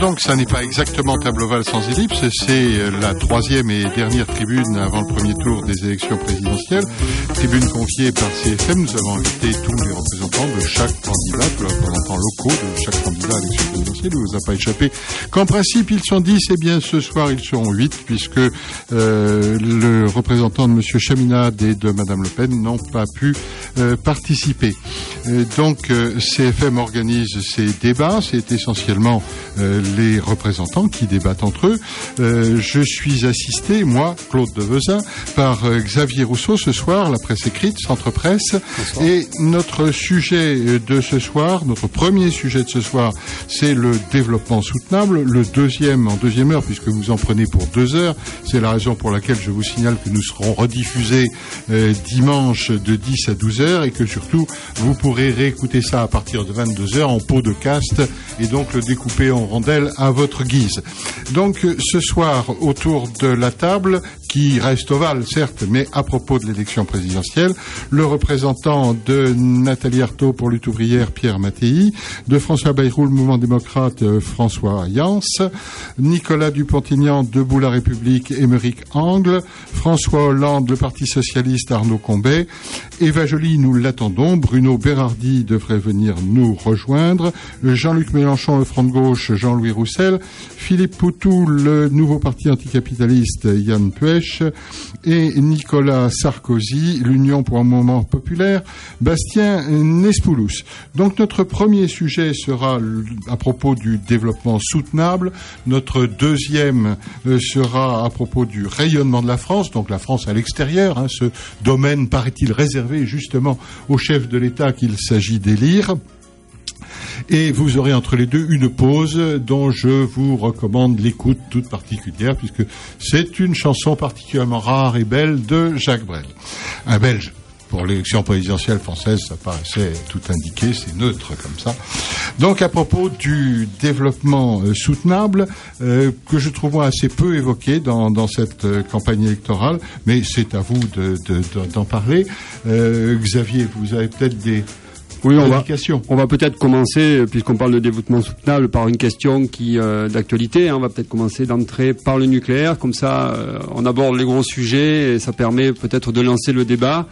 donc, ça n'est pas exactement table ovale sans ellipse, c'est la troisième et dernière tribune avant le premier tour des élections présidentielles. Tribune confiée par CFM. Nous avons invité tous les représentants de chaque candidat, tous les représentants locaux de chaque candidat à l'élection présidentielle. Il ne vous a pas échappé qu'en principe, ils sont 10, et bien ce soir, ils seront 8, puisque le représentant de M. Chaminade et de Mme Le Pen n'ont pas pu participer. Donc, CFM organise ces débats. C'est essentiellement les représentants qui débattent entre eux. Je suis assisté, moi, Claude Devezin, par Xavier Rousseau ce soir, la presse écrite, Centre Presse. Bonsoir. Et notre sujet de ce soir, notre premier sujet de ce soir, c'est le développement soutenable. Le deuxième, en deuxième heure, puisque vous en prenez pour 2 heures. C'est la raison pour laquelle je vous signale que nous serons rediffusés dimanche de 10 à 12 heures et que surtout, vous pourrez réécouter ça à partir de 22 heures en podcast et donc le découper en rondelles à votre guise. Donc ce soir, autour de la table, qui reste ovale certes, mais à propos de l'élection présidentielle, le représentant de Nathalie Arthaud pour Lutte ouvrière, Pierre Mattei, de François Bayrou, le mouvement démocrate, François Yans, Nicolas Dupont-Aignan, Debout la République, Émeric Angle, François Hollande, le Parti socialiste, Arnaud Combet, Eva Joly, nous l'attendons, Bruno Bérardi devrait venir nous rejoindre, Jean-Luc Mélenchon, le Front de gauche, Jean-Louis Roussel, Philippe Poutou, le nouveau parti anticapitaliste, Yann Puech, et Nicolas Sarkozy, l'Union pour un mouvement populaire, Bastien Nespoulos. Donc notre premier sujet sera à propos du développement soutenable, notre deuxième sera à propos du rayonnement de la France, donc la France à l'extérieur, ce domaine paraît-il réservé justement au chef de l'État qu'il s'agit d'élire. Et vous aurez entre les deux une pause dont je vous recommande l'écoute toute particulière puisque c'est une chanson particulièrement rare et belle de Jacques Brel, un Belge. Pour l'élection présidentielle française, ça paraissait tout indiqué, c'est neutre comme ça. Donc à propos du développement soutenable, que je trouve assez peu évoqué dans cette campagne électorale, mais c'est à vous d'en parler. Xavier, vous avez peut-être des... Oui, on va peut-être commencer, puisqu'on parle de développement soutenable, par une question qui d'actualité. On va peut-être commencer d'entrer par le nucléaire, comme ça on aborde les gros sujets et ça permet peut-être de lancer le débat.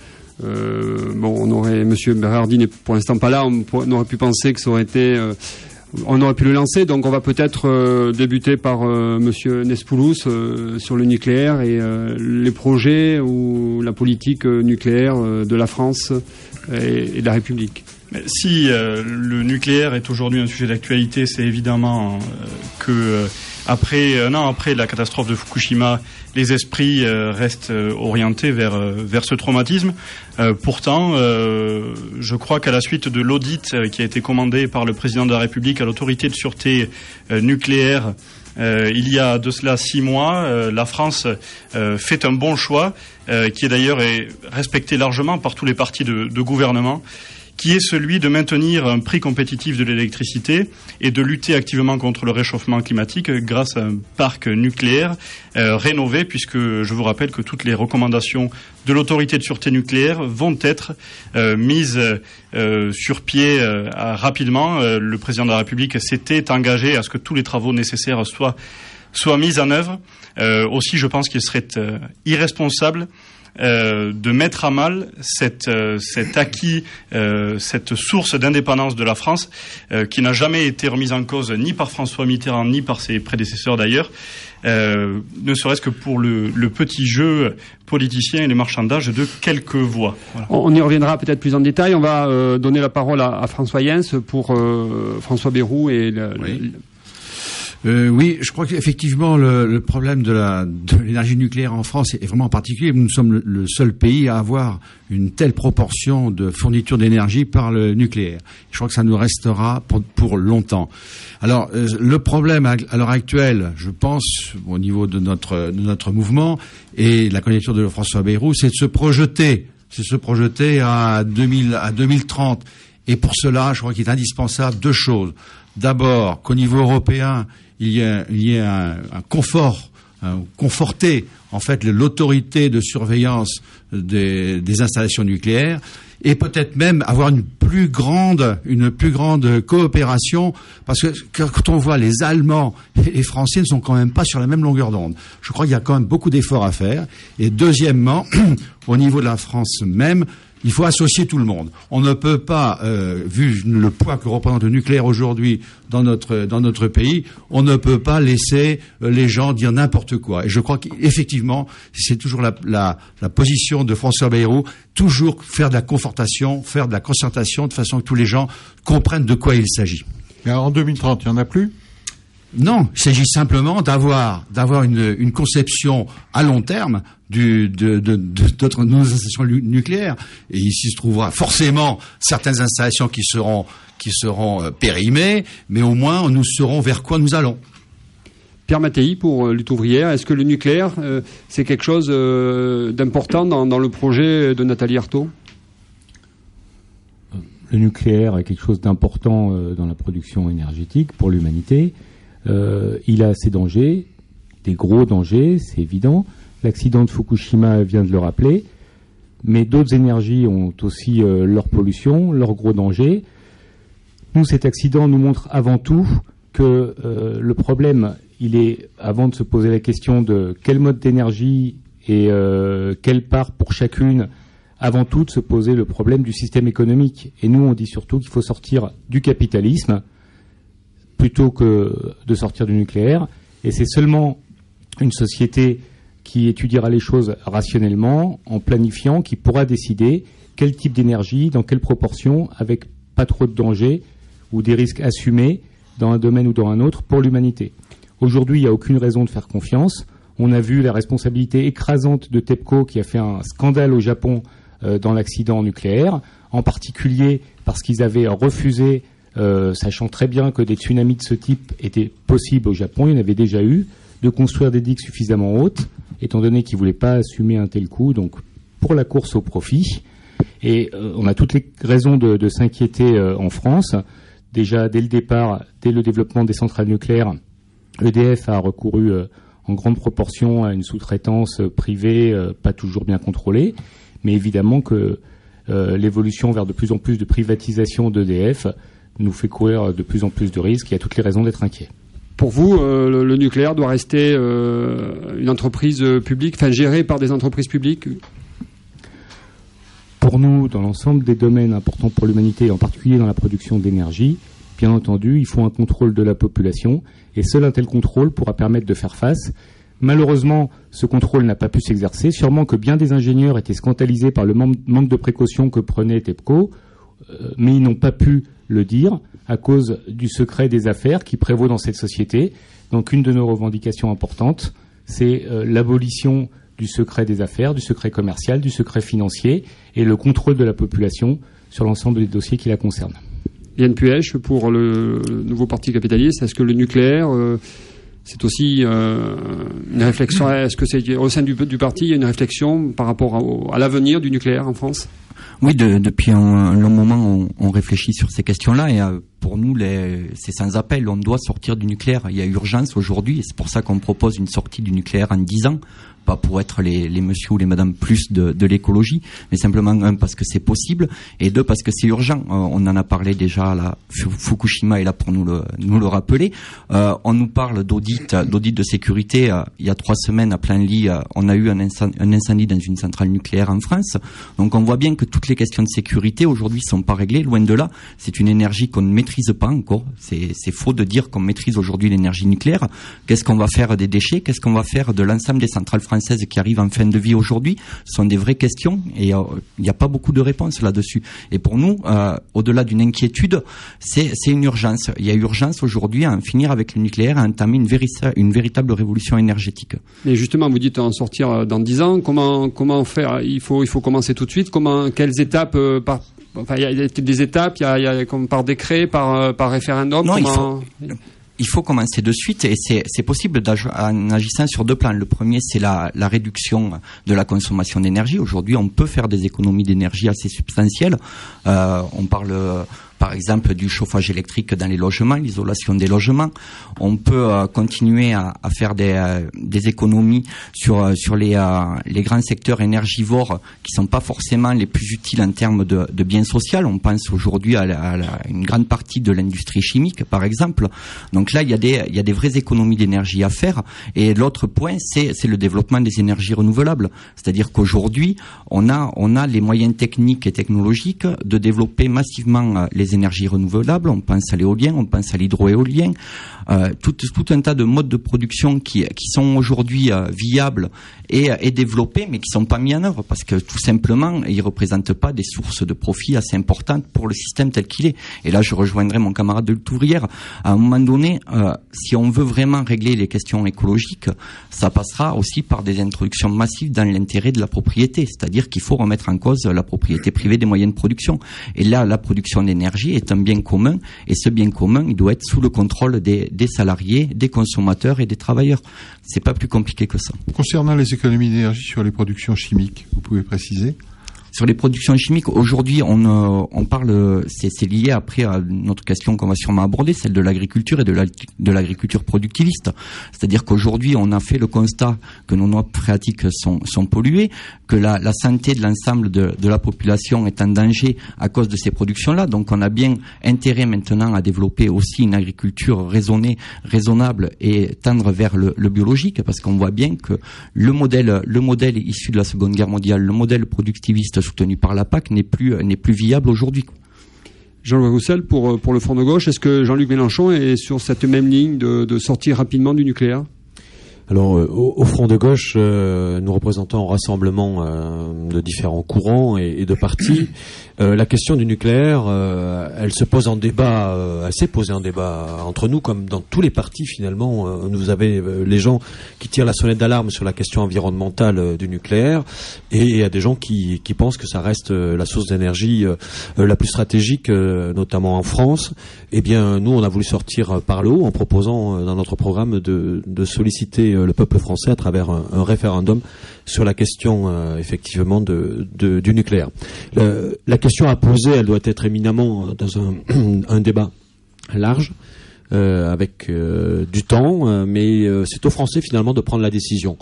On aurait, Monsieur Bérardi n'est pour l'instant pas là, on aurait pu penser que ça aurait été... on aurait pu le lancer, donc on va peut-être débuter par Monsieur Nespoulos sur le nucléaire et les projets ou la politique nucléaire de la France et de la République. Si le nucléaire est aujourd'hui un sujet d'actualité, c'est évidemment que un an après la catastrophe de Fukushima, les esprits restent orientés vers ce traumatisme. Pourtant, je crois qu'à la suite de l'audit qui a été commandé par le président de la République à l'autorité de sûreté nucléaire, il y a de cela 6 mois, la France fait un bon choix, qui est d'ailleurs respecté largement par tous les partis de gouvernement, qui est celui de maintenir un prix compétitif de l'électricité et de lutter activement contre le réchauffement climatique grâce à un parc nucléaire rénové, puisque je vous rappelle que toutes les recommandations de l'autorité de sûreté nucléaire vont être mises sur pied rapidement. Le président de la République s'était engagé à ce que tous les travaux nécessaires soient mis en œuvre. Aussi, je pense qu'il serait irresponsable de mettre à mal cet acquis, cette source d'indépendance de la France, qui n'a jamais été remise en cause ni par François Mitterrand ni par ses prédécesseurs d'ailleurs, ne serait-ce que pour le petit jeu politicien et les marchandages de quelques voix. Voilà. On y reviendra peut-être plus en détail. On va donner la parole à François Yens pour François Bayrou et oui, je crois qu'effectivement le problème de l'énergie nucléaire en France est vraiment particulier. Nous sommes le seul pays à avoir une telle proportion de fourniture d'énergie par le nucléaire. Je crois que ça nous restera pour longtemps. Alors le problème à l'heure actuelle, je pense, au niveau de notre mouvement et la candidature de François Bayrou, c'est de se projeter à 2030. Et pour cela, je crois qu'il est indispensable 2 choses. D'abord, qu'au niveau européen, il y ait un confort conforter en fait l'autorité de surveillance des installations nucléaires, et peut-être même avoir une plus grande coopération, parce que quand on voit les Allemands et les Français ne sont quand même pas sur la même longueur d'onde. Je crois qu'il y a quand même beaucoup d'efforts à faire. Et deuxièmement, au niveau de la France même, il faut associer tout le monde. On ne peut pas, vu le poids que représente le nucléaire aujourd'hui dans notre pays, on ne peut pas laisser les gens dire n'importe quoi. Et je crois qu'effectivement, c'est toujours la position de François Bayrou, toujours faire de la confortation, faire de la concertation, de façon que tous les gens comprennent de quoi il s'agit. Mais en 2030, il n'y en a plus ? Non, il s'agit simplement d'avoir une conception à long terme d'autres nos installations nucléaires. Et ici se trouvera forcément certaines installations qui seront périmées, mais au moins nous saurons vers quoi nous allons. Pierre Mattei, pour Lutte ouvrière, est-ce que le nucléaire, c'est quelque chose d'important dans le projet de Nathalie Arthaud ? Le nucléaire est quelque chose d'important dans la production énergétique pour l'humanité. Il a ses dangers, des gros dangers, c'est évident. L'accident de Fukushima vient de le rappeler. Mais d'autres énergies ont aussi leur pollution, leurs gros dangers. Nous, cet accident nous montre avant tout que le problème, il est, avant de se poser la question de quel mode d'énergie et quelle part pour chacune, avant tout de se poser le problème du système économique. Et nous, on dit surtout qu'il faut sortir du capitalisme plutôt que de sortir du nucléaire. Et c'est seulement une société qui étudiera les choses rationnellement, en planifiant, qui pourra décider quel type d'énergie, dans quelle proportion, avec pas trop de danger ou des risques assumés dans un domaine ou dans un autre pour l'humanité. Aujourd'hui, il n'y a aucune raison de faire confiance. On a vu la responsabilité écrasante de TEPCO qui a fait un scandale au Japon dans l'accident nucléaire, en particulier parce qu'ils avaient refusé, sachant très bien que des tsunamis de ce type étaient possibles au Japon, il y en avait déjà eu, de construire des digues suffisamment hautes, étant donné qu'ils ne voulaient pas assumer un tel coût, donc pour la course au profit. Et on a toutes les raisons de s'inquiéter en France. Déjà, dès le départ, dès le développement des centrales nucléaires, EDF a recouru en grande proportion à une sous-traitance privée, pas toujours bien contrôlée, mais évidemment que l'évolution vers de plus en plus de privatisation d'EDF nous fait courir de plus en plus de risques. Il y a toutes les raisons d'être inquiet. Pour vous, le nucléaire doit rester une entreprise publique, enfin gérée par des entreprises publiques ? Pour nous, dans l'ensemble des domaines importants pour l'humanité, en particulier dans la production d'énergie, bien entendu, il faut un contrôle de la population, et seul un tel contrôle pourra permettre de faire face. Malheureusement, ce contrôle n'a pas pu s'exercer, sûrement que bien des ingénieurs étaient scandalisés par le manque de précaution que prenait TEPCO, mais ils n'ont pas pu le dire à cause du secret des affaires qui prévaut dans cette société. Donc une de nos revendications importantes, c'est l'abolition du secret des affaires, du secret commercial, du secret financier et le contrôle de la population sur l'ensemble des dossiers qui la concernent. Yann Puech, pour le nouveau parti capitaliste, est-ce que le nucléaire, c'est aussi une réflexion, est-ce que c'est au sein du parti, il y a une réflexion par rapport à l'avenir du nucléaire en France ? Oui, depuis un long moment, on réfléchit sur ces questions-là et pour nous, c'est sans appel. On doit sortir du nucléaire. Il y a urgence aujourd'hui et c'est pour ça qu'on propose une sortie du nucléaire en 10 ans. Pas pour être les messieurs ou les madames plus de l'écologie, mais simplement parce que c'est possible et deux parce que c'est urgent. On en a parlé déjà là, Fukushima est là pour nous le rappeler. On nous parle d'audit de sécurité. Il y a 3 semaines à Plainly, on a eu un incendie dans une centrale nucléaire en France. Donc on voit bien que toutes les questions de sécurité aujourd'hui sont pas réglées. Loin de là, c'est une énergie qu'on ne maîtrise pas encore. C'est faux de dire qu'on maîtrise aujourd'hui l'énergie nucléaire. Qu'est-ce qu'on va faire des déchets ? Qu'est-ce qu'on va faire de l'ensemble des centrales françaises qui arrivent en fin de vie aujourd'hui? Ce sont des vraies questions et il n'y a pas beaucoup de réponses là-dessus. Et pour nous, au-delà d'une inquiétude, c'est une urgence. Il y a urgence aujourd'hui à en finir avec le nucléaire, à entamer une véritable révolution énergétique. Et justement, vous dites en sortir dans 10 ans. Comment faire? Il faut commencer tout de suite. Quelles étapes il y a des étapes. Il y a comme par décret, par référendum. Non, il faut commencer de suite et c'est possible en agissant sur 2 plans. Le premier, c'est la réduction de la consommation d'énergie. Aujourd'hui, on peut faire des économies d'énergie assez substantielles. On parle par exemple du chauffage électrique dans les logements, l'isolation des logements. On peut continuer à faire des économies sur les grands secteurs énergivores qui sont pas forcément les plus utiles en termes de biens sociaux. On pense aujourd'hui à une grande partie de l'industrie chimique, par exemple. Donc là, il y a des vraies économies d'énergie à faire. Et l'autre point, c'est le développement des énergies renouvelables. C'est-à-dire qu'aujourd'hui, on a les moyens techniques et technologiques de développer massivement les énergies renouvelables. On pense à l'éolien, on pense à l'hydroéolien, tout un tas de modes de production qui sont aujourd'hui viables et développés, mais qui sont pas mis en œuvre parce que tout simplement, ils représentent pas des sources de profit assez importantes pour le système tel qu'il est. Et là, je rejoindrai mon camarade de Lutte ouvrière. À un moment donné, si on veut vraiment régler les questions écologiques, ça passera aussi par des introductions massives dans l'intérêt de la propriété. C'est-à-dire qu'il faut remettre en cause la propriété privée des moyens de production. Et là, la production d'énergie est un bien commun. Et ce bien commun, il doit être sous le contrôle des salariés, des consommateurs et des travailleurs. C'est pas plus compliqué que ça. Concernant les économies d'énergie sur les productions chimiques, vous pouvez préciser ? Sur les productions chimiques, aujourd'hui, on parle, c'est lié après à une autre question qu'on va sûrement aborder, celle de l'agriculture et de l'agriculture productiviste. C'est-à-dire qu'aujourd'hui, on a fait le constat que nos nappes phréatiques sont polluées, que la santé de l'ensemble de la population est en danger à cause de ces productions-là. Donc, on a bien intérêt maintenant à développer aussi une agriculture raisonnable et tendre vers le biologique, parce qu'on voit bien que le modèle issu de la Seconde Guerre mondiale, le modèle productiviste soutenu par la PAC n'est plus viable aujourd'hui. Jean-Louis Roussel, pour le Front de gauche, est-ce que Jean-Luc Mélenchon est sur cette même ligne de sortir rapidement du nucléaire ? Alors, au Front de gauche, nous représentons un rassemblement de différents courants et de partis. La question du nucléaire, elle se pose en débat, elle s'est posée en débat entre nous, comme dans tous les partis finalement. Vous avez les gens qui tirent la sonnette d'alarme sur la question environnementale du nucléaire, et il y a des gens qui pensent que ça reste la source d'énergie la plus stratégique, notamment en France. Eh bien, nous, on a voulu sortir par le haut en proposant dans notre programme de solliciter le peuple français à travers un référendum sur la question effectivement du nucléaire. La question à poser, elle doit être éminemment dans un débat large, avec du temps, mais c'est aux Français finalement de prendre la décision.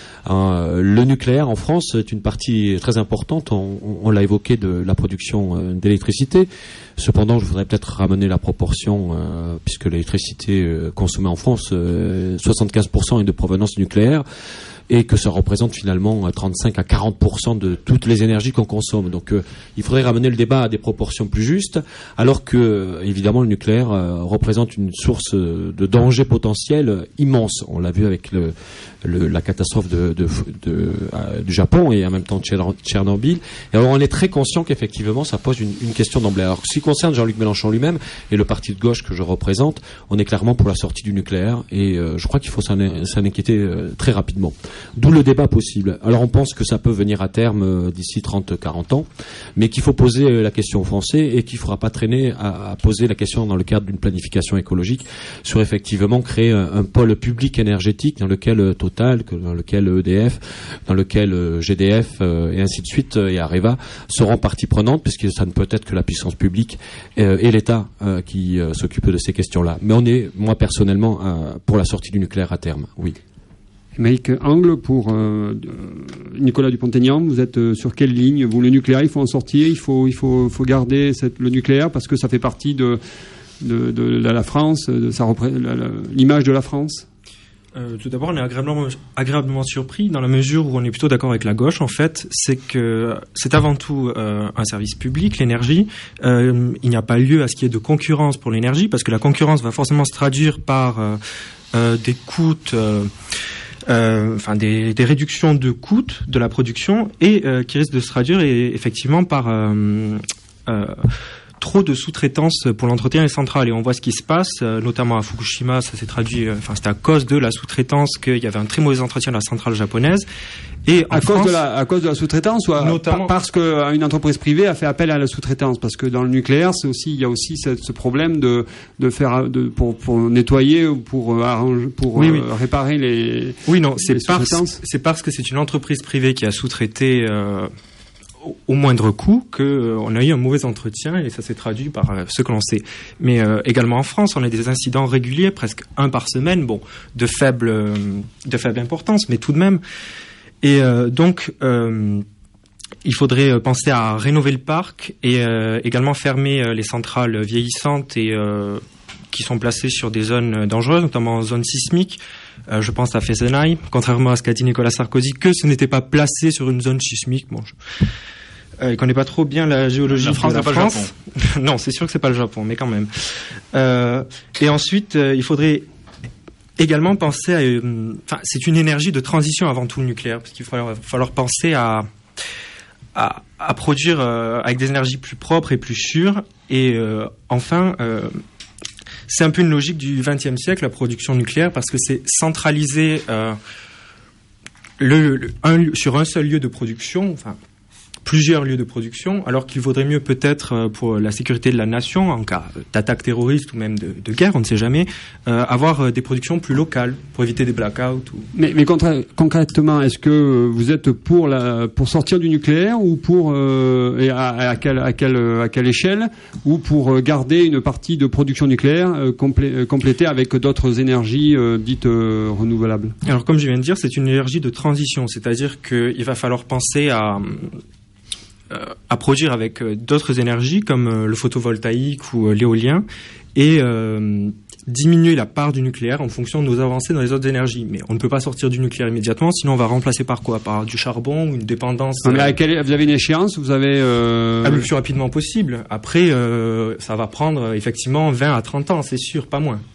Le nucléaire en France est une partie très importante, on l'a évoqué, de la production d'électricité. Cependant, je voudrais peut-être ramener la proportion, puisque l'électricité consommée en France, 75% est de provenance nucléaire, et que ça représente finalement 35 à 40% de toutes les énergies qu'on consomme. Donc il faudrait ramener le débat à des proportions plus justes, alors que évidemment le nucléaire représente une source de danger potentiel immense. On l'a vu avec la catastrophe du Japon et en même temps Tchernobyl. Et alors on est très conscient qu'effectivement ça pose une question d'emblée. Alors ce qui concerne Jean-Luc Mélenchon lui-même et le parti de gauche que je représente, on est clairement pour la sortie du nucléaire, et je crois qu'il faut s'en inquiéter très rapidement. D'où le débat possible. Alors on pense que ça peut venir à terme d'ici 30-40 ans, mais qu'il faut poser la question aux Français et qu'il ne faudra pas traîner à poser la question dans le cadre d'une planification écologique sur effectivement créer un pôle public énergétique dans lequel Total, dans lequel EDF, dans lequel GDF et ainsi de suite et Areva seront partie prenante, puisque ça ne peut être que la puissance publique et l'État qui s'occupent de ces questions-là. Mais on est, moi personnellement, pour la sortie du nucléaire à terme, oui. Mike Angle, pour Nicolas Dupont-Aignan, vous êtes sur quelle ligne? Vous, le nucléaire, il faut en sortir, il faut garder le nucléaire parce que ça fait partie de la France, l'image de la France. Tout d'abord, on est agréablement surpris dans la mesure où on est plutôt d'accord avec la gauche. En fait, c'est que c'est avant tout un service public, l'énergie. Il n'y a pas lieu à ce qu'il y ait de concurrence pour l'énergie, parce que la concurrence va forcément se traduire par des coûts. Des réductions de coûts de la production et qui risquent de se traduire effectivement par trop de sous-traitance pour l'entretien des centrales. Et on voit ce qui se passe, notamment à Fukushima, ça s'est traduit, c'est à cause de la sous-traitance qu'il y avait un très mauvais entretien de la centrale japonaise. Et à cause de la sous-traitance, ou notamment parce qu'une entreprise privée a fait appel à la sous-traitance, parce que dans le nucléaire, il y a aussi ce problème pour nettoyer ou pour réparer les. Oui, non, c'est parce que c'est une entreprise privée qui a sous-traité au moindre coût qu'on a eu un mauvais entretien et ça s'est traduit par ce que l'on sait. Mais également en France, on a des incidents réguliers, presque un par semaine, bon, de faible importance, mais tout de même. Et donc, il faudrait penser à rénover le parc et également fermer les centrales vieillissantes et qui sont placées sur des zones dangereuses, notamment en zone sismique. Je pense à Fessenheim, contrairement à ce qu'a dit Nicolas Sarkozy, que ce n'était pas placé sur une zone sismique. Bon, il ne connaît pas trop bien la géologie de la France. Non, c'est sûr que c'est pas le Japon, mais quand même. Et ensuite, il faudrait également penser à... c'est une énergie de transition avant tout le nucléaire, parce qu'il va falloir penser à produire avec des énergies plus propres et plus sûres. Et enfin... c'est un peu une logique du XXe siècle, la production nucléaire, parce que c'est centraliser sur un seul lieu de production, enfin plusieurs lieux de production, alors qu'il vaudrait mieux peut-être pour la sécurité de la nation, en cas d'attaque terroriste ou même de guerre, on ne sait jamais, avoir des productions plus locales pour éviter des blackouts. Mais concrètement, est-ce que vous êtes pour sortir du nucléaire ou pour et à quelle échelle, ou pour garder une partie de production nucléaire complétée avec d'autres énergies dites renouvelables? Alors comme je viens de dire, c'est une énergie de transition, c'est-à-dire qu'il va falloir penser à produire avec d'autres énergies comme le photovoltaïque ou l'éolien et diminuer la part du nucléaire en fonction de nos avancées dans les autres énergies. Mais on ne peut pas sortir du nucléaire immédiatement, sinon on va remplacer par quoi? Par du charbon ou une dépendance... Vous avez une échéance? Vous avez... le plus rapidement possible. Après, ça va prendre effectivement 20 à 30 ans, c'est sûr, pas moins.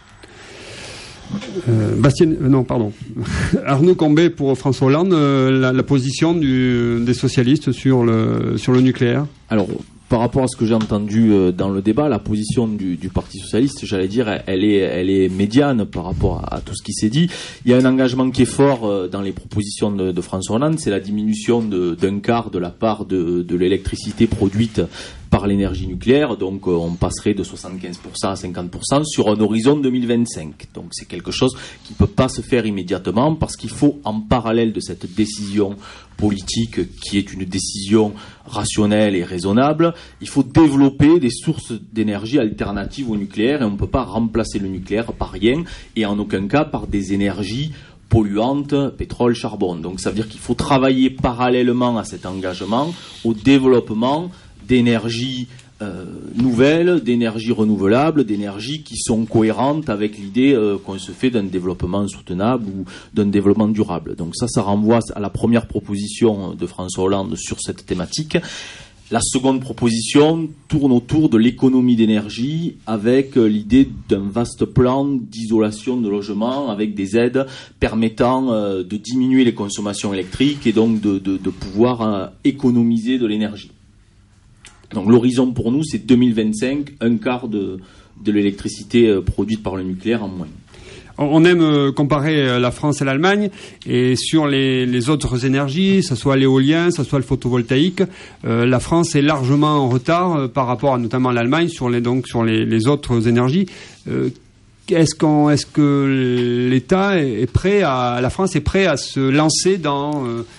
Arnaud Combet pour François Hollande, la position des socialistes sur le nucléaire. Alors, par rapport à ce que j'ai entendu dans le débat, la position du Parti socialiste, j'allais dire, elle est médiane par rapport à tout ce qui s'est dit. Il y a un engagement qui est fort dans les propositions de François Hollande, c'est la diminution d'un quart de la part de l'électricité produite par l'énergie nucléaire, donc on passerait de 75% à 50% sur un horizon 2025. Donc c'est quelque chose qui ne peut pas se faire immédiatement parce qu'il faut, en parallèle de cette décision politique qui est une décision rationnelle et raisonnable, il faut développer des sources d'énergie alternatives au nucléaire et on ne peut pas remplacer le nucléaire par rien et en aucun cas par des énergies polluantes, pétrole, charbon. Donc ça veut dire qu'il faut travailler parallèlement à cet engagement au développement d'énergies nouvelles, d'énergies renouvelables, d'énergies qui sont cohérentes avec l'idée qu'on se fait d'un développement soutenable ou d'un développement durable. Donc ça renvoie à la première proposition de François Hollande sur cette thématique. La seconde proposition tourne autour de l'économie d'énergie avec l'idée d'un vaste plan d'isolation de logements avec des aides permettant de diminuer les consommations électriques et donc de pouvoir économiser de l'énergie. Donc l'horizon pour nous, c'est 2025, un quart de l'électricité produite par le nucléaire en moins. On aime comparer la France et l'Allemagne, et sur les autres énergies, que ce soit l'éolien, que ce soit le photovoltaïque, la France est largement en retard par rapport à notamment l'Allemagne sur les autres énergies. Est-ce que l'État est prêt la France est prête à se lancer dans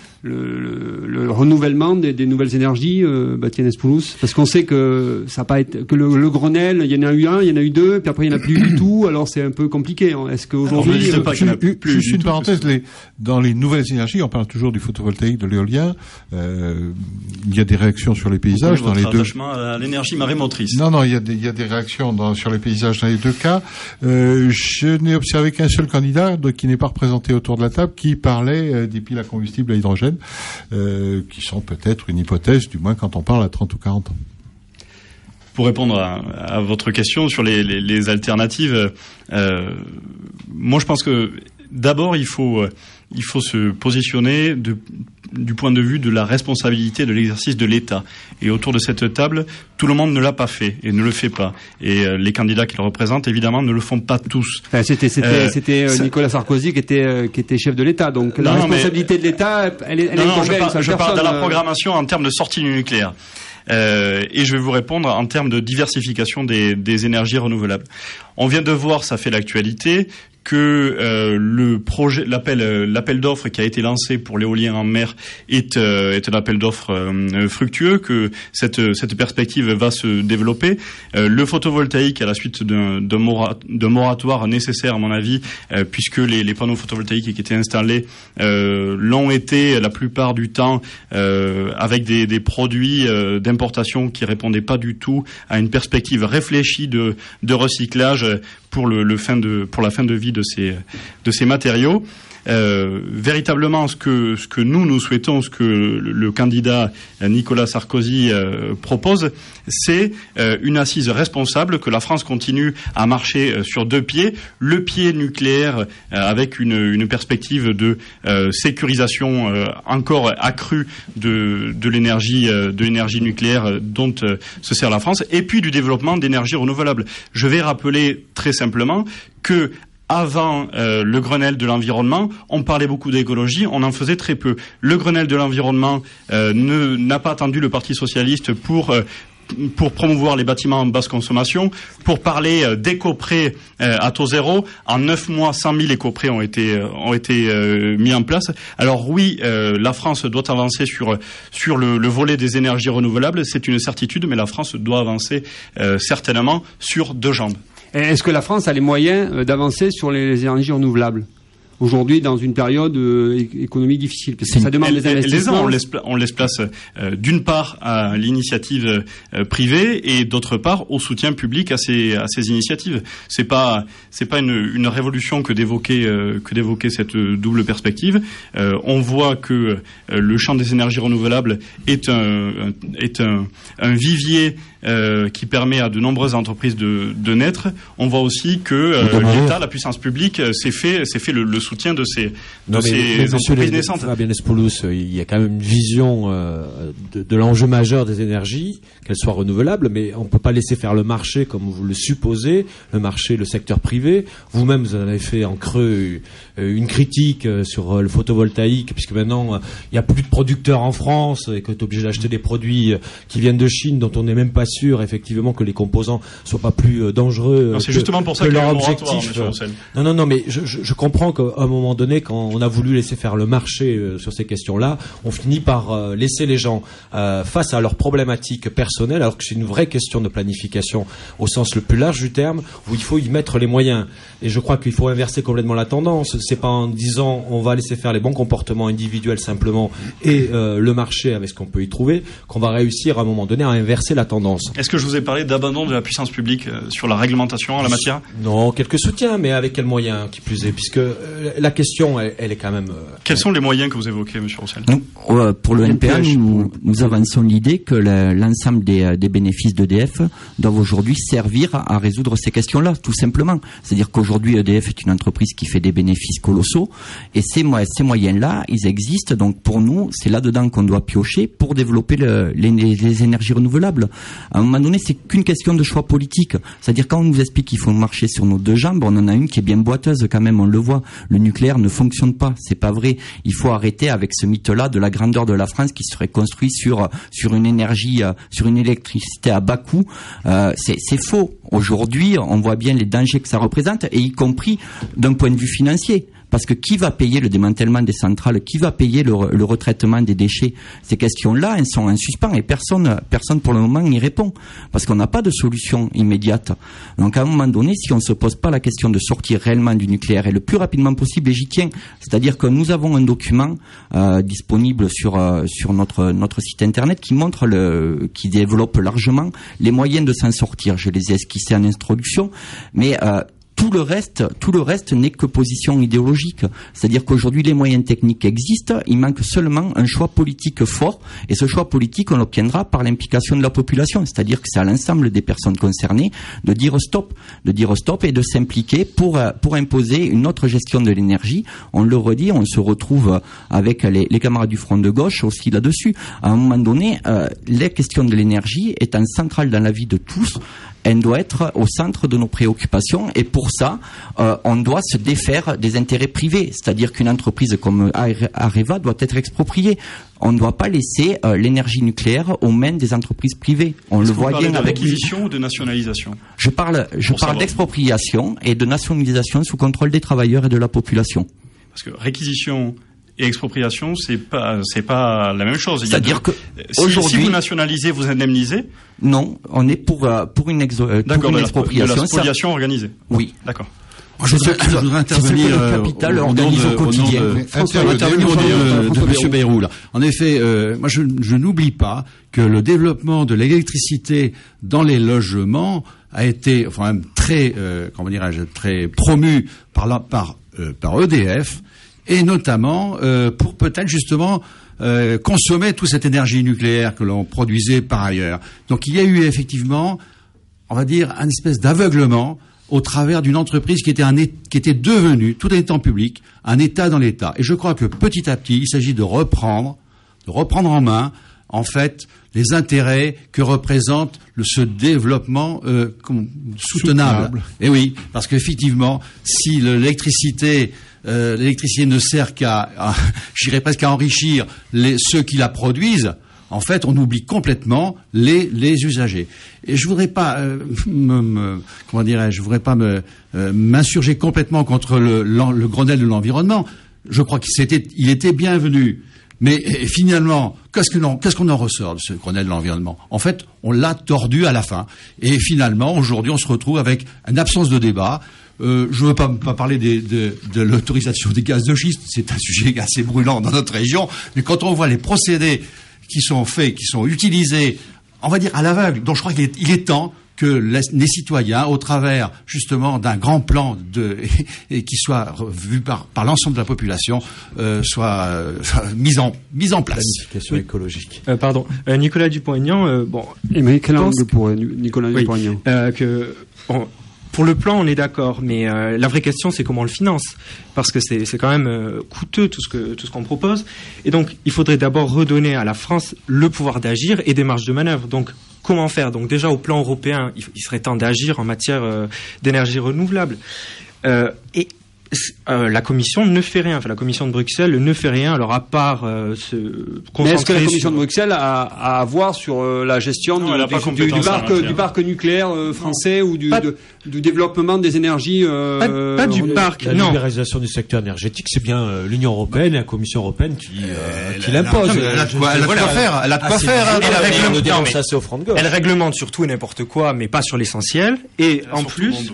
le renouvellement des nouvelles énergies, Bastien Espoulos, parce qu'on sait que ça va pas être que le Grenelle, il y en a eu un, il y en a eu deux, puis après il n'y en a plus du tout. Alors c'est un peu compliqué. Est-ce qu'aujourd'hui, juste une parenthèse, dans les nouvelles énergies, on parle toujours du photovoltaïque, de l'éolien. Il y a des réactions sur les paysages dans les deux. À l'énergie marémotrice. Non, il y a des réactions sur les paysages dans les deux cas. Je n'ai observé qu'un seul candidat qui n'est pas représenté autour de la table qui parlait des piles à combustible à hydrogène. Qui sont peut-être une hypothèse, du moins quand on parle à 30 ou 40 ans. Pour répondre à votre question sur les alternatives, moi je pense que d'abord il faut se positionner du point de vue de la responsabilité de l'exercice de l'État. Et autour de cette table, tout le monde ne l'a pas fait et ne le fait pas. Et les candidats qui le représentent, évidemment, ne le font pas tous. Enfin, c'était Nicolas Sarkozy qui était chef de l'État. Donc la responsabilité de l'État, elle est je parle de la programmation en termes de sortie du nucléaire. Et je vais vous répondre en termes de diversification des énergies renouvelables. On vient de voir, ça fait l'actualité, que le projet, l'appel d'offres qui a été lancé pour l'éolien en mer est un appel d'offres fructueux, que cette perspective va se développer. Le photovoltaïque, à la suite d'un moratoire nécessaire à mon avis, puisque les panneaux photovoltaïques qui étaient installés l'ont été la plupart du temps avec des produits d'importation qui répondaient pas du tout à une perspective réfléchie de recyclage pour la fin de vie de ces matériaux. Véritablement, ce que nous souhaitons, ce que le candidat Nicolas Sarkozy propose, c'est une assise responsable, que la France continue à marcher sur deux pieds. Le pied nucléaire avec une perspective de sécurisation encore accrue de l'énergie nucléaire dont se sert la France, et puis du développement d'énergies renouvelables. Je vais rappeler très simplement que avant le Grenelle de l'environnement, on parlait beaucoup d'écologie, on en faisait très peu. Le Grenelle de l'environnement n'a pas attendu le Parti socialiste pour promouvoir les bâtiments en basse consommation, pour parler d'éco-prêts à taux zéro. En 9 mois, 100 000 éco-prêts ont été mis en place. Alors oui, la France doit avancer sur le volet des énergies renouvelables, c'est une certitude, mais la France doit avancer certainement sur deux jambes. Est-ce que la France a les moyens d'avancer sur les énergies renouvelables aujourd'hui, dans une période économique difficile? Parce que ça demande des investissements. On laisse place d'une part à l'initiative privée et d'autre part au soutien public à ces initiatives. C'est pas une révolution que d'évoquer cette double perspective. On voit que le champ des énergies renouvelables est un vivier qui permet à de nombreuses entreprises de naître. On voit aussi que l'État, la puissance publique, s'est fait le soutien de ces entreprises naissantes. Fabien Espoulos, il y a quand même une vision de l'enjeu majeur des énergies, qu'elles soient renouvelables, mais on ne peut pas laisser faire le marché comme vous le supposez, le marché, le secteur privé. Vous-même, vous en avez fait en creux une critique sur le photovoltaïque, puisque maintenant, il n'y a plus de producteurs en France et que tu es obligé d'acheter des produits qui viennent de Chine, dont on n'est même pas sûr, effectivement, que les composants soient pas plus dangereux. C'est justement pour ça que leur objectif. Non, mais je comprends qu'à un moment donné, quand on a voulu laisser faire le marché sur ces questions-là, on finit par laisser les gens face à leurs problématiques personnelles, alors que c'est une vraie question de planification au sens le plus large du terme, où il faut y mettre les moyens. Et je crois qu'il faut inverser complètement la tendance. C'est pas en disant on va laisser faire les bons comportements individuels simplement et le marché avec ce qu'on peut y trouver qu'on va réussir à un moment donné à inverser la tendance. Est-ce que je vous ai parlé d'abandon de la puissance publique sur la réglementation en la matière? Non, quelques soutiens, mais avec quels moyens qui plus est, puisque la question, elle est quand même... Quels sont les moyens que vous évoquez, M. Roussel? Pour le NPA, nous avançons l'idée que l'ensemble des bénéfices d'EDF doivent aujourd'hui servir à résoudre ces questions-là, tout simplement. C'est-à-dire qu'aujourd'hui, EDF est une entreprise qui fait des bénéfices colossaux, et ces moyens-là, ils existent. Donc pour nous, c'est là-dedans qu'on doit piocher pour développer les énergies renouvelables. À un moment donné, c'est qu'une question de choix politique. C'est-à-dire quand on nous explique qu'il faut marcher sur nos deux jambes, on en a une qui est bien boiteuse quand même, on le voit. Le nucléaire ne fonctionne pas, c'est pas vrai. Il faut arrêter avec ce mythe-là de la grandeur de la France qui serait construit sur une énergie, sur une électricité à bas coût. C'est faux. Aujourd'hui, on voit bien les dangers que ça représente, et y compris d'un point de vue financier. Parce que qui va payer le démantèlement des centrales? Qui va payer le retraitement des déchets? Ces questions-là, elles sont en suspens et personne pour le moment n'y répond. Parce qu'on n'a pas de solution immédiate. Donc à un moment donné, si on ne se pose pas la question de sortir réellement du nucléaire, et le plus rapidement possible, et j'y tiens, c'est-à-dire que nous avons un document disponible sur notre site internet qui développe largement les moyens de s'en sortir. Je les ai esquissés en introduction, mais tout le reste n'est que position idéologique. C'est-à-dire qu'aujourd'hui, les moyens techniques existent, il manque seulement un choix politique fort, et ce choix politique, on l'obtiendra par l'implication de la population. C'est-à-dire que c'est à l'ensemble des personnes concernées de dire stop et de s'impliquer pour imposer une autre gestion de l'énergie. On le redit, on se retrouve avec les camarades du Front de gauche aussi là-dessus. À un moment donné, la question de l'énergie étant centrale dans la vie de tous, elle doit être au centre de nos préoccupations. Et pour ça, on doit se défaire des intérêts privés. C'est-à-dire qu'une entreprise comme Areva doit être expropriée. On ne doit pas laisser l'énergie nucléaire aux mains des entreprises privées. On le voit bien avec d'acquisition ou de nationalisation. Je parle d'expropriation et de nationalisation sous contrôle des travailleurs et de la population. Parce que réquisition et expropriation, c'est pas la même chose. C'est-à-dire que si vous nationalisez, vous indemnisez. Non, on est pour une expropriation. De la spoliation organisée. Oui. D'accord. Je voudrais intervenir le capital organise au quotidien. De M. Bayrou, là. En effet, moi je n'oublie pas que le développement de l'électricité dans les logements a été très promu par EDF, et notamment pour peut-être justement consommer toute cette énergie nucléaire que l'on produisait par ailleurs. Donc il y a eu effectivement, on va dire, une espèce d'aveuglement au travers d'une entreprise qui était devenue, tout en étant public, un État dans l'État. Et je crois que petit à petit, il s'agit de reprendre en main, en fait, les intérêts que représente ce développement soutenable. Et oui, parce qu'effectivement, si l'électricité ne sert j'irais presque à enrichir ceux qui la produisent, en fait, on oublie complètement les usagers. Et je voudrais pas, m'insurger complètement contre le Grenelle de l'environnement. Je crois qu'il était bienvenu. Mais finalement, qu'est-ce qu'on en ressort de ce Grenelle de l'environnement? En fait, on l'a tordu à la fin. Et finalement, aujourd'hui, on se retrouve avec une absence de débat. Je ne veux pas parler de l'autorisation des gaz de schiste. C'est un sujet assez brûlant dans notre région. Mais quand on voit les procédés qui sont faits, qui sont utilisés, on va dire à l'aveugle. Donc je crois qu'il est temps que les citoyens, au travers justement d'un grand plan et qui soit vu par l'ensemble de la population, soit mis en place. Planification écologique. Nicolas Dupont-Aignan. Mais quel angle pour Nicolas Dupont-Aignan? Pour le plan, on est d'accord, mais la vraie question, c'est comment on le finance, parce que c'est quand même coûteux tout ce qu'on propose. Et donc, il faudrait d'abord redonner à la France le pouvoir d'agir et des marges de manœuvre. Donc, comment faire? Donc, déjà au plan européen, il serait temps d'agir en matière d'énergie renouvelable. Et la Commission ne fait rien. Enfin, la Commission de Bruxelles ne fait rien. Alors, à part se concentrer. Mais est-ce que la Commission de Bruxelles a à voir sur la gestion du parc nucléaire français ou du développement des énergies pas du parc. La libéralisation du secteur énergétique, c'est bien l'Union européenne et la Commission européenne qui l'impose. Elle a de quoi faire. Elle réglemente surtout et n'importe quoi, mais pas sur l'essentiel. Et en plus,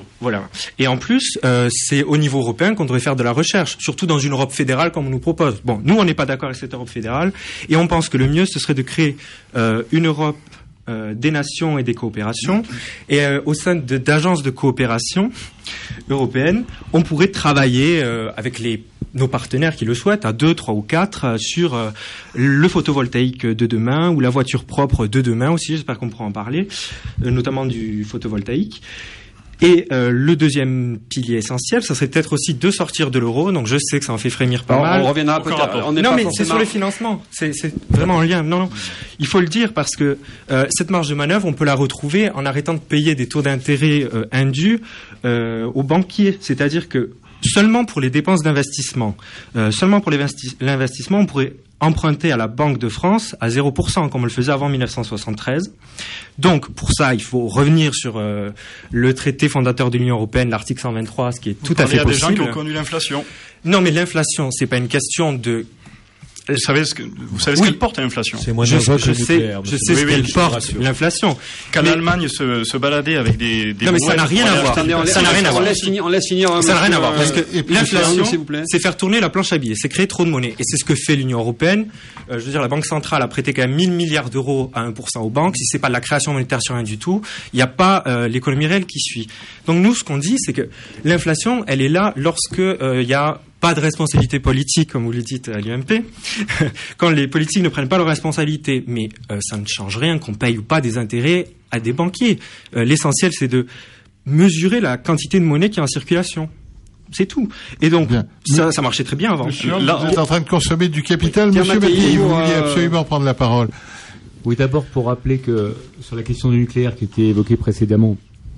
c'est au niveau européen qu'on devrait faire de la recherche, surtout dans une Europe fédérale comme on nous propose. Bon, nous on n'est pas d'accord avec cette Europe fédérale et on pense que le mieux ce serait de créer une Europe des nations et des coopérations et au sein d'agences de coopération européennes, on pourrait travailler avec nos partenaires qui le souhaitent, à 2, 3 ou 4, sur le photovoltaïque de demain ou la voiture propre de demain aussi, j'espère qu'on pourra en parler, notamment du photovoltaïque. Et le deuxième pilier essentiel, ça serait peut-être aussi de sortir de l'euro. Donc je sais que ça en fait frémir pas mal. On reviendra peut-être. Non, mais c'est sur les financements. C'est vraiment en lien. Non, il faut le dire parce que cette marge de manœuvre, on peut la retrouver en arrêtant de payer des taux d'intérêt indus aux banquiers. C'est-à-dire que seulement pour les dépenses d'investissement, l'investissement, on pourrait emprunter à la Banque de France à 0%, comme on le faisait avant 1973. Donc, pour ça, il faut revenir sur le traité fondateur de l'Union européenne, l'article 123, ce qui est tout à fait possible. Il y a des gens qui ont connu l'inflation. Non, mais l'inflation, c'est pas une question de... Vous savez ce qu'elle porte, l'inflation? C'est moins je sais ce qu'elle porte, l'inflation. Qu'en Allemagne se balader avec des non, mais ça n'a rien à voir. Ça n'a rien à voir. On laisse finir. Ça n'a rien à voir. Parce que l'inflation, c'est faire tourner la planche à billets. C'est créer trop de monnaie. Et c'est ce que fait l'Union européenne. Je veux dire, la Banque centrale a prêté quand même 1000 milliards d'euros à 1% aux banques. Si c'est pas de la création monétaire sur rien du tout, il n'y a pas l'économie réelle qui suit. Donc nous, ce qu'on dit, c'est que l'inflation, elle est là lorsque il y a pas de responsabilité politique, comme vous le dites à l'UMP, quand les politiques ne prennent pas leurs responsabilités. Mais ça ne change rien qu'on paye ou pas des intérêts à des banquiers. L'essentiel, c'est de mesurer la quantité de monnaie qui est en circulation. C'est tout. Et donc, ça marchait très bien avant. Là, vous êtes en train de consommer du capital, monsieur Mattei, vous vouliez absolument prendre la parole. Oui, d'abord pour rappeler que sur la question du nucléaire qui était évoquée précédemment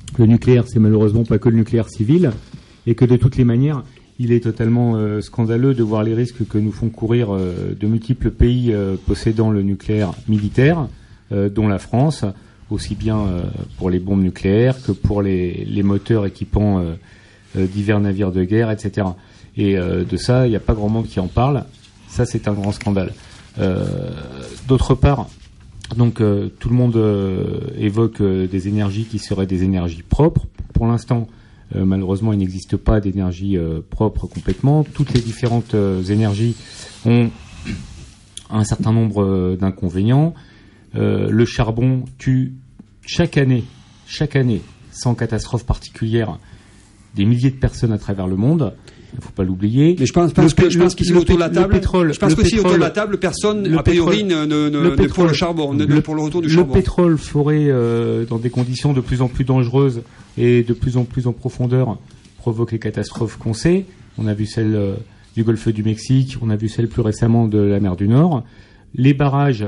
le nucléaire, c'est malheureusement pas que le nucléaire civil, et que de toutes les manières, il est totalement scandaleux de voir les risques que nous font courir de multiples pays possédant le nucléaire militaire, dont la France, aussi bien pour les bombes nucléaires que pour les moteurs équipant divers navires de guerre, etc. Et de ça, il n'y a pas grand monde qui en parle. Ça, c'est un grand scandale. D'autre part, donc tout le monde évoque des énergies qui seraient des énergies propres. Pour l'instant, malheureusement, il n'existe pas d'énergie propre complètement. Toutes les différentes énergies ont un certain nombre d'inconvénients. Le charbon tue chaque année, sans catastrophe particulière, des milliers de personnes à travers le monde. Il ne faut pas l'oublier. Mais je pense qu'ici autour de la table, autour de la table, personne a priori ne pour le charbon, ne pour le retour du charbon. Le pétrole foré dans des conditions de plus en plus dangereuses et de plus en plus en profondeur provoque les catastrophes qu'on sait. On a vu celle du Golfe du Mexique, on a vu celle plus récemment de la mer du Nord. Les barrages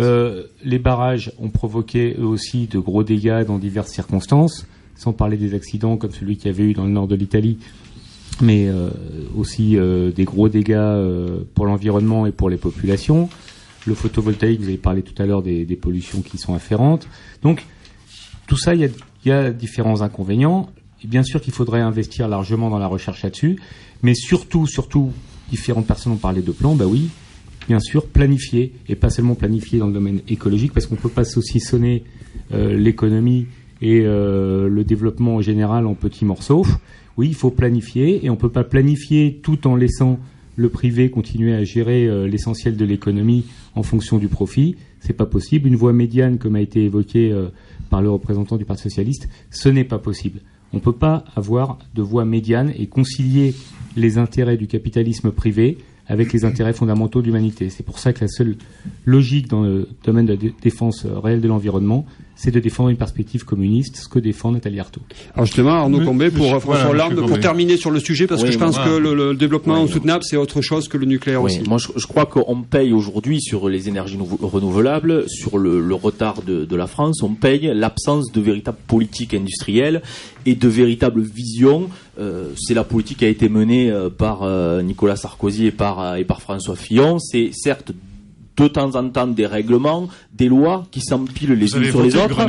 ont provoqué eux aussi de gros dégâts dans diverses circonstances, sans parler des accidents comme celui qu'il y avait eu dans le nord de l'Italie, mais aussi des gros dégâts pour l'environnement et pour les populations. Le photovoltaïque, vous avez parlé tout à l'heure des pollutions qui sont afférentes. Donc, tout ça, il y a différents inconvénients. Et bien sûr qu'il faudrait investir largement dans la recherche là-dessus, mais surtout, différentes personnes ont parlé de plans, bah oui, bien sûr, planifier, et pas seulement planifier dans le domaine écologique, parce qu'on ne peut pas saucissonner l'économie et le développement en général en petits morceaux. Oui, il faut planifier, et on ne peut pas planifier tout en laissant le privé continuer à gérer l'essentiel de l'économie en fonction du profit. C'est pas possible. Une voie médiane, comme a été évoqué par le représentant du Parti socialiste, ce n'est pas possible. On ne peut pas avoir de voie médiane et concilier les intérêts du capitalisme privé avec les intérêts fondamentaux de l'humanité. C'est pour ça que la seule logique dans le domaine de la défense réelle de l'environnement, c'est de défendre une perspective communiste, ce que défend Nathalie Arthaud. Alors justement, Arnaud Combet, pour François Hollande, pour terminer sur le sujet, parce que je pense que le développement soutenable, c'est autre chose que le nucléaire aussi. Moi, je crois qu'on paye aujourd'hui sur les énergies renouvelables, sur le retard de la France, on paye l'absence de véritable politique industrielle et de véritable vision. C'est la politique qui a été menée par Nicolas Sarkozy et par François Fillon. C'est certes de temps en temps des règlements, des lois qui s'empilent les unes sur les autres,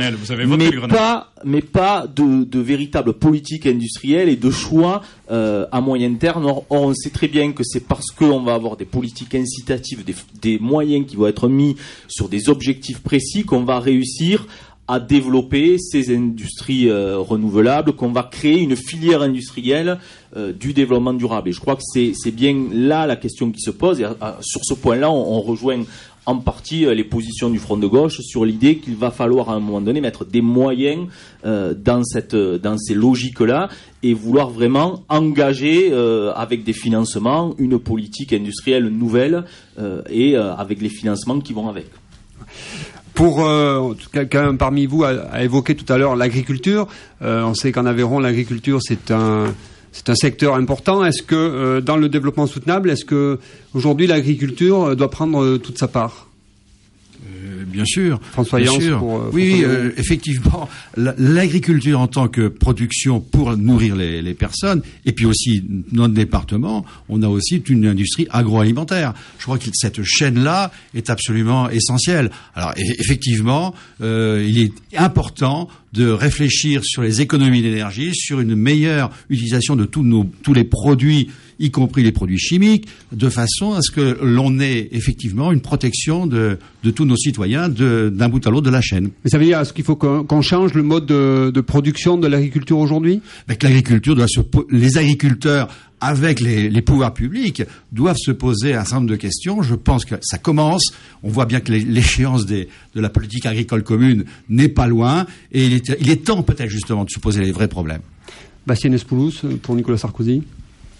mais pas de véritable politique industrielle et de choix à moyen terme. Or, on sait très bien que c'est parce qu'on va avoir des politiques incitatives, des moyens qui vont être mis sur des objectifs précis qu'on va réussir à développer ces industries renouvelables, qu'on va créer une filière industrielle du développement durable. Et je crois que c'est bien là la question qui se pose. Et sur ce point-là, on rejoint en partie les positions du Front de gauche sur l'idée qu'il va falloir à un moment donné mettre des moyens dans ces logiques-là et vouloir vraiment engager avec des financements une politique industrielle nouvelle et avec les financements qui vont avec. Pour quelqu'un parmi vous a évoqué tout à l'heure l'agriculture. On sait qu'en Aveyron, l'agriculture c'est un secteur important. Est-ce que dans le développement soutenable, est-ce que aujourd'hui l'agriculture doit prendre toute sa part? Bien sûr. François Yance, oui, effectivement, l'agriculture en tant que production pour nourrir les personnes, et puis aussi notre département, on a aussi une industrie agroalimentaire. Je crois que cette chaîne-là est absolument essentielle. Alors effectivement, il est important de réfléchir sur les économies d'énergie, sur une meilleure utilisation de tous les produits, y compris les produits chimiques, de façon à ce que l'on ait effectivement une protection de tous nos citoyens d'un bout à l'autre de la chaîne. Mais ça veut dire, est-ce qu'il faut qu'on change le mode de production de l'agriculture aujourd'hui? Que l'agriculture les agriculteurs avec les pouvoirs publics doivent se poser un certain nombre de questions. Je pense que ça commence. On voit bien que l'échéance de la politique agricole commune n'est pas loin, et il est temps peut-être justement de se poser les vrais problèmes. Bastien Espoulos, pour Nicolas Sarkozy.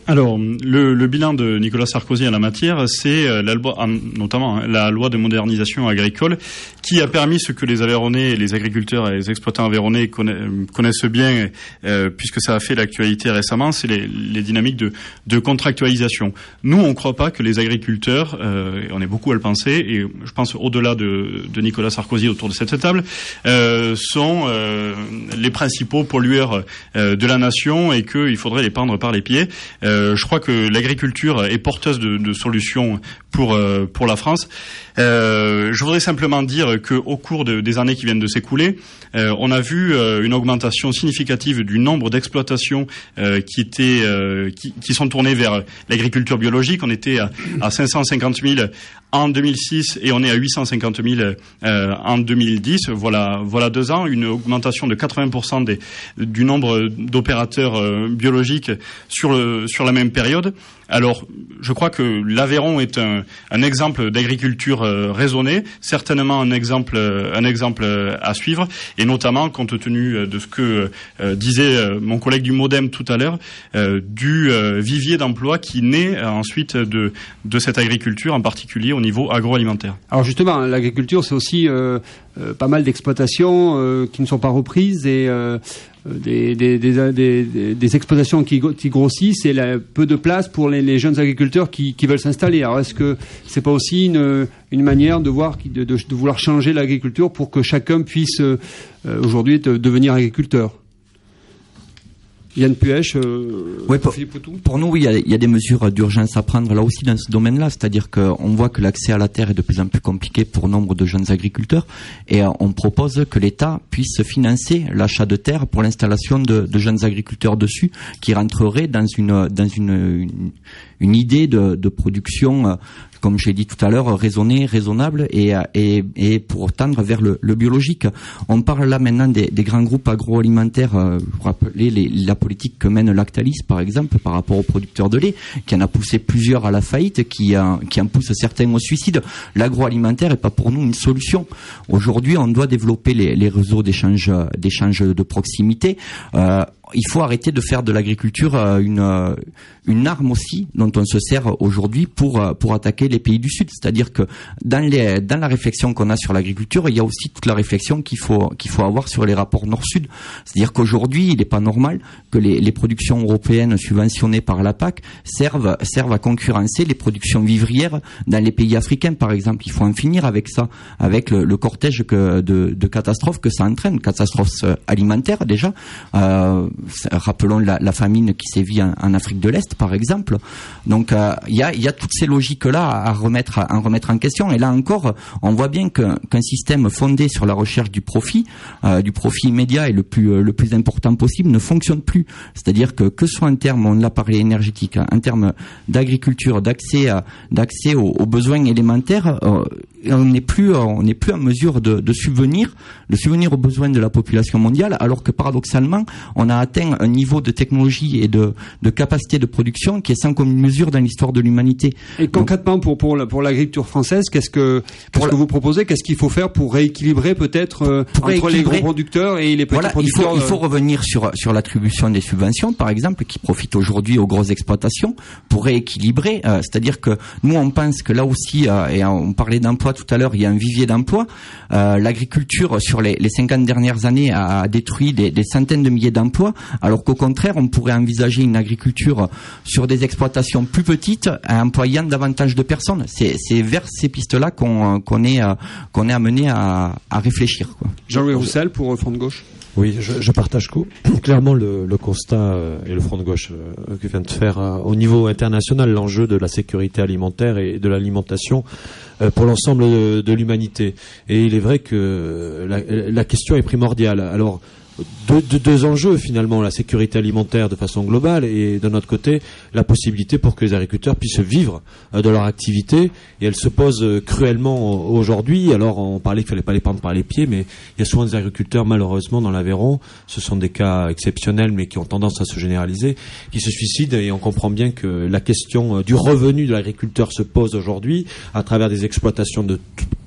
Alors, le bilan de Nicolas Sarkozy en la matière, c'est la loi, notamment la loi de modernisation agricole, qui a permis ce que les Aveyronnais, les agriculteurs et les exploitants aveyronnais connaissent bien, puisque ça a fait l'actualité récemment, c'est les dynamiques de contractualisation. Nous, on ne croit pas que les agriculteurs, on est beaucoup à le penser, et je pense au-delà de Nicolas Sarkozy autour de cette table, sont les principaux pollueurs de la nation et qu'il faudrait les prendre par les pieds. Je crois que l'agriculture est porteuse de solutions pour la France. Je voudrais simplement dire qu'au cours des années qui viennent de s'écouler, on a vu une augmentation significative du nombre d'exploitations qui sont tournées vers l'agriculture biologique. On était à 550 000 en 2006 et on est à 850 000 en 2010. Voilà 2 ans, une augmentation de 80% du nombre d'opérateurs biologiques sur la même période. Alors, je crois que l'Aveyron est un exemple d'agriculture raisonnée, certainement un exemple à suivre, et notamment compte tenu de ce que disait mon collègue du MODEM tout à l'heure, du vivier d'emploi qui naît ensuite de cette agriculture, en particulier au niveau agroalimentaire. Alors justement, l'agriculture, c'est aussi pas mal d'exploitations qui ne sont pas reprises et des exploitations qui grossissent et peu de place pour les jeunes agriculteurs qui veulent s'installer. Alors est-ce que c'est pas aussi une manière de vouloir changer l'agriculture pour que chacun puisse aujourd'hui devenir agriculteur? Yann Puech, pour nous, oui, il y a des mesures d'urgence à prendre là aussi dans ce domaine-là, c'est-à-dire qu'on voit que l'accès à la terre est de plus en plus compliqué pour nombre de jeunes agriculteurs, et on propose que l'État puisse financer l'achat de terre pour l'installation de jeunes agriculteurs dessus, qui rentreraient dans une idée de production, comme j'ai dit tout à l'heure, raisonnable et pour tendre vers le biologique. On parle là maintenant des grands groupes agroalimentaires. Vous rappelez la politique que mène Lactalis, par exemple, par rapport aux producteurs de lait, qui en a poussé plusieurs à la faillite, qui en pousse certains au suicide. L'agroalimentaire n'est pas pour nous une solution. Aujourd'hui, on doit développer les réseaux d'échange de proximité. Il faut arrêter de faire de l'agriculture une arme aussi dont on se sert aujourd'hui pour attaquer les pays du Sud. C'est-à-dire que dans la réflexion qu'on a sur l'agriculture, il y a aussi toute la réflexion qu'il faut avoir sur les rapports Nord-Sud. C'est-à-dire qu'aujourd'hui, il n'est pas normal que les productions européennes subventionnées par la PAC servent à concurrencer les productions vivrières dans les pays africains, par exemple. Il faut en finir avec ça, avec le cortège de catastrophes que ça entraîne, catastrophes alimentaires déjà. Rappelons la famine qui sévit en Afrique de l'Est, par exemple. Donc il y a toutes ces logiques-là à remettre en question. Et là encore, on voit bien qu'un système fondé sur la recherche du profit immédiat et le plus important possible ne fonctionne plus. C'est-à-dire que soit en termes, on l'a parlé énergétique, en termes d'agriculture, d'accès aux besoins élémentaires, on n'est plus en mesure de subvenir aux besoins de la population mondiale, alors que paradoxalement, on a atteint un niveau de technologie et de capacité de production qui est sans commune mesure dans l'histoire de l'humanité. Et concrètement, pour l'agriculture française, qu'est-ce que vous proposez? Qu'est-ce qu'il faut faire pour rééquilibrer peut-être entre les gros producteurs et les petits producteurs? Il faut revenir sur l'attribution des subventions, par exemple, qui profitent aujourd'hui aux grosses exploitations, pour rééquilibrer. C'est-à-dire que nous, on pense que là aussi, et on parlait d'emploi tout à l'heure, il y a un vivier d'emploi. L'agriculture, sur les 50 dernières années, a détruit des centaines de milliers d'emplois, alors qu'au contraire, on pourrait envisager une agriculture sur des exploitations plus petites, employant davantage de personnes. C'est vers ces pistes-là qu'on est amené à réfléchir, quoi. Jean-Louis Roussel pour le Front de Gauche. Oui, je partage clairement le constat et le Front de Gauche que vient de faire au niveau international, l'enjeu de la sécurité alimentaire et de l'alimentation pour l'ensemble de l'humanité. Et il est vrai que la question est primordiale. Alors, deux enjeux finalement, la sécurité alimentaire de façon globale et d'un autre côté la possibilité pour que les agriculteurs puissent vivre de leur activité, et elle se pose cruellement aujourd'hui. Alors on parlait qu'il fallait pas les prendre par les pieds, mais il y a souvent des agriculteurs malheureusement dans l'Aveyron, ce sont des cas exceptionnels mais qui ont tendance à se généraliser, qui se suicident, et on comprend bien que la question du revenu de l'agriculteur se pose aujourd'hui à travers des exploitations de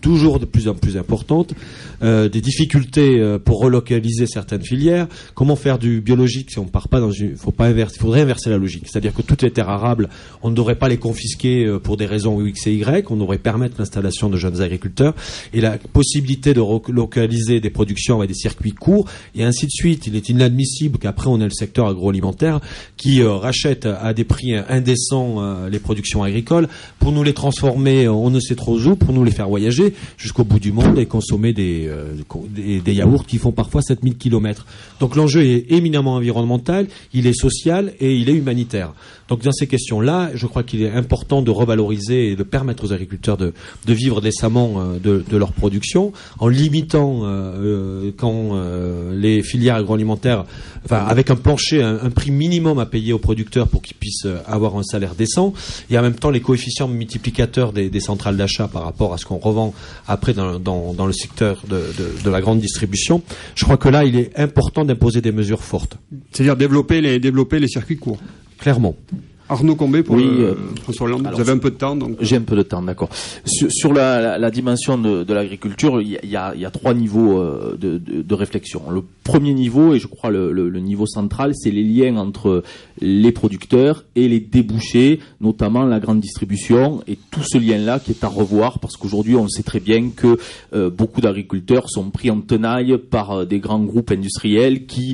toujours de plus en plus importantes, des difficultés pour relocaliser certaines filières. Comment faire du biologique si on part pas il faudrait inverser la logique. C'est-à-dire que toutes les terres arables, on ne devrait pas les confisquer pour des raisons X et Y, on devrait permettre l'installation de jeunes agriculteurs et la possibilité de relocaliser des productions avec des circuits courts et ainsi de suite. Il est inadmissible qu'après on ait le secteur agroalimentaire qui rachète à des prix indécents les productions agricoles pour nous les transformer on ne sait trop où, pour nous les faire voyager jusqu'au bout du monde et consommer des yaourts qui font parfois 7000 km. Donc l'enjeu est éminemment environnemental, il est social et il est humanitaire. Donc dans ces questions-là, je crois qu'il est important de revaloriser et de permettre aux agriculteurs de vivre décemment de leur production en limitant quand les filières agroalimentaires, enfin avec un plancher, un prix minimum à payer aux producteurs pour qu'ils puissent avoir un salaire décent, et en même temps les coefficients multiplicateurs des centrales d'achat par rapport à ce qu'on revend après dans le secteur de la grande distribution. Je crois que là, il est important d'imposer des mesures fortes. C'est-à-dire développer les circuits courts. Clairement. Arnaud Combet pour François Hollande. Vous avez un peu de temps, donc. J'ai un peu de temps, d'accord. Sur la dimension de l'agriculture, il y a trois niveaux de réflexion. Le premier niveau, et je crois le niveau central, c'est les liens entre les producteurs et les débouchés, notamment la grande distribution, et tout ce lien-là qui est à revoir, parce qu'aujourd'hui, on sait très bien que beaucoup d'agriculteurs sont pris en tenaille par des grands groupes industriels qui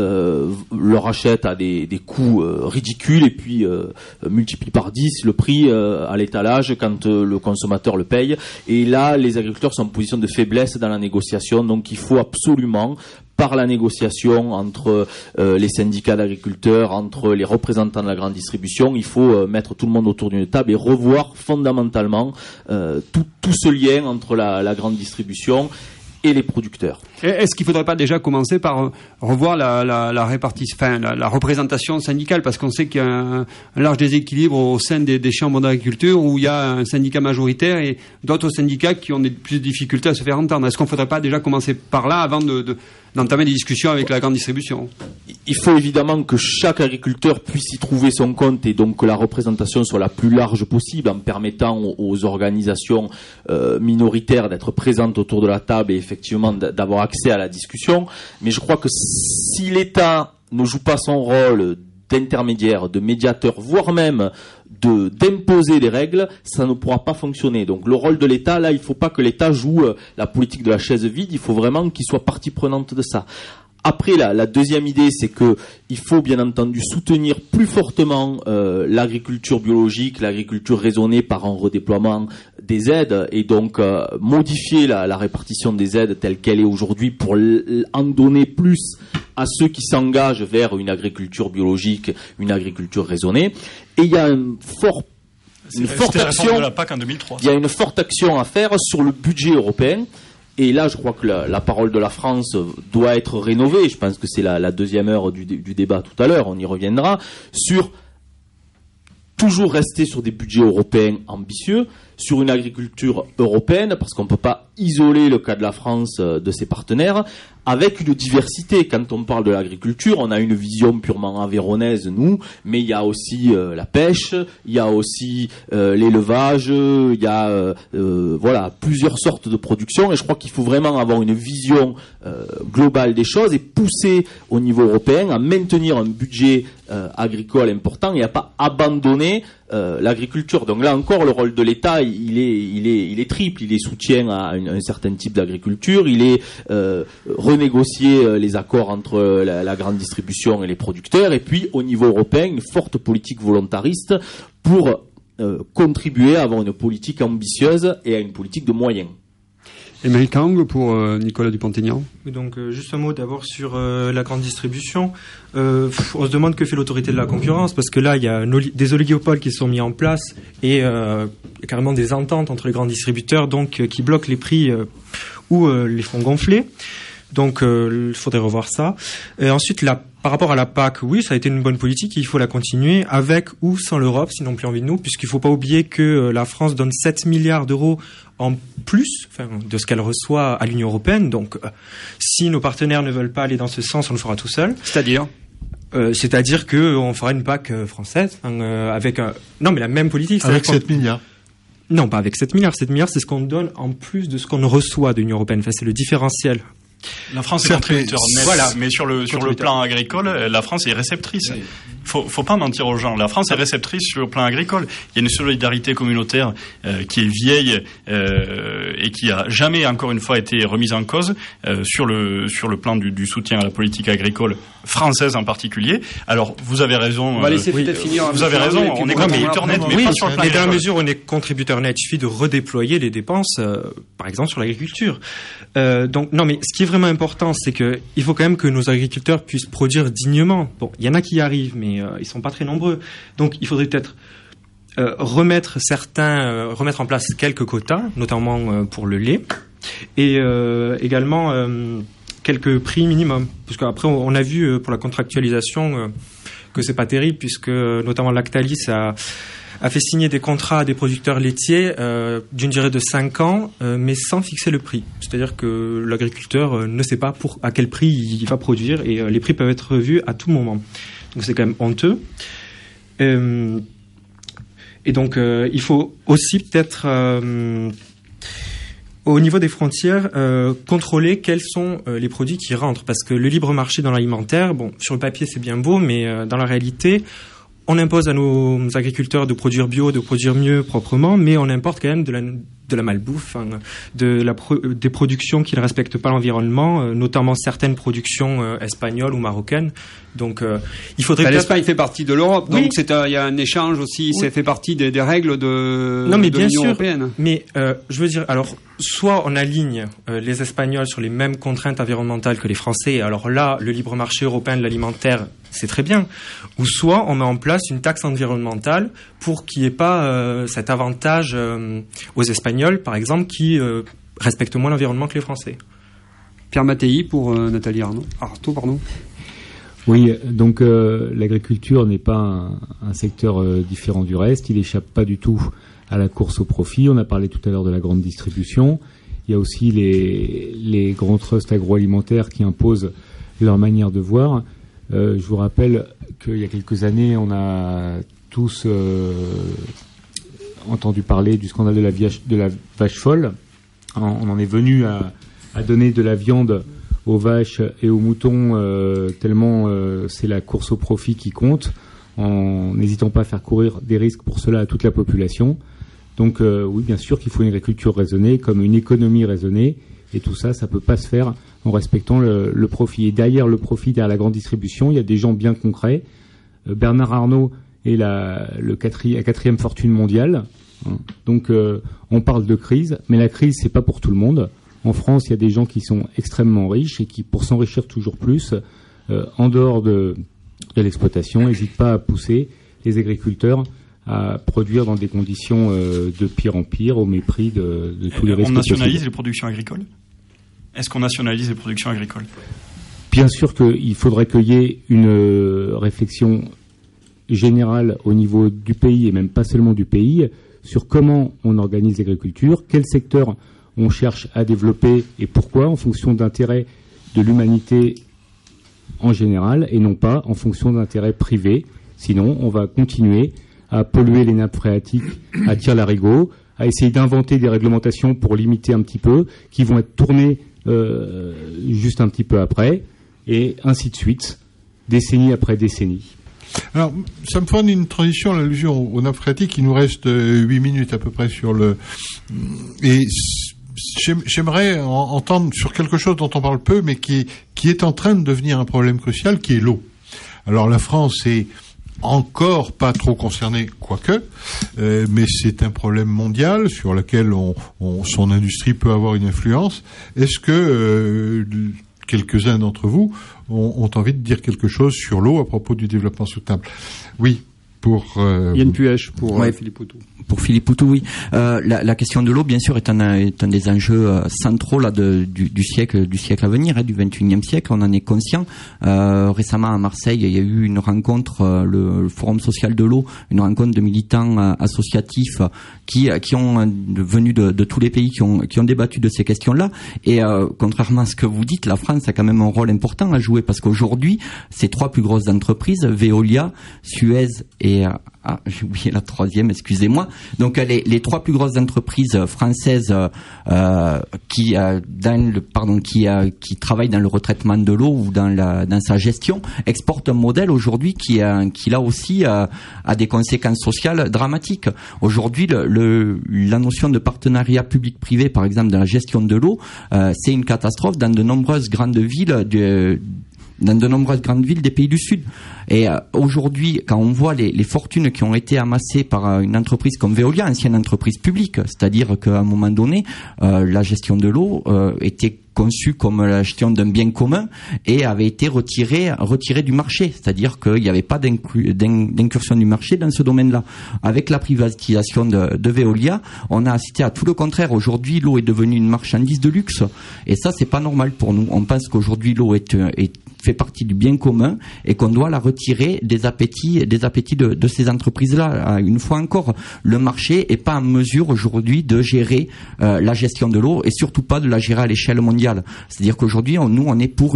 leur achètent à des coûts ridicules et puis multiplie par 10 le prix à l'étalage quand le consommateur le paye. Et là, les agriculteurs sont en position de faiblesse dans la négociation. Donc, il faut absolument, par la négociation entre les syndicats d'agriculteurs, entre les représentants de la grande distribution, il faut mettre tout le monde autour d'une table et revoir fondamentalement tout ce lien entre la grande distribution et les producteurs. Est-ce qu'il ne faudrait pas déjà commencer par revoir la répartition, enfin la représentation syndicale, parce qu'on sait qu'il y a un large déséquilibre au sein des chambres d'agriculture où il y a un syndicat majoritaire et d'autres syndicats qui ont plus de difficultés à se faire entendre. Est-ce qu'on ne faudrait pas déjà commencer par là avant d'entamer des discussions avec la grande distribution? Il faut évidemment que chaque agriculteur puisse y trouver son compte et donc que la représentation soit la plus large possible en permettant aux organisations minoritaires d'être présentes autour de la table et effectivement d'avoir accès à la discussion. Mais je crois que si l'État ne joue pas son rôle d'intermédiaire, de médiateur, voire même d'imposer des règles, ça ne pourra pas fonctionner. Donc le rôle de l'État, là, il ne faut pas que l'État joue la politique de la chaise vide, il faut vraiment qu'il soit partie prenante de ça. Après, la deuxième idée, c'est que il faut bien entendu soutenir plus fortement l'agriculture biologique, l'agriculture raisonnée par un redéploiement des aides et donc modifier la répartition des aides telle qu'elle est aujourd'hui pour en donner plus à ceux qui s'engagent vers une agriculture biologique, une agriculture raisonnée. Et il y a une forte action de la PAC en 2003. Il y a une forte action à faire sur le budget européen. Et là, je crois que la parole de la France doit être rénovée. Je pense que c'est la deuxième heure du débat tout à l'heure. On y reviendra sur toujours rester sur des budgets européens ambitieux, sur une agriculture européenne, parce qu'on ne peut pas isoler le cas de la France de ses partenaires, avec une diversité. Quand on parle de l'agriculture, on a une vision purement aveyronnaise, nous, mais il y a aussi la pêche, il y a aussi l'élevage, il y a plusieurs sortes de production, et je crois qu'il faut vraiment avoir une vision globale des choses et pousser au niveau européen à maintenir un budget agricole important et à pas abandonner l'agriculture. Donc là encore, le rôle de l'État, il est triple. Il est soutien à un certain type d'agriculture, il est renégocier les accords entre la grande distribution et les producteurs, et puis au niveau européen, une forte politique volontariste pour contribuer à avoir une politique ambitieuse et à une politique de moyens. Émeric Kang pour Nicolas Dupont-Aignan. Donc juste un mot d'abord sur la grande distribution. On se demande que fait l'autorité de la concurrence, parce que là il y a des oligopoles qui sont mis en place et carrément des ententes entre les grands distributeurs donc qui bloquent les prix ou les font gonfler. Donc il faudrait revoir ça. Et ensuite par rapport à la PAC, oui, ça a été une bonne politique, il faut la continuer avec ou sans l'Europe, s'ils n'ont plus envie de nous, puisqu'il ne faut pas oublier que la France donne 7 milliards d'euros en plus de ce qu'elle reçoit à l'Union européenne. Donc si nos partenaires ne veulent pas aller dans ce sens, on le fera tout seul. C'est-à-dire qu'on fera une PAC française avec non mais la même politique. Avec 7 milliards. Non, pas avec 7 milliards. 7 milliards, c'est ce qu'on donne en plus de ce qu'on reçoit de l'Union européenne. Enfin, c'est le différentiel. La France est contributeur net, voilà. Mais sur le plan agricole, la France est réceptrice. Oui. Faut pas mentir aux gens. La France est réceptrice sur le plan agricole. Il y a une solidarité communautaire qui est vieille et qui a jamais encore une fois été remise en cause sur le plan du soutien à la politique agricole française en particulier. Alors vous avez raison. On va laisser peut-être finir. Vous avez raison. On est contributeur net, mais pas sur le plan agricole. Dans la mesure où on est contributeur net, il suffit de redéployer les dépenses, par exemple sur l'agriculture. Donc non, mais ce qui est vraiment important, c'est que il faut quand même que nos agriculteurs puissent produire dignement. Bon, il y en a qui y arrivent, mais ils sont pas très nombreux. Donc il faudrait peut-être remettre en place quelques quotas, notamment pour le lait, et également quelques prix minimums. Parce qu'après, on a vu pour la contractualisation que c'est pas terrible, puisque notamment Lactalis a fait signer des contrats à des producteurs laitiers d'une durée de 5 ans, mais sans fixer le prix. C'est-à-dire que l'agriculteur ne sait pas à quel prix il va produire, et les prix peuvent être revus à tout moment. Donc c'est quand même honteux. Et donc il faut aussi peut-être au niveau des frontières contrôler quels sont les produits qui rentrent, parce que le libre marché dans l'alimentaire, bon, sur le papier c'est bien beau, mais dans la réalité, on impose à nos agriculteurs de produire bio, de produire mieux, proprement, mais on importe quand même de la malbouffe, hein, des productions qui ne respectent pas l'environnement, notamment certaines productions espagnoles ou marocaines. Donc, il faudrait. L'Espagne fait partie de l'Europe, donc il y a un échange aussi. Oui. Ça fait partie des règles de l'Union européenne. Mais je veux dire, alors, soit on aligne les Espagnols sur les mêmes contraintes environnementales que les Français. Alors là, le libre marché européen de l'alimentaire, c'est très bien. Ou soit on met en place une taxe environnementale pour qu'il n'y ait pas cet avantage aux Espagnols, par exemple, qui respectent moins l'environnement que les Français. Pierre Mattei pour Nathalie Arthaud, pardon. Oui, donc l'agriculture n'est pas un secteur différent du reste. Il n'échappe pas du tout à la course au profit. On a parlé tout à l'heure de la grande distribution. Il y a aussi les grands trusts agroalimentaires qui imposent leur manière de voir. Je vous rappelle qu'il y a quelques années, on a tous entendu parler du scandale de la vache folle. On en est venu à donner de la viande aux vaches et aux moutons tellement c'est la course au profit qui compte, en n'hésitant pas à faire courir des risques pour cela à toute la population. Donc oui, bien sûr qu'il faut une agriculture raisonnée comme une économie raisonnée, et tout ça, ça peut pas se faire en respectant le profit. Et derrière le profit, derrière la grande distribution, il y a des gens bien concrets. Bernard Arnault est la quatrième fortune mondiale. Donc on parle de crise, mais la crise c'est pas pour tout le monde. En France, il y a des gens qui sont extrêmement riches et qui, pour s'enrichir toujours plus, en dehors de l'exploitation, n'hésitent pas à pousser les agriculteurs à produire dans des conditions de pire en pire, au mépris de tous les risques. On nationalise les productions agricoles ? Est-ce qu'on nationalise les productions agricoles ? Bien sûr qu'il faudrait qu'il y ait une réflexion générale au niveau du pays, et même pas seulement du pays, sur comment on organise l'agriculture, quel secteur on cherche à développer et pourquoi, en fonction d'intérêts de l'humanité en général, et non pas en fonction d'intérêts privés. Sinon, on va continuer à polluer les nappes phréatiques à tire-larigot, à essayer d'inventer des réglementations pour limiter un petit peu, qui vont être tournées juste un petit peu après, et ainsi de suite, décennie après décennie. Alors, ça me fait une transition, l'allusion aux nappes phréatiques. Il nous reste 8 minutes à peu près sur le... Et j'aimerais entendre sur quelque chose dont on parle peu, mais qui est en train de devenir un problème crucial, qui est l'eau. Alors, la France est encore pas trop concernée, quoique, mais c'est un problème mondial sur lequel son industrie peut avoir une influence. Est-ce que quelques-uns d'entre vous ont envie de dire quelque chose sur l'eau à propos du développement soutenable? Oui, pour Yann Puech, pour Philippe Poutou. Pour Philippe Poutou, oui. La question de l'eau, bien sûr, est un des enjeux centraux là du siècle à venir, du 21e siècle. On en est conscient. Récemment à Marseille, il y a eu une rencontre, le Forum social de l'eau, une rencontre de militants associatifs qui ont venus de tous les pays qui ont débattu de ces questions-là. Et contrairement à ce que vous dites, la France a quand même un rôle important à jouer, parce qu'aujourd'hui, ces trois plus grosses entreprises, Veolia, Suez et j'ai oublié la troisième, excusez-moi. Donc les trois plus grosses entreprises françaises qui travaillent dans le retraitement de l'eau ou dans sa gestion exportent un modèle aujourd'hui qui là aussi a des conséquences sociales dramatiques. Aujourd'hui, la notion de partenariat public-privé, par exemple, dans la gestion de l'eau, c'est une catastrophe dans de nombreuses grandes villes des pays du Sud. Et aujourd'hui, quand on voit les fortunes qui ont été amassées par une entreprise comme Veolia, ancienne entreprise publique, c'est-à-dire qu'à un moment donné, la gestion de l'eau était conçue comme la gestion d'un bien commun et avait été retirée du marché, c'est-à-dire qu'il n'y avait pas d'incursion du marché dans ce domaine-là. Avec la privatisation de Veolia, on a assisté à tout le contraire. Aujourd'hui, l'eau est devenue une marchandise de luxe et ça, c'est pas normal pour nous. On pense qu'aujourd'hui, l'eau fait partie du bien commun et qu'on doit la retirer des appétits de ces entreprises-là. Une fois encore, le marché est pas en mesure aujourd'hui de gérer la gestion de l'eau et surtout pas de la gérer à l'échelle mondiale. C'est-à-dire qu'aujourd'hui, on est pour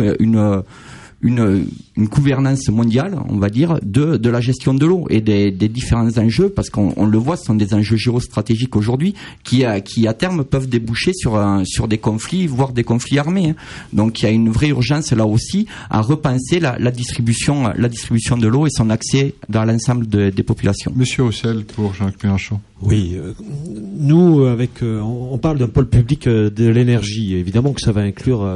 une gouvernance mondiale, on va dire, de la gestion de l'eau et des différents enjeux, parce qu'on le voit, ce sont des enjeux géostratégiques aujourd'hui qui à terme peuvent déboucher sur des conflits, voire des conflits armés. Donc il y a une vraie urgence là aussi à repenser la distribution de l'eau et son accès dans l'ensemble des populations. Monsieur Haussel pour Jean-Luc Mélenchon. Oui, nous on parle d'un pôle public de l'énergie. Évidemment que ça va inclure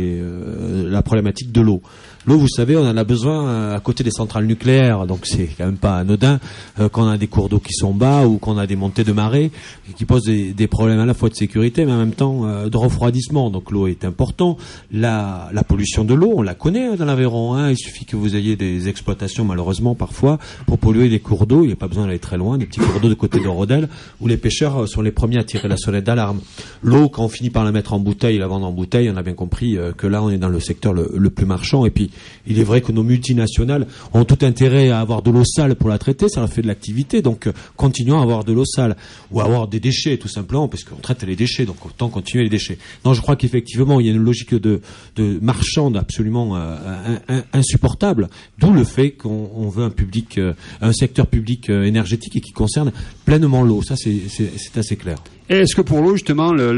la problématique de l'eau. L'eau, vous savez, on en a besoin à côté des centrales nucléaires, donc c'est quand même pas anodin qu'on a des cours d'eau qui sont bas ou qu'on a des montées de marée qui posent des problèmes à la fois de sécurité mais en même temps de refroidissement. Donc l'eau est importante. La pollution de l'eau, on la connaît dans l'Aveyron. Il suffit que vous ayez des exploitations malheureusement parfois pour polluer des cours d'eau. Il n'y a pas besoin d'aller très loin, des petits cours d'eau de côté de Rodel où les pêcheurs sont les premiers à tirer la sonnette d'alarme. L'eau, quand on finit par la mettre en bouteille, la vendre en bouteille, on a bien compris que là on est dans le secteur le plus marchand. Et puis il est vrai que nos multinationales ont tout intérêt à avoir de l'eau sale pour la traiter, ça leur fait de l'activité, donc continuons à avoir de l'eau sale, ou à avoir des déchets tout simplement, parce qu'on traite les déchets, donc autant continuer les déchets. Non, je crois qu'effectivement il y a une logique de marchande absolument insupportable, d'où le fait qu'on veut un secteur public énergétique et qui concerne pleinement l'eau, ça c'est assez clair. Et est-ce que pour l'eau, justement, la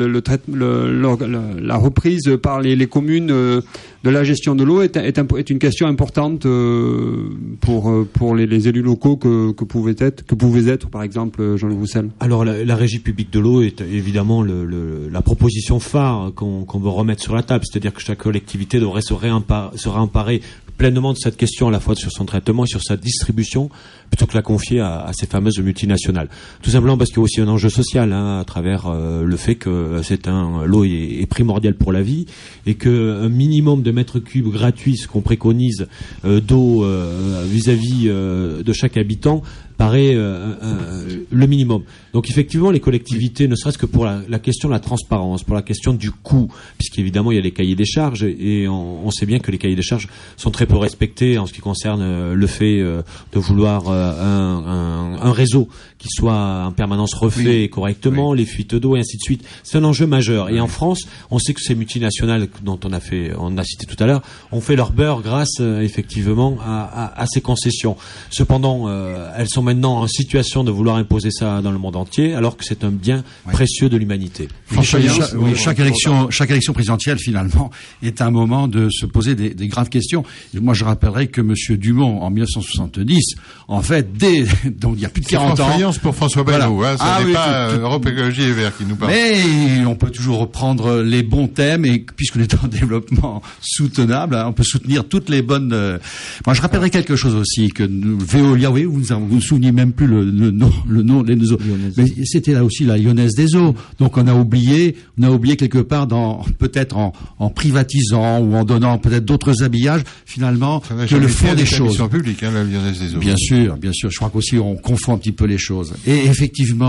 reprise par les communes de la gestion de l'eau est une question importante pour les élus locaux que pouvez être, par exemple, Jean-Luc Roussel? Alors, la régie publique de l'eau est évidemment la proposition phare qu'on veut remettre sur la table. C'est-à-dire que chaque collectivité devrait se réemparer pleinement de cette question, à la fois sur son traitement et sur sa distribution, plutôt que la confier à ces fameuses multinationales. Tout simplement parce qu'il y a aussi un enjeu social, à travers le fait que l'eau est primordiale pour la vie et que un minimum de mètres cubes gratuits, ce qu'on préconise d'eau vis-à-vis de chaque habitant, paraît le minimum. Donc effectivement, les collectivités, ne serait-ce que pour la question de la transparence, pour la question du coût, puisqu'évidemment il y a les cahiers des charges et on sait bien que les cahiers des charges sont très peu respectés en ce qui concerne le fait de vouloir un réseau qui soit en permanence refait correctement, les fuites d'eau et ainsi de suite. C'est un enjeu majeur. Et en France, on sait que ces multinationales dont on a cité tout à l'heure, ont fait leur beurre grâce effectivement à ces concessions. Cependant, elles sont maintenant en situation de vouloir imposer ça dans le monde entier, alors que c'est un bien précieux de l'humanité. Chaque élection présidentielle, finalement, est un moment de se poser des graves questions. Et moi, je rappellerai que M. Dumont, en 1970, en fait, donc il y a plus de 40 ans... pour François Bayrou, voilà. Ça n'est pas Europe Écologie et Verts qui nous parle. Mais on peut toujours reprendre les bons thèmes, et puisqu'on est en développement soutenable, on peut soutenir toutes les bonnes... Moi, je rappellerai quelque chose aussi, que Veolia, oui, vous vous souvenez même plus le nom des eaux. Mais c'était là aussi la Lyonnaise des eaux. Donc on a oublié quelque part peut-être en privatisant ou en donnant peut-être d'autres habillages, finalement, que le fond des choses. C'est public, la Lyonnaise des eaux. Bien sûr. Je crois qu'aussi on confond un petit peu les choses. Et effectivement,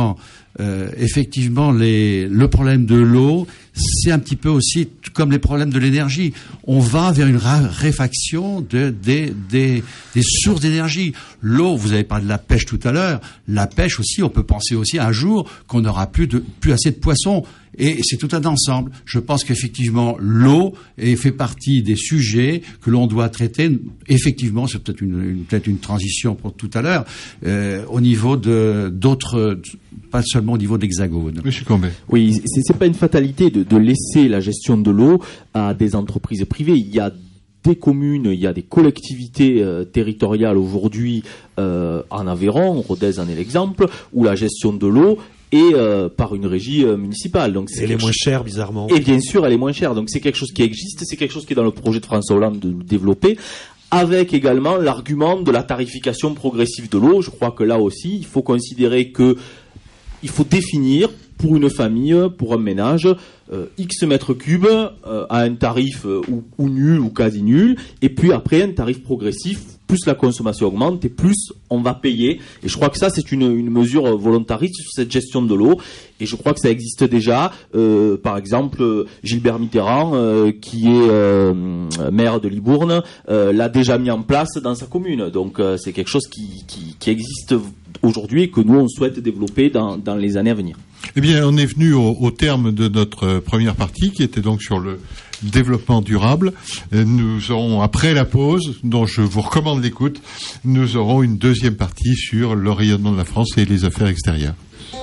effectivement, le problème de l'eau, c'est un petit peu aussi comme les problèmes de l'énergie. On va vers une raréfaction des sources d'énergie. L'eau, vous avez parlé de la pêche tout à l'heure. La pêche aussi, on peut penser aussi un jour qu'on n'aura plus assez de poissons. Et c'est tout un ensemble. Je pense qu'effectivement, l'eau fait partie des sujets que l'on doit traiter. Effectivement, c'est peut-être une transition pour tout à l'heure, au niveau d'autres, pas seulement au niveau de l'Hexagone. Monsieur Combet. Oui, c'est pas une fatalité de laisser la gestion de l'eau à des entreprises privées. Il y a des communes, il y a des collectivités territoriales aujourd'hui en Aveyron, Rodez en est l'exemple, où la gestion de l'eau et par une régie municipale. Donc elle est moins chère, bizarrement. Et bien sûr, elle est moins chère. Donc c'est quelque chose qui existe, c'est quelque chose qui est dans le projet de François Hollande de développer, avec également l'argument de la tarification progressive de l'eau. Je crois que là aussi, il faut considérer que il faut définir pour une famille, pour un ménage, X mètres cubes à un tarif ou nul ou quasi nul, et puis après un tarif progressif. Plus la consommation augmente et plus on va payer. Et je crois que ça, c'est une mesure volontariste sur cette gestion de l'eau. Et je crois que ça existe déjà. Par exemple, Gilbert Mitterrand, qui est maire de Libourne, l'a déjà mis en place dans sa commune. Donc c'est quelque chose qui existe aujourd'hui et que nous, on souhaite développer dans les années à venir. Eh bien, on est venu au terme de notre première partie, qui était donc sur le développement durable. Nous aurons, après la pause, dont je vous recommande l'écoute, nous aurons une deuxième partie sur le rayonnement de la France et les affaires extérieures.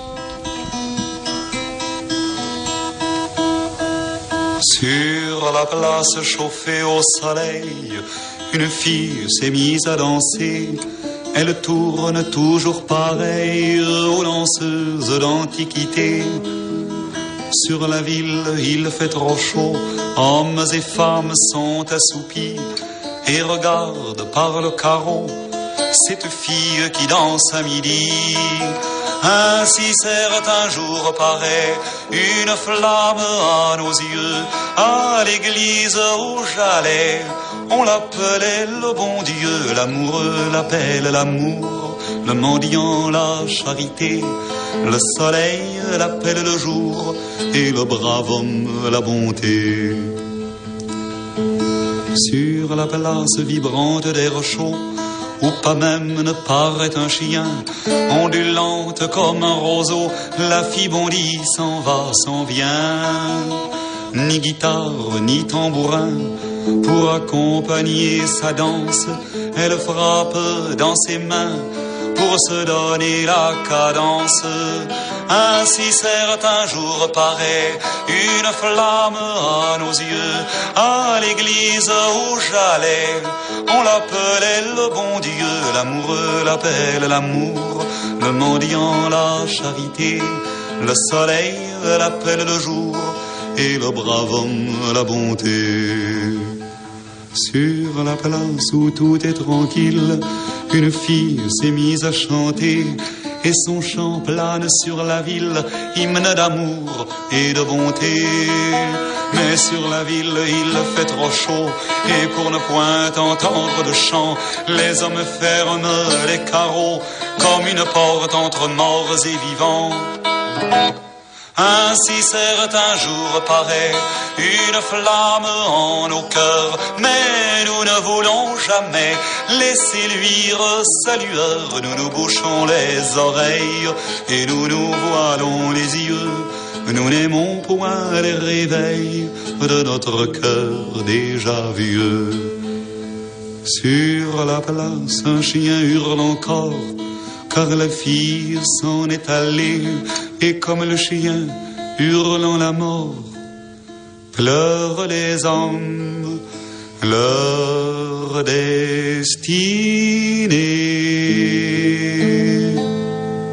Sur la place chauffée au soleil, une fille s'est mise à danser. Elle tourne toujours pareille aux danseuses d'antiquité. Sur la ville, il fait trop chaud, hommes et femmes sont assoupis et regardent par le carreau cette fille qui danse à midi. Ainsi certain jour paraît une flamme à nos yeux, à l'église où j'allais. On l'appelait le bon Dieu, l'amoureux l'appelle l'amour, le mendiant la charité, le soleil l'appelle le jour et le brave homme la bonté. Sur la place vibrante d'air chaud, où pas même ne paraît un chien, ondulante comme un roseau, la fille bondit, s'en va, s'en vient. Ni guitare, ni tambourin, pour accompagner sa danse, elle frappe dans ses mains pour se donner la cadence. Ainsi certain jour paraît une flamme à nos yeux, à l'église où j'allais. On l'appelait le bon Dieu, l'amoureux l'appelle l'amour, le mendiant la charité, le soleil l'appelle le jour et le brave homme la bonté. Sur la place où tout est tranquille, une fille s'est mise à chanter et son chant plane sur la ville, hymne d'amour et de bonté. Mais sur la ville il fait trop chaud et pour ne point entendre de chant, les hommes ferment les carreaux comme une porte entre morts et vivants. Ainsi certain jour paraît une flamme en nos cœurs, mais nous ne voulons jamais laisser luire sa lueur. Nous nous bouchons les oreilles et nous nous voilons les yeux. Nous n'aimons point les réveils de notre cœur déjà vieux. Sur la place un chien hurle encore, car la fille s'en est allée, et comme le chien hurlant la mort, pleurent les hommes leur destinée.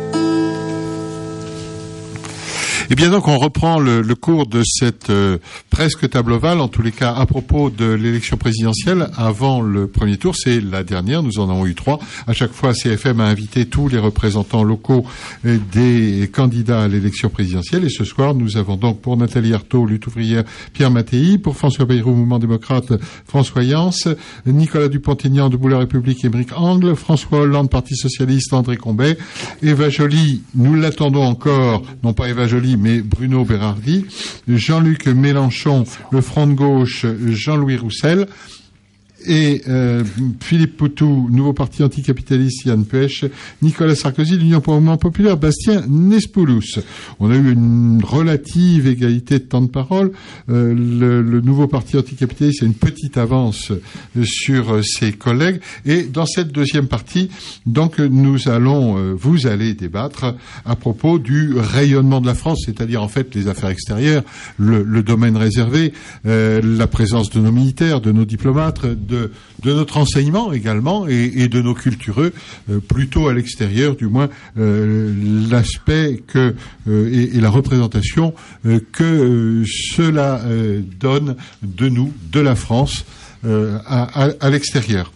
Eh bien donc on reprend le cours de cette presque table ovale, en tous les cas à propos de l'élection présidentielle avant le premier tour. C'est la dernière, nous en avons eu 3. À chaque fois, CFM a invité tous les représentants locaux des candidats à l'élection présidentielle. Et ce soir, nous avons donc pour Nathalie Arthaud, lutte ouvrière, Pierre Mattei, pour François Bayrou, mouvement démocrate, François Yance, Nicolas Dupont-Aignan, Debout la République, Émeric Angle, François Hollande, Parti socialiste, André Combet, Eva Joly, nous l'attendons encore, non pas Eva Joly, mais Bruno Bérardi, Jean-Luc Mélenchon, le Front de gauche, Jean-Louis Roussel, et Philippe Poutou, nouveau parti anticapitaliste, Yann Pech, Nicolas Sarkozy, l'Union pour le mouvement populaire, Bastien Nespoulos. On a eu une relative égalité de temps de parole. Le nouveau parti anticapitaliste a une petite avance sur ses collègues. Et dans cette deuxième partie, donc, vous allez débattre à propos du rayonnement de la France, c'est-à-dire en fait les affaires extérieures, le domaine réservé, la présence de nos militaires, de nos diplomates, de notre enseignement également et de nos cultureux, plutôt à l'extérieur, du moins l'aspect et la représentation que cela donne de nous, de la France, à l'extérieur.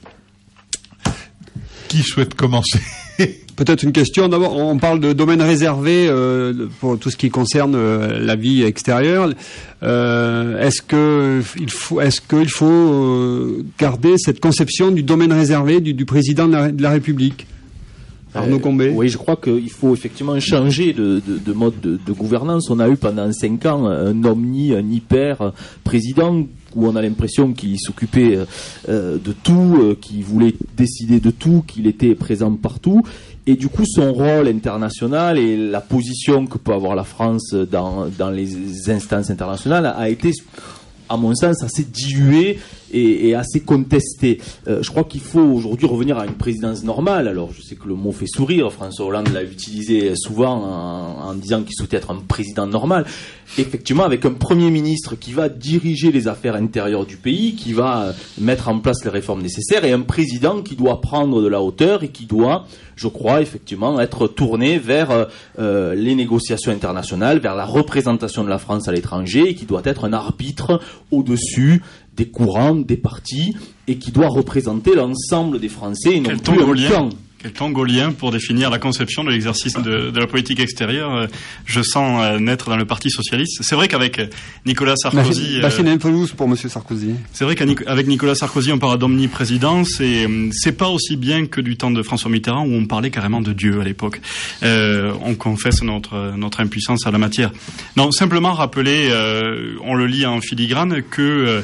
Qui souhaite commencer? Peut-être une question. D'abord, on parle de domaine réservé pour tout ce qui concerne la vie extérieure. Est-ce qu'il faut garder cette conception du domaine réservé du président de la République? Arnaud Combet. Oui, je crois qu'il faut effectivement changer de mode de gouvernance. On a eu pendant 5 ans un hyper président où on a l'impression qu'il s'occupait de tout, qu'il voulait décider de tout, qu'il était présent partout. Et du coup, son rôle international et la position que peut avoir la France dans les instances internationales a été, à mon sens, assez dilué et assez contesté. Je crois qu'il faut aujourd'hui revenir à une présidence normale. Alors, je sais que le mot fait sourire. François Hollande l'a utilisé souvent en disant qu'il souhaitait être un président normal. Effectivement, avec un Premier ministre qui va diriger les affaires intérieures du pays, qui va mettre en place les réformes nécessaires, et un président qui doit prendre de la hauteur et qui doit, je crois, effectivement, être tourné vers les négociations internationales, vers la représentation de la France à l'étranger, et qui doit être un arbitre au-dessus des courants, des partis, et qui doit représenter l'ensemble des Français et non plus un camp. Quel temps gaulien pour définir la conception de l'exercice de la politique extérieure, je sens naître dans le Parti socialiste. C'est vrai qu'avec Nicolas Sarkozy... pour Monsieur Sarkozy. C'est vrai qu'avec Nicolas Sarkozy, on parle d'omniprésidence, et c'est pas aussi bien que du temps de François Mitterrand, où on parlait carrément de Dieu à l'époque. On confesse notre impuissance à la matière. Non, simplement rappeler, on le lit en filigrane, que...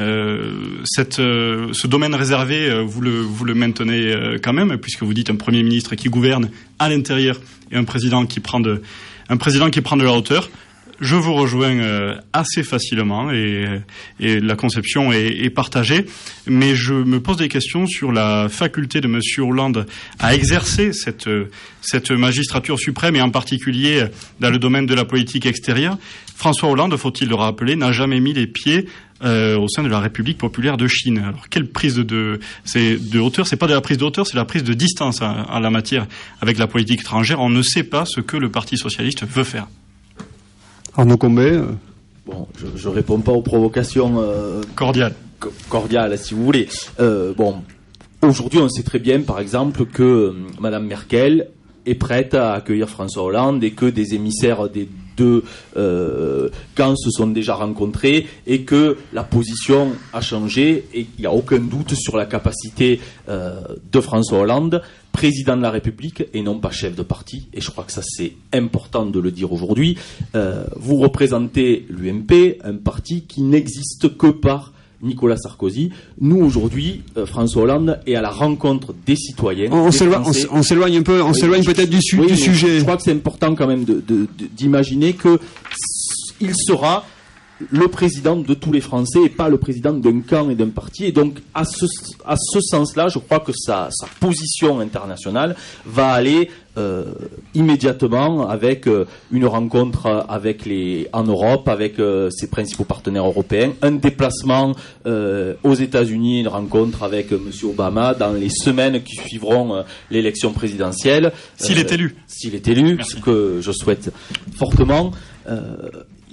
ce domaine réservé, vous le maintenez quand même, puisque vous dites un Premier ministre qui gouverne à l'intérieur et un président qui prend de la hauteur. Je vous rejoins assez facilement et la conception est partagée, mais je me pose des questions sur la faculté de Monsieur Hollande à exercer cette magistrature suprême, et en particulier dans le domaine de la politique extérieure. François Hollande, faut-il le rappeler, n'a jamais mis les pieds au sein de la République populaire de Chine. Alors, quelle prise de hauteur? C'est pas de la prise de hauteur, c'est la prise de distance à la matière avec la politique étrangère. On ne sait pas ce que le Parti socialiste veut faire. Arnaud Combet. Bon, je réponds pas aux provocations cordiales, si vous voulez. Aujourd'hui, on sait très bien, par exemple, que Madame Merkel est prête à accueillir François Hollande et que des émissaires des deux camps se sont déjà rencontrés et que la position a changé, et il n'y a aucun doute sur la capacité de François Hollande, président de la République et non pas chef de parti, et je crois que ça c'est important de le dire aujourd'hui. Vous représentez l'UMP, un parti qui n'existe que par Nicolas Sarkozy. Nous aujourd'hui, François Hollande est à la rencontre des citoyens. On s'éloigne un peu, peut-être du sujet. Je crois que c'est important quand même d'imaginer que il sera le président de tous les Français et pas le président d'un camp et d'un parti. Et donc, à ce sens-là, je crois que sa position internationale va aller immédiatement avec une rencontre en Europe avec ses principaux partenaires européens, un déplacement aux États-Unis, une rencontre avec M. Obama dans les semaines qui suivront l'élection présidentielle. S'il est élu. S'il est élu, ce que je souhaite fortement.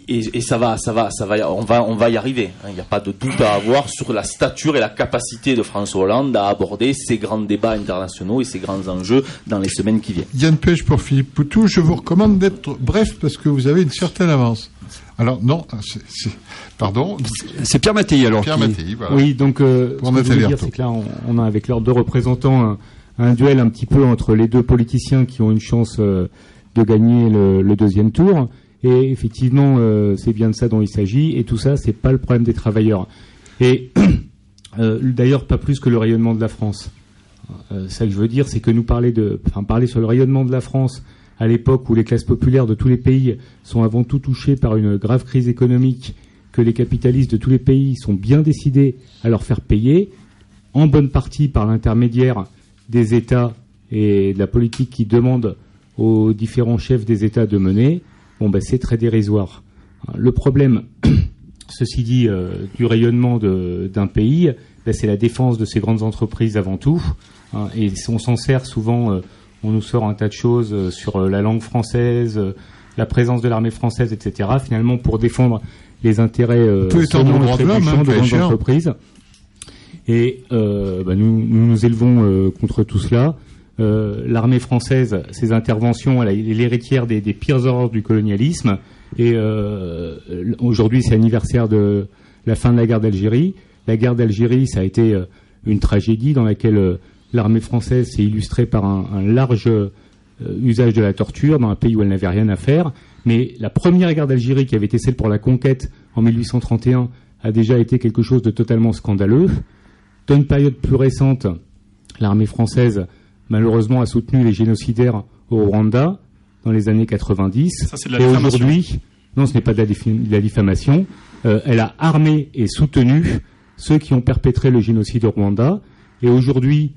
Et ça va, on va y arriver. Il n'y a pas de doute à avoir sur la stature et la capacité de François Hollande à aborder ces grands débats internationaux et ces grands enjeux dans les semaines qui viennent. Yann Pêche pour Philippe Poutou. Je vous recommande d'être bref parce que vous avez une certaine avance. Alors non, pardon. C'est Pierre Mattei alors. Pierre Mattei, voilà. Oui, donc ce que je veux dire, c'est que là, on a avec leurs deux représentants un duel un petit peu entre les deux politiciens qui ont une chance de gagner le deuxième tour. Et effectivement, c'est bien de ça dont il s'agit. Et tout ça, c'est pas le problème des travailleurs. Et d'ailleurs, pas plus que le rayonnement de la France. Ça que je veux dire, c'est que nous parler sur le rayonnement de la France à l'époque où les classes populaires de tous les pays sont avant tout touchées par une grave crise économique, que les capitalistes de tous les pays sont bien décidés à leur faire payer, en bonne partie par l'intermédiaire des États et de la politique qui demande aux différents chefs des États de mener, c'est très dérisoire. Le problème, ceci dit, du rayonnement d'un pays, c'est la défense de ces grandes entreprises avant tout. Et on s'en sert souvent, on nous sort un tas de choses sur la langue française, la présence de l'armée française, etc. Finalement, pour défendre les intérêts de grandes entreprises. Et nous élevons contre tout cela. L'armée française, ses interventions, elle est l'héritière des pires horreurs du colonialisme. Et aujourd'hui, c'est l'anniversaire de la fin de la guerre d'Algérie. La guerre d'Algérie, ça a été une tragédie dans laquelle l'armée française s'est illustrée par un large usage de la torture dans un pays où elle n'avait rien à faire. Mais la première guerre d'Algérie, qui avait été celle pour la conquête en 1831, a déjà été quelque chose de totalement scandaleux. Dans une période plus récente, l'armée française malheureusement a soutenu les génocidaires au Rwanda dans les années 90. Ça, c'est de la diffamation. Aujourd'hui, non, ce n'est pas de la diffamation. Elle a armé et soutenu ceux qui ont perpétré le génocide au Rwanda. Et aujourd'hui,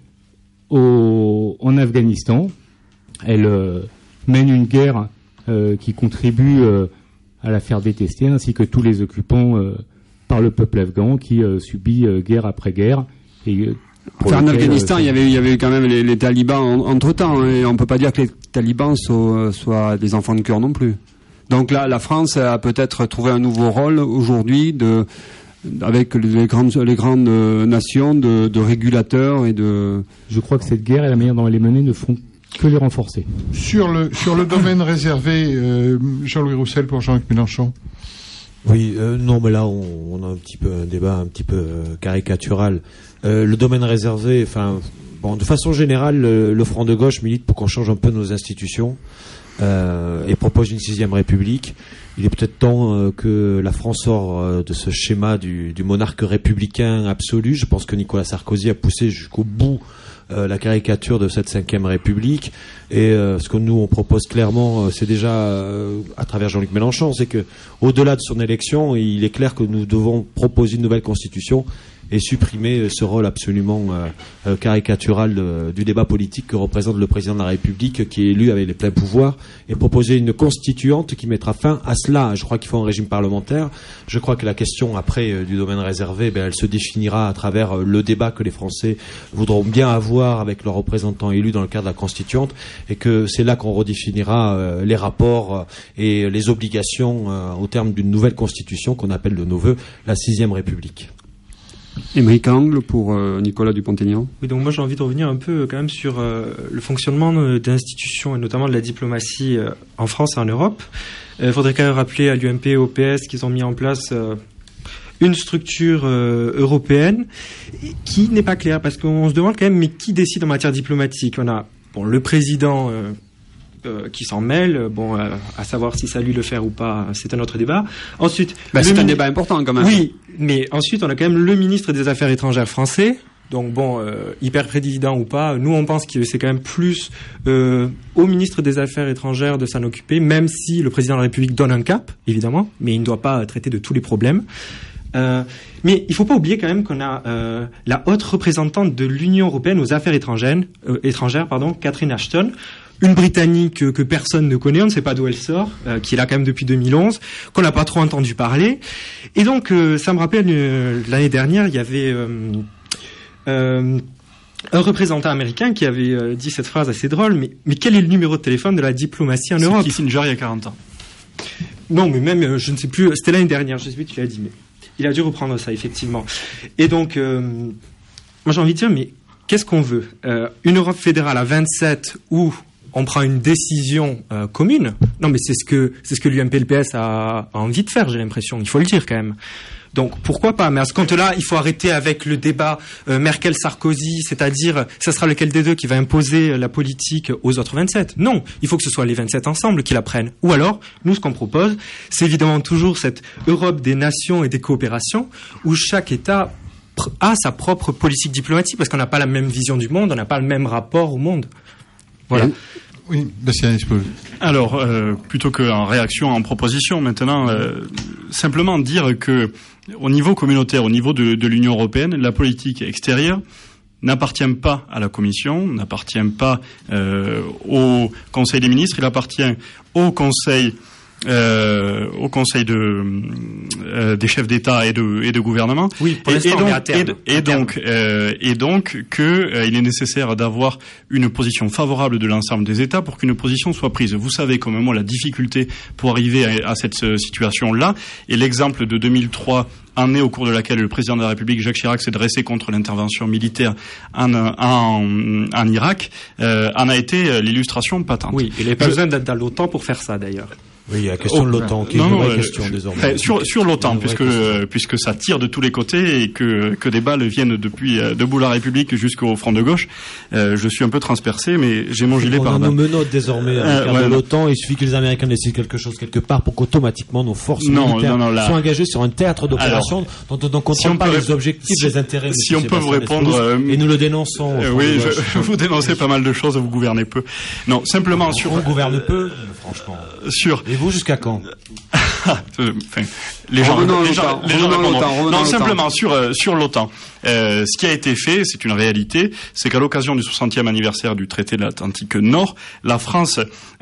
en Afghanistan, elle mène une guerre qui contribue à la faire détester, ainsi que tous les occupants par le peuple afghan qui subit guerre après guerre. Et en Afghanistan, il y avait quand même les talibans entre-temps, et on ne peut pas dire que les talibans soient des enfants de cœur non plus. Donc là, la France a peut-être trouvé un nouveau rôle aujourd'hui avec les grandes nations de régulateurs et de... Je crois que cette guerre et la manière dont elle est menée ne font que les renforcer. Sur le domaine réservé, Jean-Louis Roussel pour Jean-Luc Mélenchon. Oui, non, mais là, on a un débat un petit peu caricatural. Le domaine réservé, de façon générale, le Front de gauche milite pour qu'on change un peu nos institutions et propose une 6e République. Il est peut-être temps que la France sorte de ce schéma du monarque républicain absolu. Je pense que Nicolas Sarkozy a poussé jusqu'au bout la caricature de cette 5e République. Et ce que nous on propose clairement, c'est déjà à travers Jean-Luc Mélenchon, c'est que au-delà de son élection, il est clair que nous devons proposer une nouvelle constitution et supprimer ce rôle absolument caricatural du débat politique que représente le président de la République qui est élu avec les pleins pouvoirs, et proposer une constituante qui mettra fin à cela. Je crois qu'il faut un régime parlementaire. Je crois que la question après du domaine réservé, elle se définira à travers le débat que les Français voudront bien avoir avec leurs représentants élus dans le cadre de la constituante, et que c'est là qu'on redéfinira les rapports et les obligations au terme d'une nouvelle constitution qu'on appelle de nos voeux la 6e République. Émeric Angle pour Nicolas Dupont-Aignan. Oui, donc moi j'ai envie de revenir un peu quand même sur le fonctionnement des institutions et notamment de la diplomatie en France et en Europe. Il faudrait quand même rappeler à l'UMP et au PS qu'ils ont mis en place une structure européenne qui n'est pas claire, parce qu'on se demande quand même, mais qui décide en matière diplomatique? On a le président qui s'en mêle, à savoir si ça lui le faire ou pas, c'est un autre débat. Ensuite, c'est un débat important quand même. Oui, mais ensuite on a quand même le ministre des Affaires étrangères français. Donc hyper président ou pas, nous on pense que c'est quand même plus au ministre des Affaires étrangères de s'en occuper, même si le président de la République donne un cap, évidemment, mais il ne doit pas traiter de tous les problèmes. Mais il faut pas oublier quand même qu'on a la haute représentante de l'Union européenne aux affaires étrangères, Catherine Ashton, une Britannique que personne ne connaît, on ne sait pas d'où elle sort, qui est là quand même depuis 2011, qu'on n'a pas trop entendu parler. Et donc, ça me rappelle l'année dernière, il y avait un représentant américain qui avait dit cette phrase assez drôle, mais quel est le numéro de téléphone de la diplomatie en Europe? C'est Kissinger il y a 40 ans. Non, mais même, je ne sais plus, c'était l'année dernière, je ne sais plus qui l'a dit, mais il a dû reprendre ça, effectivement. Et donc, moi j'ai envie de dire, mais qu'est-ce qu'on veut ? Une Europe fédérale à 27 où on prend une décision commune ? Non, mais c'est ce que l'UMP-LPS a envie de faire, j'ai l'impression, il faut le dire quand même. Donc pourquoi pas ? Mais à ce compte-là, il faut arrêter avec le débat Merkel-Sarkozy, c'est-à-dire ça sera lequel des deux qui va imposer la politique aux autres 27 ? Non, il faut que ce soit les 27 ensemble qui la prennent. Ou alors, nous ce qu'on propose, c'est évidemment toujours cette Europe des nations et des coopérations où chaque État a sa propre politique diplomatique parce qu'on n'a pas la même vision du monde, on n'a pas le même rapport au monde. Voilà. Oui, Bastien Espol. Alors, plutôt qu'en réaction, en proposition, maintenant, simplement dire que au niveau communautaire, au niveau de l'Union européenne, la politique extérieure n'appartient pas à la Commission, n'appartient pas au Conseil des ministres, il appartient au Conseil des chefs d'État et de gouvernement. Oui, pour l'instant, on est à terme. Et donc il est nécessaire d'avoir une position favorable de l'ensemble des États pour qu'une position soit prise. Vous savez comme moi la difficulté pour arriver à cette situation-là. Et l'exemple de 2003, année au cours de laquelle le président de la République, Jacques Chirac, s'est dressé contre l'intervention militaire en Irak, en a été l'illustration patente. Oui, il n'est pas besoin d'être dans l'OTAN pour faire ça d'ailleurs. Oui, il y a la question de l'OTAN qui est une vraie question désormais. Sur l'OTAN, puisque ça tire de tous les côtés et que des balles viennent depuis debout la République jusqu'au front de gauche. Je suis un peu transpercé, mais j'ai mon gilet par-delà. On nous menote désormais avec l'OTAN. Il suffit que les Américains décident quelque chose quelque part pour qu'automatiquement nos forces militaires soient engagées sur un théâtre d'opération dont on ne contrôle pas les objectifs, les intérêts. Si on peut vous répondre, et nous le dénonçons. Oui, vous dénoncez pas mal de choses, vous gouvernez peu. Non, simplement sur. On gouverne peu, franchement. Et vous, jusqu'à quand? Les gens répondront. Non, simplement sur l'OTAN. Ce qui a été fait, c'est une réalité, c'est qu'à l'occasion du 60e anniversaire du traité de l'Atlantique Nord, la France,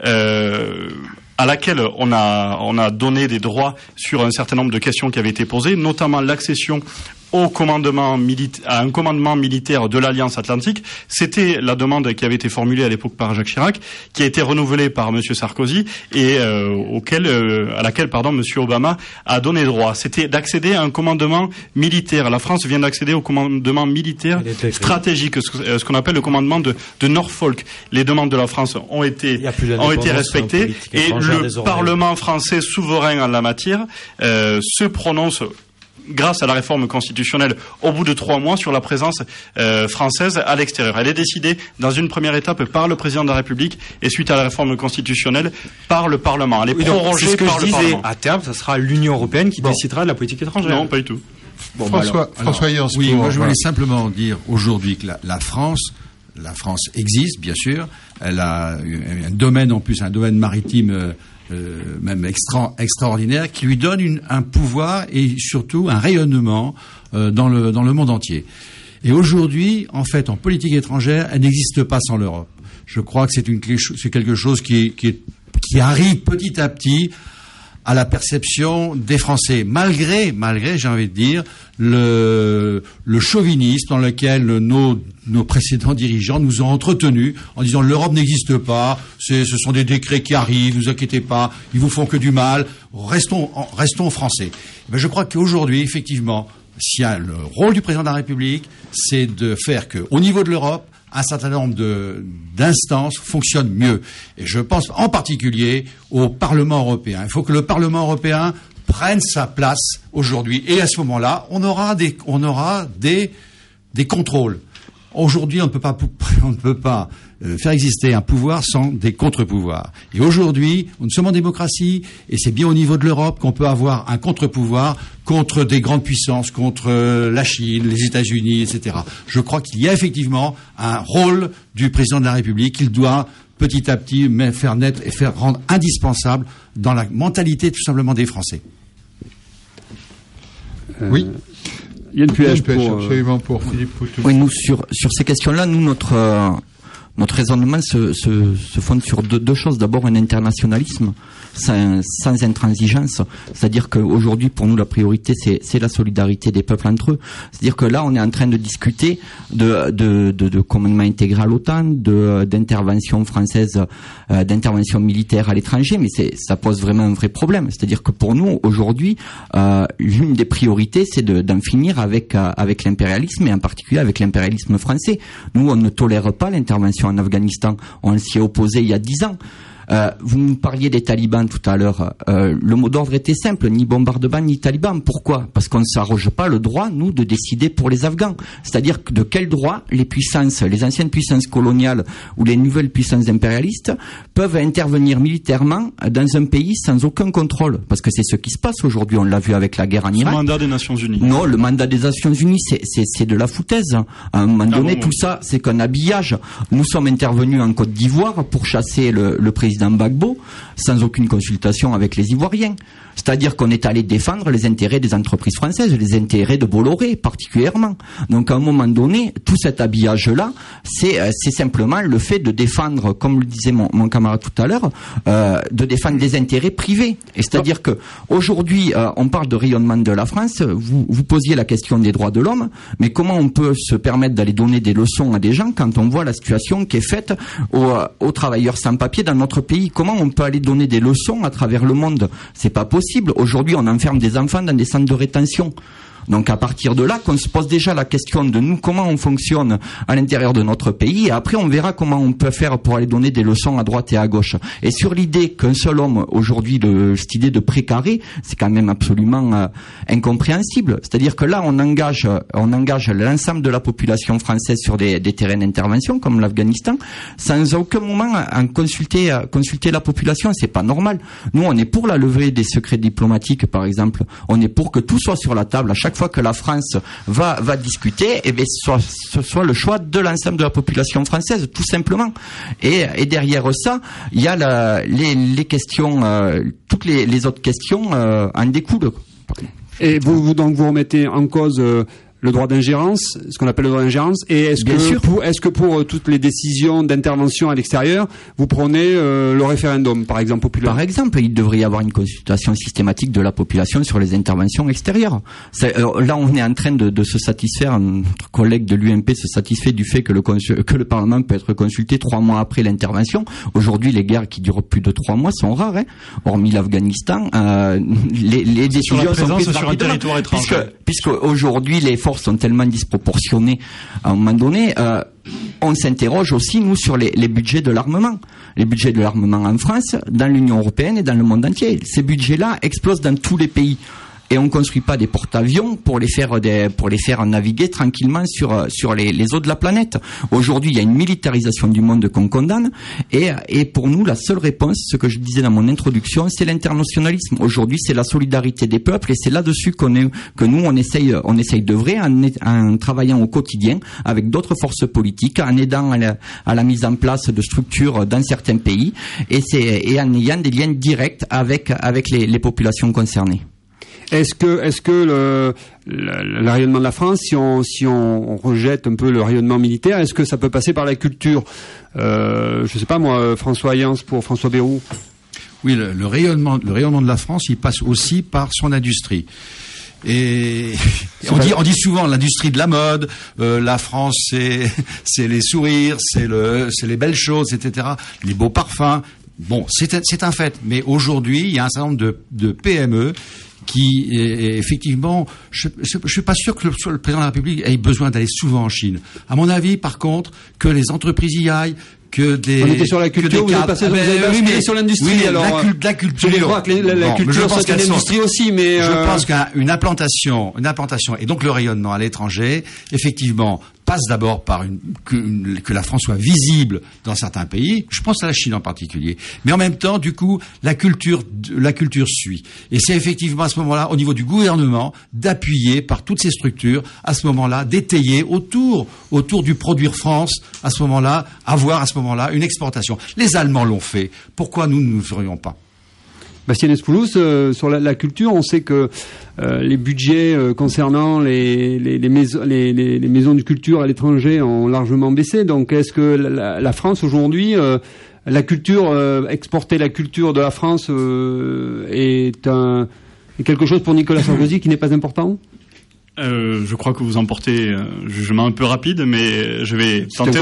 à laquelle on a donné des droits sur un certain nombre de questions qui avaient été posées, notamment l'accession à un commandement militaire de l'Alliance Atlantique. C'était la demande qui avait été formulée à l'époque par Jacques Chirac, qui a été renouvelée par M. Sarkozy et à laquelle M. Obama a donné droit. C'était d'accéder à un commandement militaire. La France vient d'accéder au commandement militaire stratégique, ce qu'on appelle le commandement de Norfolk. Les demandes de la France ont été respectées et le Parlement français souverain en la matière se prononce grâce à la réforme constitutionnelle au bout de 3 mois sur la présence française à l'extérieur. Elle est décidée dans une première étape par le président de la République et suite à la réforme constitutionnelle par le Parlement. Elle est prorogée par le Parlement. À terme, ça sera l'Union européenne qui décidera de la politique étrangère. Non, pas du tout. Bon, François Yans. Oui, moi je voulais simplement dire aujourd'hui que la France existe, bien sûr. Elle a un domaine en plus, un domaine maritime même extraordinaire, qui lui donne un pouvoir et surtout un rayonnement dans le monde entier. Et aujourd'hui, en fait, en politique étrangère, elle n'existe pas sans l'Europe. Je crois que c'est quelque chose qui arrive petit à petit à la perception des Français, malgré, j'ai envie de dire, le chauvinisme dans lequel nos précédents dirigeants nous ont entretenus en disant l'Europe n'existe pas, ce sont des décrets qui arrivent, ne vous inquiétez pas, ils vous font que du mal, restons français. Ben, je crois qu'aujourd'hui, effectivement, le rôle du président de la République, c'est de faire qu'au niveau de l'Europe, un certain nombre d'instances fonctionnent mieux. Et je pense en particulier au Parlement européen. Il faut que le Parlement européen prenne sa place aujourd'hui. Et à ce moment-là, on aura des contrôles. Aujourd'hui, on ne peut pas faire exister un pouvoir sans des contre-pouvoirs. Et aujourd'hui, nous sommes en démocratie, et c'est bien au niveau de l'Europe qu'on peut avoir un contre-pouvoir contre des grandes puissances, contre la Chine, les États-Unis, etc. Je crois qu'il y a effectivement un rôle du président de la République qu'il doit petit à petit faire naître et faire rendre indispensable dans la mentalité tout simplement des Français. Oui. Il y a une pour Philippe Poutou. Oui, nous sur ces questions-là, notre Notre raisonnement se fonde sur deux choses. D'abord, un internationalisme sans intransigeance. C'est-à-dire qu'aujourd'hui, pour nous, la priorité, c'est la solidarité des peuples entre eux. C'est-à-dire que là, on est en train de discuter de commandement intégral OTAN, d'intervention française, d'intervention militaire à l'étranger, mais ça pose vraiment un vrai problème. C'est-à-dire que pour nous, aujourd'hui, l'une des priorités, c'est d'en finir avec l'impérialisme, et en particulier avec l'impérialisme français. Nous, on ne tolère pas l'intervention en Afghanistan. On s'y est opposé il y a 10 ans. Vous nous parliez des talibans tout à l'heure. Le mot d'ordre était simple, ni bombardement ni talibans. Pourquoi ? Parce qu'on ne s'arroge pas le droit, nous, de décider pour les Afghans. C'est-à-dire de quel droit les anciennes puissances coloniales ou les nouvelles puissances impérialistes peuvent intervenir militairement dans un pays sans aucun contrôle. Parce que c'est ce qui se passe aujourd'hui, on l'a vu avec la guerre en Irak. Le mandat des Nations Unies. Non, le mandat des Nations Unies, c'est de la foutaise. À un moment donné, tout ça, c'est qu'un habillage. Nous sommes intervenus en Côte d'Ivoire pour chasser le président Gbagbo sans aucune consultation avec les Ivoiriens. C'est-à-dire qu'on est allé défendre les intérêts des entreprises françaises, les intérêts de Bolloré particulièrement. Donc à un moment donné, tout cet habillage-là, c'est simplement le fait de défendre, comme le disait mon camarade tout à l'heure, de défendre des intérêts privés. Et c'est-à-dire que aujourd'hui, on parle de rayonnement de la France. Vous posiez la question des droits de l'homme, mais comment on peut se permettre d'aller donner des leçons à des gens quand on voit la situation qui est faite aux travailleurs sans papier dans notre pays? Comment on peut aller donner des leçons à travers le monde? C'est pas possible. Aujourd'hui, on enferme des enfants dans des centres de rétention. Donc à partir de là, qu'on se pose déjà la question de nous, comment on fonctionne à l'intérieur de notre pays, et après on verra comment on peut faire pour aller donner des leçons à droite et à gauche. Et sur l'idée qu'un seul homme, aujourd'hui, cette idée de précaré, c'est quand même absolument incompréhensible. C'est-à-dire que là, on engage l'ensemble de la population française sur des terrains d'intervention, comme l'Afghanistan, sans aucun moment en consulter la population. C'est pas normal. Nous, on est pour la levée des secrets diplomatiques, par exemple. On est pour que tout soit sur la table à chaque fois que la France va discuter, et bien ce soit le choix de l'ensemble de la population française, tout simplement. Et derrière ça, il y a les questions, toutes les autres questions en découlent. Et vous remettez en cause le droit d'ingérence, ce qu'on appelle le droit d'ingérence, et est-ce que pour toutes les décisions d'intervention à l'extérieur, vous prenez le référendum, par exemple, populaire? Par exemple, il devrait y avoir une consultation systématique de la population sur les interventions extérieures. Là, on est en train de se satisfaire, notre collègue de l'UMP se satisfait du fait que le Parlement peut être consulté 3 mois après l'intervention. Aujourd'hui, les guerres qui durent plus de 3 mois sont rares, hein. Hormis l'Afghanistan, les décisions sont prises sur un territoire étranger. Puisque aujourd'hui, les forces sont tellement disproportionnées à un moment donné, on s'interroge aussi, nous, sur les budgets de l'armement. Les budgets de l'armement en France, dans l'Union européenne et dans le monde entier. Ces budgets-là explosent dans tous les pays. Et on ne construit pas des porte-avions pour les faire naviguer tranquillement sur les eaux de la planète. Aujourd'hui, il y a une militarisation du monde qu'on condamne. Et pour nous, la seule réponse, ce que je disais dans mon introduction, c'est l'internationalisme. Aujourd'hui, c'est la solidarité des peuples, et c'est là-dessus que nous, on essaye d'œuvrer en travaillant au quotidien avec d'autres forces politiques, en aidant à la mise en place de structures dans certains pays, et en ayant des liens directs avec les populations concernées. Est-ce que le rayonnement de la France, si on rejette un peu le rayonnement militaire, est-ce que ça peut passer par la culture? Je sais pas moi, François Ayance pour François Bayrou. Oui, le rayonnement de la France, il passe aussi par son industrie. Et on dit souvent l'industrie de la mode, la France c'est les sourires, c'est les belles choses, etc., les beaux parfums. Bon, c'est un fait. Mais aujourd'hui, il y a un certain nombre de PME qui, effectivement, je suis pas sûr que le président de la République ait besoin d'aller souvent en Chine. À mon avis, par contre, que les entreprises y aillent, on était sur la culture, vous êtes passé sur l'industrie. Oui, alors la culture. Je crois que la culture c'est une industrie aussi, mais je pense qu'une implantation, et donc le rayonnement à l'étranger, effectivement, passe d'abord par que la France soit visible dans certains pays. Je pense à la Chine en particulier. Mais en même temps, du coup, la culture suit. Et c'est effectivement à ce moment-là, au niveau du gouvernement, d'appuyer par toutes ces structures, à ce moment-là, d'étayer autour du produire France, à ce moment-là, avoir à ce moment-là une exportation. Les Allemands l'ont fait. Pourquoi nous ne le ferions pas? Bastien Espoulos, sur la culture, on sait que les budgets concernant les maisons de culture à l'étranger ont largement baissé. Donc, est-ce que la France aujourd'hui, la culture, exporter la culture de la France est quelque chose pour Nicolas Sarkozy qui n'est pas important? Je crois que vous en portez un jugement un peu rapide, mais je vais tenter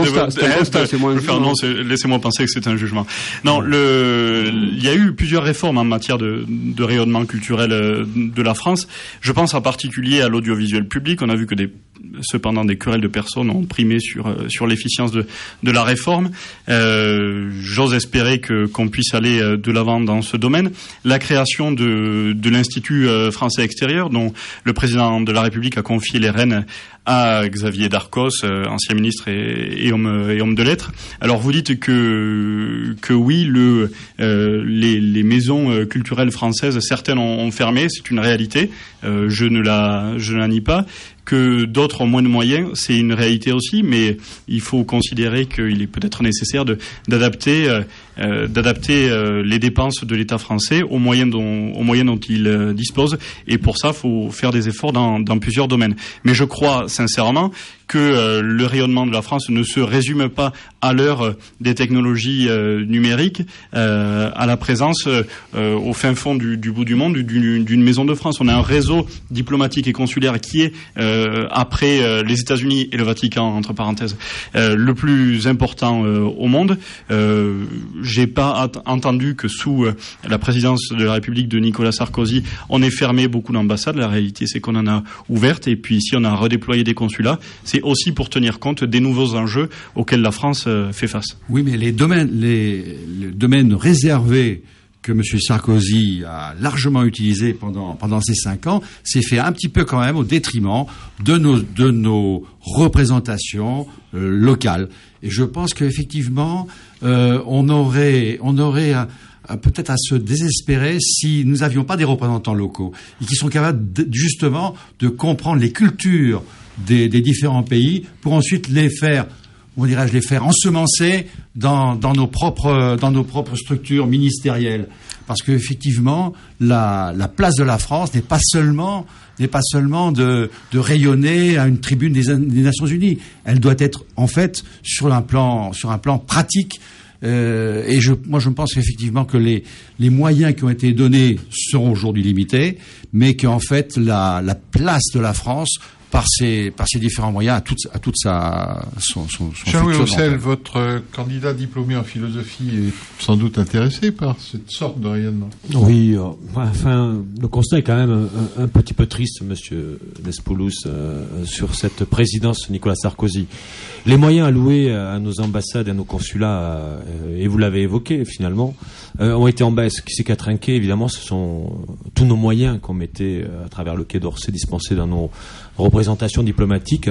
de laissez-moi penser que c'est un jugement. Non, il y a eu plusieurs réformes en matière de rayonnement culturel de la France. Je pense en particulier à l'audiovisuel public. On a vu que cependant des querelles de personnes ont primé sur l'efficience de la réforme. J'ose espérer qu'on puisse aller de l'avant dans ce domaine. La création de l'Institut français extérieur, dont le président de la République a confié les rênes à Xavier Darcos, ancien ministre et homme de lettres. Alors vous dites que oui, les maisons culturelles françaises, certaines ont fermé, c'est une réalité. Je ne la nie pas. Que d'autres ont moins de moyens, c'est une réalité aussi, mais il faut considérer qu'il est peut-être nécessaire d'adapter les dépenses de l'État français aux moyens dont il dispose, et pour ça, il faut faire des efforts dans plusieurs domaines. Mais je crois sincèrement que le rayonnement de la France ne se résume pas à l'heure des technologies numériques, à la présence au fin fond du bout du monde d'une maison de France. On a un réseau diplomatique et consulaire qui est, après les États-Unis et le Vatican, entre parenthèses, le plus important au monde. J'ai pas entendu que sous la présidence de la République de Nicolas Sarkozy, on ait fermé beaucoup d'ambassades. La réalité, c'est qu'on en a ouvertes, et puis si on a redéployé des consulats, c'est aussi pour tenir compte des nouveaux enjeux auxquels la France fait face. Oui, mais les domaines réservés que M. Sarkozy a largement utilisé pendant ces 5 ans, c'est fait un petit peu quand même au détriment de nos représentations locales. Et je pense qu'effectivement, on aurait peut-être à se désespérer si nous n'avions pas des représentants locaux et qui sont capables justement de comprendre les cultures des différents pays pour ensuite les faire ensemencer dans nos propres structures ministérielles. Parce que effectivement, la place de la France n'est pas seulement de rayonner à une tribune des Nations Unies. Elle doit être en fait sur un plan pratique. Et moi je pense effectivement que les moyens qui ont été donnés seront aujourd'hui limités, mais qu'en fait la place de la France par ces différents moyens à toute son Jean-Louis Roussel, votre candidat diplômé en philosophie est sans doute intéressé par cette sorte de rayonnement. Oui, le constat est quand même un petit peu triste, monsieur Despoulos, sur cette présidence de Nicolas Sarkozy. Les moyens alloués à nos ambassades et à nos consulats, et vous l'avez évoqué finalement, ont été en baisse. Qui c'est qui a trinqué? Évidemment, ce sont tous nos moyens qu'on mettait à travers le Quai d'Orsay dispensés dans nos représentations diplomatiques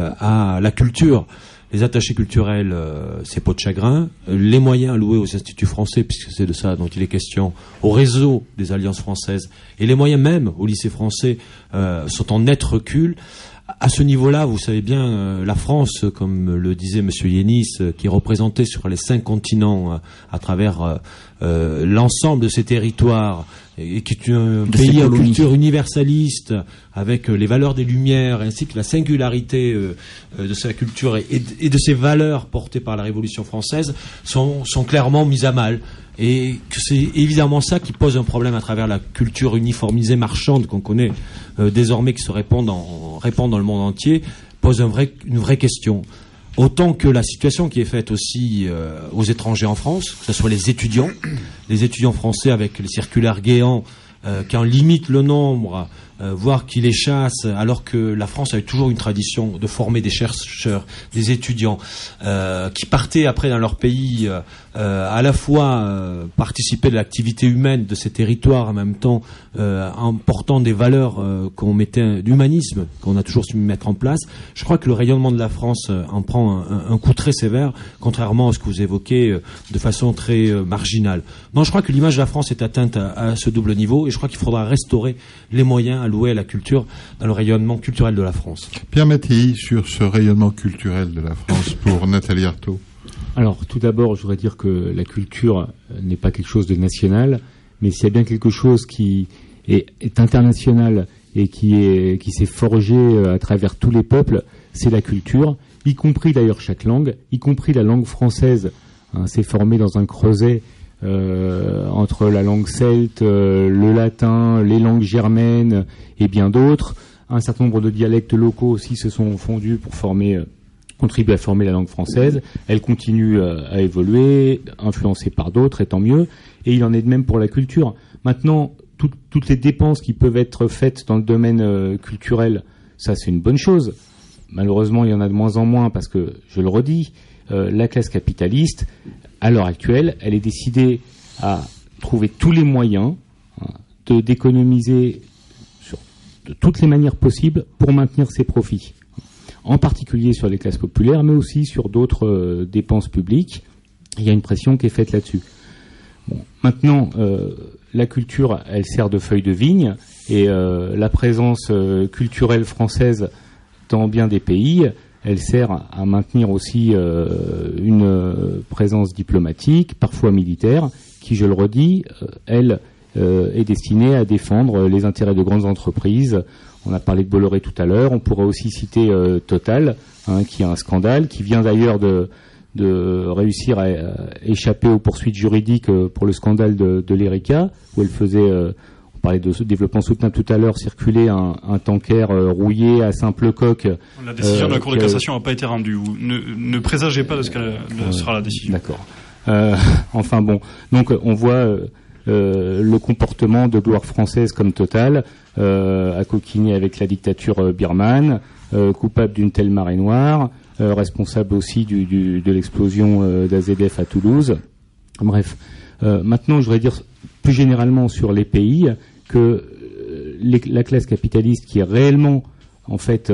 à la culture. Les attachés culturels, c'est peau de chagrin. Les moyens alloués aux instituts français, puisque c'est de ça dont il est question, au réseau des alliances françaises, et les moyens même au lycée français sont en net recul. À ce niveau-là, vous savez bien, la France, comme le disait M. Yénis, qui est représenté sur les 5 continents à travers l'ensemble de ces territoires, et qui est un pays à culture universaliste, avec les valeurs des Lumières, ainsi que la singularité de sa culture et de ses valeurs portées par la Révolution française, sont clairement mises à mal. Et que c'est évidemment ça qui pose un problème à travers la culture uniformisée marchande qu'on connaît désormais, qui se répand dans le monde entier, pose une vraie question. Autant que la situation qui est faite aussi aux étrangers en France, que ce soit les étudiants français avec les circulaires Guéant qui en limitent le nombre, voire qui les chassent, alors que la France a eu toujours une tradition de former des chercheurs, des étudiants qui partaient après dans leur pays à la fois participer de l'activité humaine de ces territoires, en même temps en portant des valeurs qu'on mettait d'humanisme, qu'on a toujours su mettre en place. Je crois que le rayonnement de la France en prend un coup très sévère, contrairement à ce que vous évoquez de façon très marginale. Non, je crois que l'image de la France est atteinte à ce double niveau, et je crois qu'il faudra restaurer les moyens alloués à la culture dans le rayonnement culturel de la France. Pierre Mattei, sur ce rayonnement culturel de la France pour Nathalie Arthaud. Alors, tout d'abord, je voudrais dire que la culture n'est pas quelque chose de national, mais s'il y a bien quelque chose qui est international et qui s'est forgé à travers tous les peuples, c'est la culture, y compris d'ailleurs chaque langue, y compris la langue française. C'est formé dans un creuset entre la langue celte, le latin, les langues germaines et bien d'autres. Un certain nombre de dialectes locaux aussi se sont fondus pour contribuer à former la langue française. Elle continue à évoluer, influencée par d'autres, et tant mieux. Et il en est de même pour la culture. Maintenant, toutes les dépenses qui peuvent être faites dans le domaine culturel, ça c'est une bonne chose. Malheureusement, il y en a de moins en moins parce que, je le redis, la classe capitaliste, à l'heure actuelle, elle est décidée à trouver tous les moyens d'économiser de toutes les manières possibles pour maintenir ses profits. En particulier sur les classes populaires, mais aussi sur d'autres dépenses publiques. Il y a une pression qui est faite là-dessus. Bon, maintenant, la culture, elle sert de feuille de vigne, et la présence culturelle française dans bien des pays, elle sert à maintenir aussi une présence diplomatique, parfois militaire, qui, je le redis, elle est destinée à défendre les intérêts de grandes entreprises. On a parlé de Bolloré tout à l'heure, on pourrait aussi citer Total, qui est un scandale, qui vient d'ailleurs de réussir à échapper aux poursuites juridiques pour le scandale de l'Erika, où elle faisait, on parlait de développement soutenable tout à l'heure, circuler un tanker rouillé à simple coque. La décision de la Cour de cassation n'a pas été rendue. Ne présagez pas de ce qu'elle sera la décision. D'accord. Enfin bon, donc on voit le comportement de gloire française comme Total, à coquiner avec la dictature birmane, coupable d'une telle marée noire, responsable aussi de l'explosion d'AZF à Toulouse. Bref, maintenant je voudrais dire plus généralement sur les pays que la classe capitaliste qui est réellement, en fait,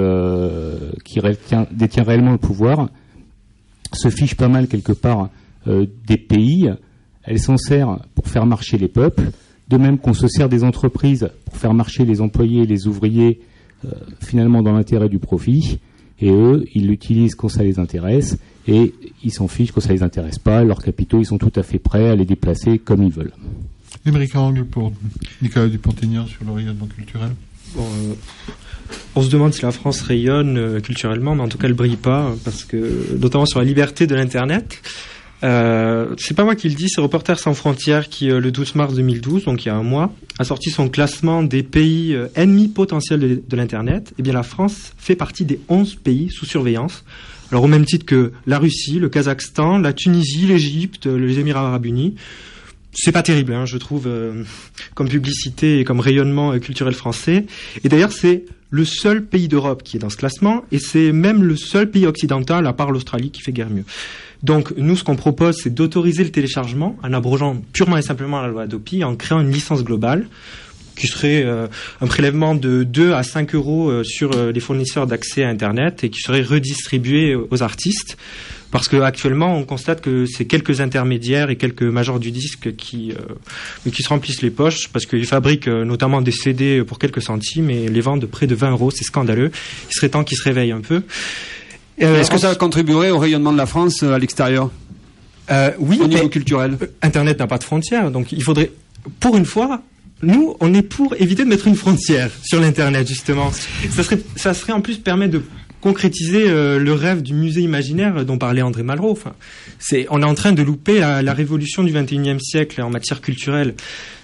détient réellement le pouvoir, se fiche pas mal quelque part des pays. Elle s'en sert pour faire marcher les peuples, de même qu'on se sert des entreprises pour faire marcher les employés et les ouvriers, finalement dans l'intérêt du profit. Et eux, ils l'utilisent quand ça les intéresse, et ils s'en fichent quand ça les intéresse pas. Leurs capitaux, ils sont tout à fait prêts à les déplacer comme ils veulent. Émeric Angle pour Nicolas Dupont-Aignan sur le rayonnement culturel. Bon, on se demande si la France rayonne culturellement, mais en tout cas elle brille pas, parce que notamment sur la liberté de l'internet. C'est pas moi qui le dis, c'est Reporters sans frontières qui, le 12 mars 2012, donc il y a un mois, a sorti son classement des pays ennemis potentiels de l'internet. Eh bien la France fait partie des 11 pays sous surveillance. Alors au même titre que la Russie, le Kazakhstan, la Tunisie, l'Égypte, les Émirats arabes unis. C'est pas terrible, je trouve, comme publicité et comme rayonnement culturel français. Et d'ailleurs, c'est le seul pays d'Europe qui est dans ce classement, et c'est même le seul pays occidental, à part l'Australie, qui fait guère mieux. Donc, nous, ce qu'on propose, c'est d'autoriser le téléchargement en abrogeant purement et simplement la loi Hadopi, en créant une licence globale, qui serait un prélèvement de 2 à 5 euros sur les fournisseurs d'accès à Internet, et qui serait redistribué aux artistes. Parce qu'actuellement, on constate que c'est quelques intermédiaires et quelques majors du disque qui se remplissent les poches, parce qu'ils fabriquent notamment des CD pour quelques centimes et les vendent de près de 20 euros. C'est scandaleux. Il serait temps qu'ils se réveillent un peu. Est-ce que ça contribuerait au rayonnement de la France à l'extérieur ? Oui, au niveau culturel. Internet n'a pas de frontières, donc il faudrait, pour une fois, nous, on est pour éviter de mettre une frontière sur l'Internet, justement. Ça serait en plus permettre de concrétiser le rêve du musée imaginaire dont parlait André Malraux. Enfin, on est en train de louper la révolution du XXIe siècle en matière culturelle.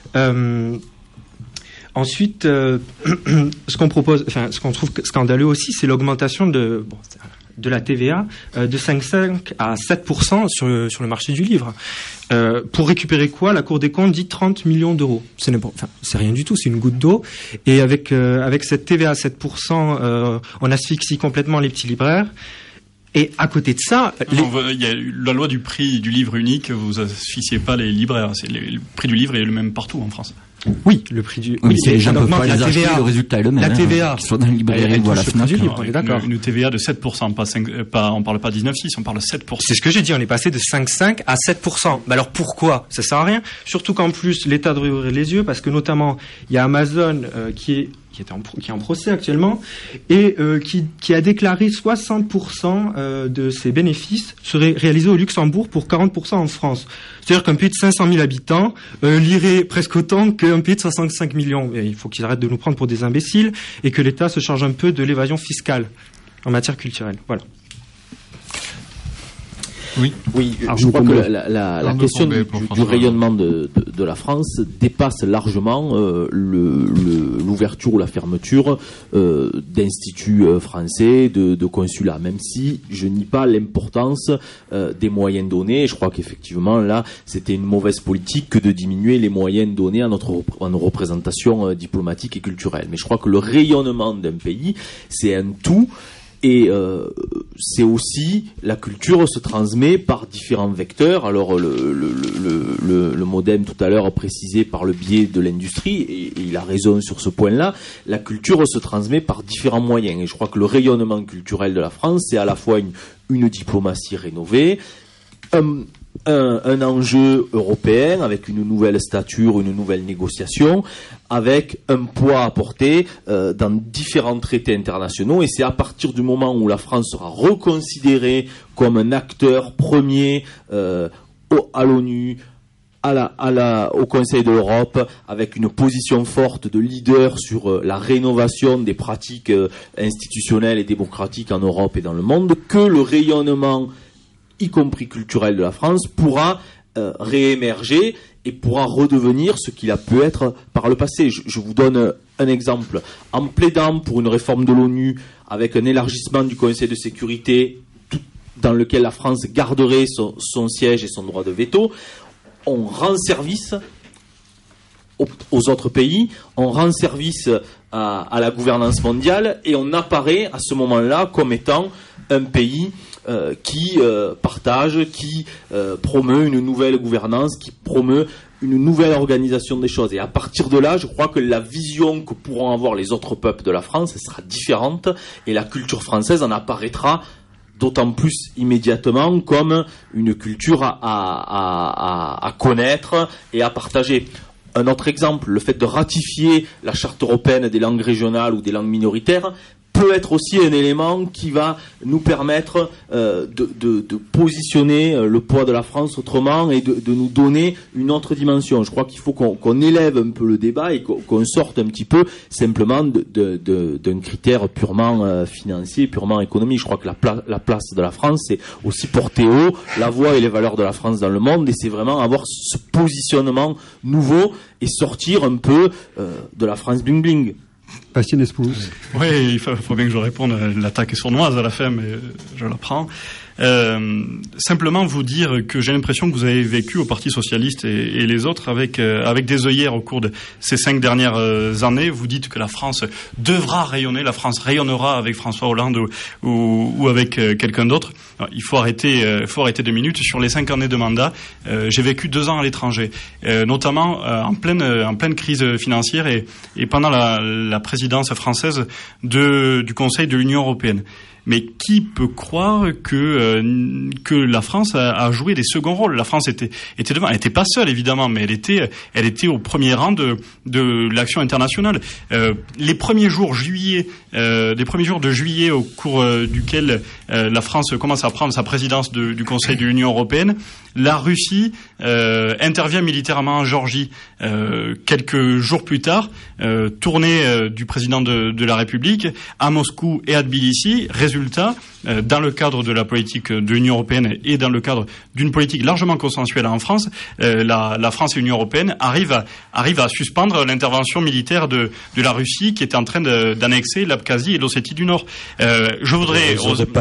Ensuite, ce qu'on propose, ce qu'on trouve scandaleux aussi, c'est l'augmentation de la TVA de 5,5 à 7% sur le marché du livre. Pour récupérer quoi ? La Cour des comptes dit 30 millions d'euros. C'est rien du tout, c'est une goutte d'eau. Et avec cette TVA à 7%, on asphyxie complètement les petits libraires. Et à côté de ça... Il y a la loi du prix du livre unique, vous asphyxiez pas les libraires. Le prix du livre est le même partout en France. Oui, le prix du... Oui, les gens ne peuvent pas les acheter, le résultat est le même. La TVA... qu'ils soient dans la librairie ou à la FNAC. On est d'accord. Une TVA de 7%, on parle pas 19,6, on parle 7%. C'est ce que j'ai dit, on est passé de 5,5 à 7%. Mais alors pourquoi ? Ça sert à rien. Surtout qu'en plus, l'État devrait ouvrir les yeux, parce que notamment, il y a Amazon qui qui est en procès actuellement, et qui a déclaré 60% de ses bénéfices seraient réalisés au Luxembourg pour 40% en France. C'est-à-dire qu'un pays de 500 000 habitants lirait presque autant qu'un pays de 65 millions. Et il faut qu'ils arrêtent de nous prendre pour des imbéciles et que l'État se charge un peu de l'évasion fiscale en matière culturelle. Voilà. Oui. Je crois que la question du rayonnement de la France dépasse largement l'ouverture ou la fermeture d'instituts français, de consulats, même si je nie pas l'importance des moyens donnés. Et je crois qu'effectivement, là, c'était une mauvaise politique que de diminuer les moyens donnés à nos représentations diplomatiques et culturelles. Mais je crois que le rayonnement d'un pays, c'est un tout. Et c'est aussi, la culture se transmet par différents vecteurs. Alors le MODEM tout à l'heure a précisé par le biais de l'industrie, et il a raison sur ce point-là. La culture se transmet par différents moyens. Et je crois que le rayonnement culturel de la France, c'est à la fois une diplomatie rénovée, un enjeu européen avec une nouvelle stature, une nouvelle négociation, avec un poids à porter dans différents traités internationaux. Et c'est à partir du moment où la France sera reconsidérée comme un acteur premier à l'ONU, au Conseil de l'Europe, avec une position forte de leader sur la rénovation des pratiques institutionnelles et démocratiques en Europe et dans le monde, que le rayonnement, y compris culturel, de la France, pourra réémerger et pourra redevenir ce qu'il a pu être par le passé. Je vous donne un exemple. En plaidant pour une réforme de l'ONU avec un élargissement du Conseil de sécurité dans lequel la France garderait son siège et son droit de veto, on rend service aux autres pays, on rend service à la gouvernance mondiale, et on apparaît à ce moment-là comme étant un pays qui partage, qui promeut une nouvelle gouvernance, qui promeut une nouvelle organisation des choses. Et à partir de là, je crois que la vision que pourront avoir les autres peuples de la France sera différente, et la culture française en apparaîtra d'autant plus immédiatement comme une culture à connaître et à partager. Un autre exemple, le fait de ratifier la Charte européenne des langues régionales ou des langues minoritaires peut être aussi un élément qui va nous permettre de positionner le poids de la France autrement et de nous donner une autre dimension. Je crois qu'il faut qu'on élève un peu le débat et qu'on sorte un petit peu simplement d'un critère purement financier, purement économique. Je crois que la place de la France, c'est aussi porter haut la voix et les valeurs de la France dans le monde, et c'est vraiment avoir ce positionnement nouveau et sortir un peu de la France bling-bling. Bastien Espous. Oui, il faut bien que je réponde. L'attaque est sournoise à la fin, mais je la prends. Simplement vous dire que j'ai l'impression que vous avez vécu au Parti Socialiste et les autres avec des œillères au cours de ces 5 dernières années. Vous dites que la France devra rayonner, la France rayonnera avec François Hollande ou avec quelqu'un d'autre. Il faut arrêter 2 minutes. Sur les 5 années de mandat, j'ai vécu 2 ans à l'étranger, notamment en pleine crise financière et pendant la présidence française du Conseil de l'Union européenne. Mais qui peut croire que la France a joué des seconds rôles? La France était devant. Elle n'était pas seule, évidemment, mais elle était au premier rang de l'action internationale. Les premiers jours de juillet au cours duquel la France commence à prendre sa présidence du Conseil de l'Union européenne, la Russie intervient militairement en Géorgie. Quelques jours plus tard, tournée du président de la République à Moscou et à Tbilissi. Résultat, dans le cadre de la politique de l'Union européenne et dans le cadre d'une politique largement consensuelle en France, la France et l'Union européenne arrivent à suspendre l'intervention militaire de la Russie qui était en train d'annexer l'Abkhazie et l'Ossétie du Nord. Je voudrais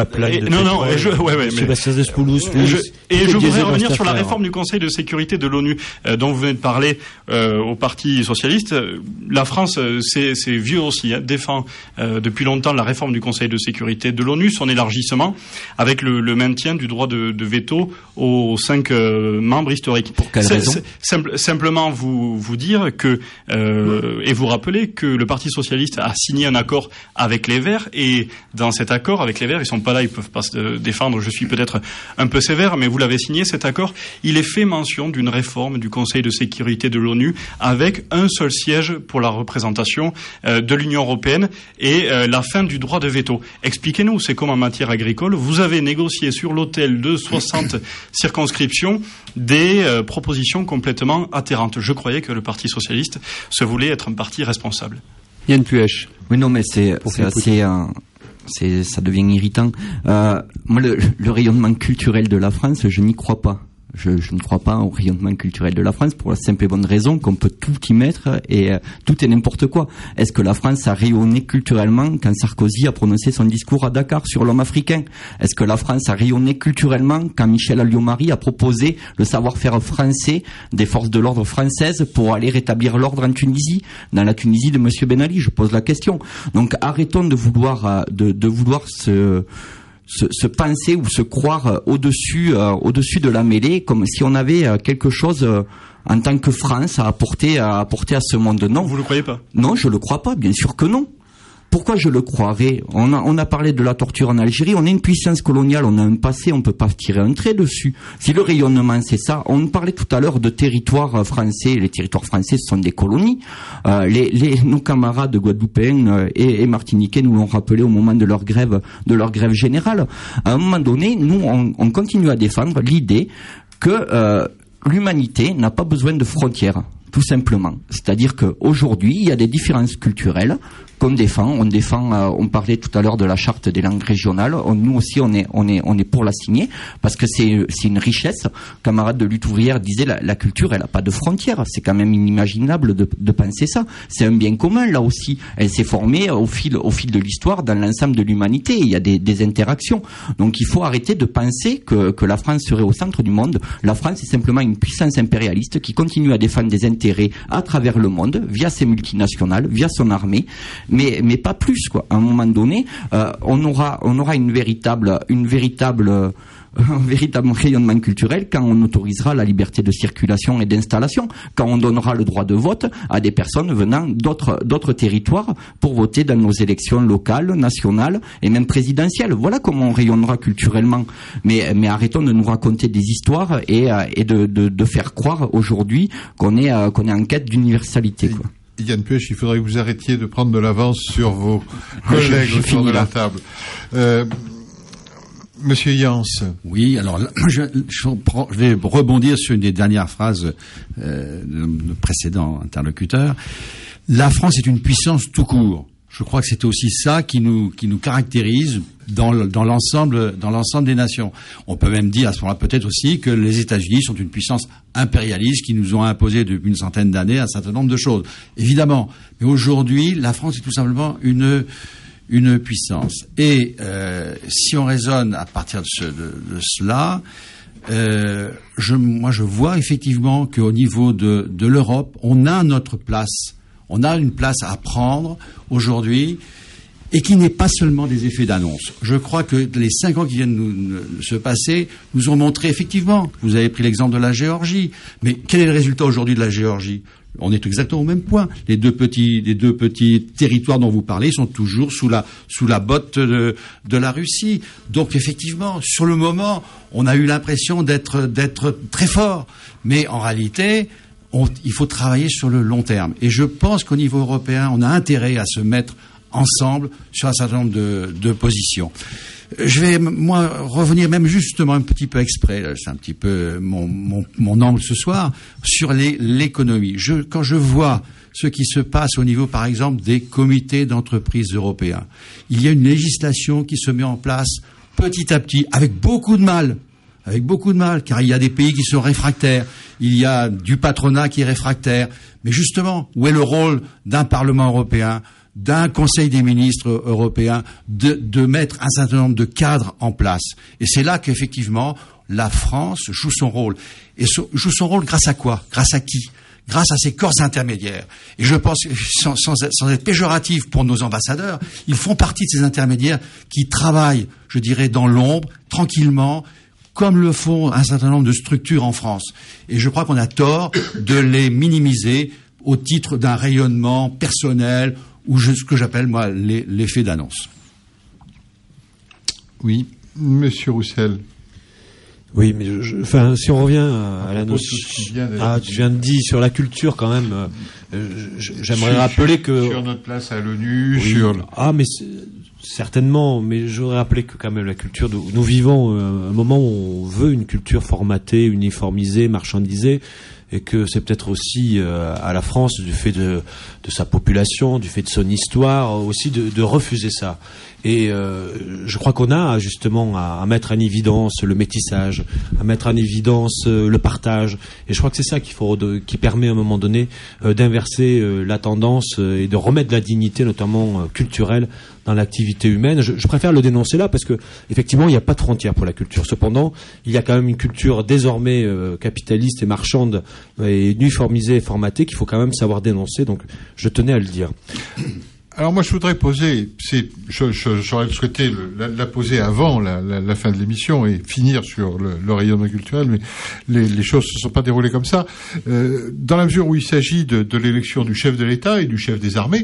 je voudrais revenir sur la réforme du Conseil de sécurité de l'ONU dont vous venez de parler au Parti socialiste. La France, c'est vieux aussi, défend depuis longtemps la réforme du Conseil de sécurité de l'ONU, son élargissement élargissement, avec le maintien du droit de veto aux 5 membres historiques. Pour quelle raison ? Simplement vous dire que et vous rappeler que le Parti socialiste a signé un accord avec les Verts, et dans cet accord avec les Verts, ils sont pas là, ils peuvent pas se défendre, je suis peut-être un peu sévère, mais vous l'avez signé cet accord, il est fait mention d'une réforme du Conseil de sécurité de l'ONU avec un seul siège pour la représentation de l'Union européenne et la fin du droit de veto. Expliquez-nous, c'est comme en matière agricole, vous avez négocié sur l'autel de 60 circonscriptions des propositions complètement atterrantes. Je croyais que le Parti socialiste se voulait être un parti responsable. Yann Puech. Oui, non, mais c'est assez... ça devient irritant. Moi, le rayonnement culturel de la France, je n'y crois pas. Je ne crois pas au rayonnement culturel de la France pour la simple et bonne raison qu'on peut tout y mettre et tout est n'importe quoi. Est-ce que la France a rayonné culturellement quand Sarkozy a prononcé son discours à Dakar sur l'homme africain ? Est-ce que la France a rayonné culturellement quand Michel Alliot-Marie a proposé le savoir-faire français des forces de l'ordre françaises pour aller rétablir l'ordre en Tunisie, dans la Tunisie de Monsieur Ben Ali ? Je pose la question. Donc arrêtons de vouloir se penser ou se croire au-dessus de la mêlée, comme si on avait quelque chose en tant que France à apporter à ce monde. Non. Vous le croyez pas ? Non, je le crois pas, bien sûr que non. Pourquoi je le croirais ? On a parlé de la torture en Algérie, on est une puissance coloniale, on a un passé, on peut pas tirer un trait dessus. Si le rayonnement c'est ça, on parlait tout à l'heure de territoires français, les territoires français ce sont des colonies. Nos camarades guadeloupéens et martiniquais nous l'ont rappelé au moment de leur grève générale. À un moment donné, nous on continue à défendre l'idée que l'humanité n'a pas besoin de frontières. Tout simplement. C'est-à-dire qu'aujourd'hui, il y a des différences culturelles qu'on défend. On parlait tout à l'heure de la charte des langues régionales. Nous aussi, on est pour la signer parce que c'est une richesse. Camarade de lutte ouvrière disait la culture, elle a pas de frontières. C'est quand même inimaginable de penser ça. C'est un bien commun, là aussi. Elle s'est formée au fil de l'histoire dans l'ensemble de l'humanité. Il y a des interactions. Donc, il faut arrêter de penser que la France serait au centre du monde. La France est simplement une puissance impérialiste qui continue à défendre des intérêts à travers le monde, via ses multinationales, via son armée, mais pas plus, quoi. À un moment donné, on aura un véritable rayonnement culturel quand on autorisera la liberté de circulation et d'installation, quand on donnera le droit de vote à des personnes venant d'autres territoires pour voter dans nos élections locales, nationales et même présidentielles. Voilà comment on rayonnera culturellement. Mais arrêtons de nous raconter des histoires et de faire croire aujourd'hui qu'on est en quête d'universalité, quoi. Yann Puech, il faudrait que vous arrêtiez de prendre de l'avance sur vos collègues autour de la table. Monsieur Jans. Oui, alors je vais rebondir sur une des dernières phrases de précédent interlocuteur. La France est une puissance tout court. Je crois que c'est aussi ça qui nous caractérise dans l'ensemble des nations. On peut même dire à ce moment-là peut-être aussi que les États-Unis sont une puissance impérialiste qui nous ont imposé depuis une centaine d'années un certain nombre de choses. Évidemment, mais aujourd'hui, la France est tout simplement une puissance. Et si on raisonne à partir de cela, je vois effectivement qu'au niveau de l'Europe, on a notre place. On a une place à prendre aujourd'hui et qui n'est pas seulement des effets d'annonce. Je crois que les 5 ans qui viennent de se passer nous ont montré effectivement, vous avez pris l'exemple de la Géorgie, mais quel est le résultat aujourd'hui de la Géorgie ? On est exactement au même point. Les deux petits territoires dont vous parlez sont toujours sous la botte de la Russie. Donc effectivement, sur le moment, on a eu l'impression d'être très fort, mais en réalité, il faut travailler sur le long terme. Et je pense qu'au niveau européen, on a intérêt à se mettre ensemble sur un certain nombre de positions. Je vais, moi, revenir même justement un petit peu exprès, c'est un petit peu mon angle ce soir, sur l'économie. Quand je vois ce qui se passe au niveau, par exemple, des comités d'entreprises européens, il y a une législation qui se met en place petit à petit, avec beaucoup de mal, car il y a des pays qui sont réfractaires, il y a du patronat qui est réfractaire. Mais justement, où est le rôle d'un Parlement européen, d'un Conseil des ministres européens, de mettre un certain nombre de cadres en place? Et c'est là qu'effectivement, la France joue son rôle. Et joue son rôle grâce à quoi ? Grâce à qui ? grâce à ces corps intermédiaires. Et je pense, sans être péjoratif pour nos ambassadeurs, ils font partie de ces intermédiaires qui travaillent, je dirais, dans l'ombre, tranquillement, comme le font un certain nombre de structures en France. Et je crois qu'on a tort de les minimiser au titre d'un rayonnement personnel ou ce que j'appelle, moi, l'effet d'annonce. Oui, Monsieur Roussel. Oui, mais si on revient à la notion, tu viens de dire sur la culture quand même. J'aimerais rappeler que sur notre place à l'ONU, mais certainement, mais je voudrais rappeler que quand même la culture, nous vivons un moment où on veut une culture formatée, uniformisée, marchandisée, et que c'est peut-être aussi à la France, du fait de sa population, du fait de son histoire, aussi de refuser ça. Et je crois qu'on a justement à mettre en évidence le métissage, à mettre en évidence le partage. Et je crois que c'est ça qui permet à un moment donné d'inverser la tendance et de remettre de la dignité, notamment culturelle, dans l'activité humaine. Je préfère le dénoncer là parce que effectivement il n'y a pas de frontières pour la culture. Cependant, il y a quand même une culture désormais capitaliste et marchande et uniformisée et formatée qu'il faut quand même savoir dénoncer. Donc je tenais à le dire. Alors moi je voudrais poser, j'aurais souhaité la poser avant la fin de l'émission et finir sur le rayonnement culturel, mais les choses ne se sont pas déroulées comme ça. Dans la mesure où il s'agit de l'élection du chef de l'État et du chef des armées,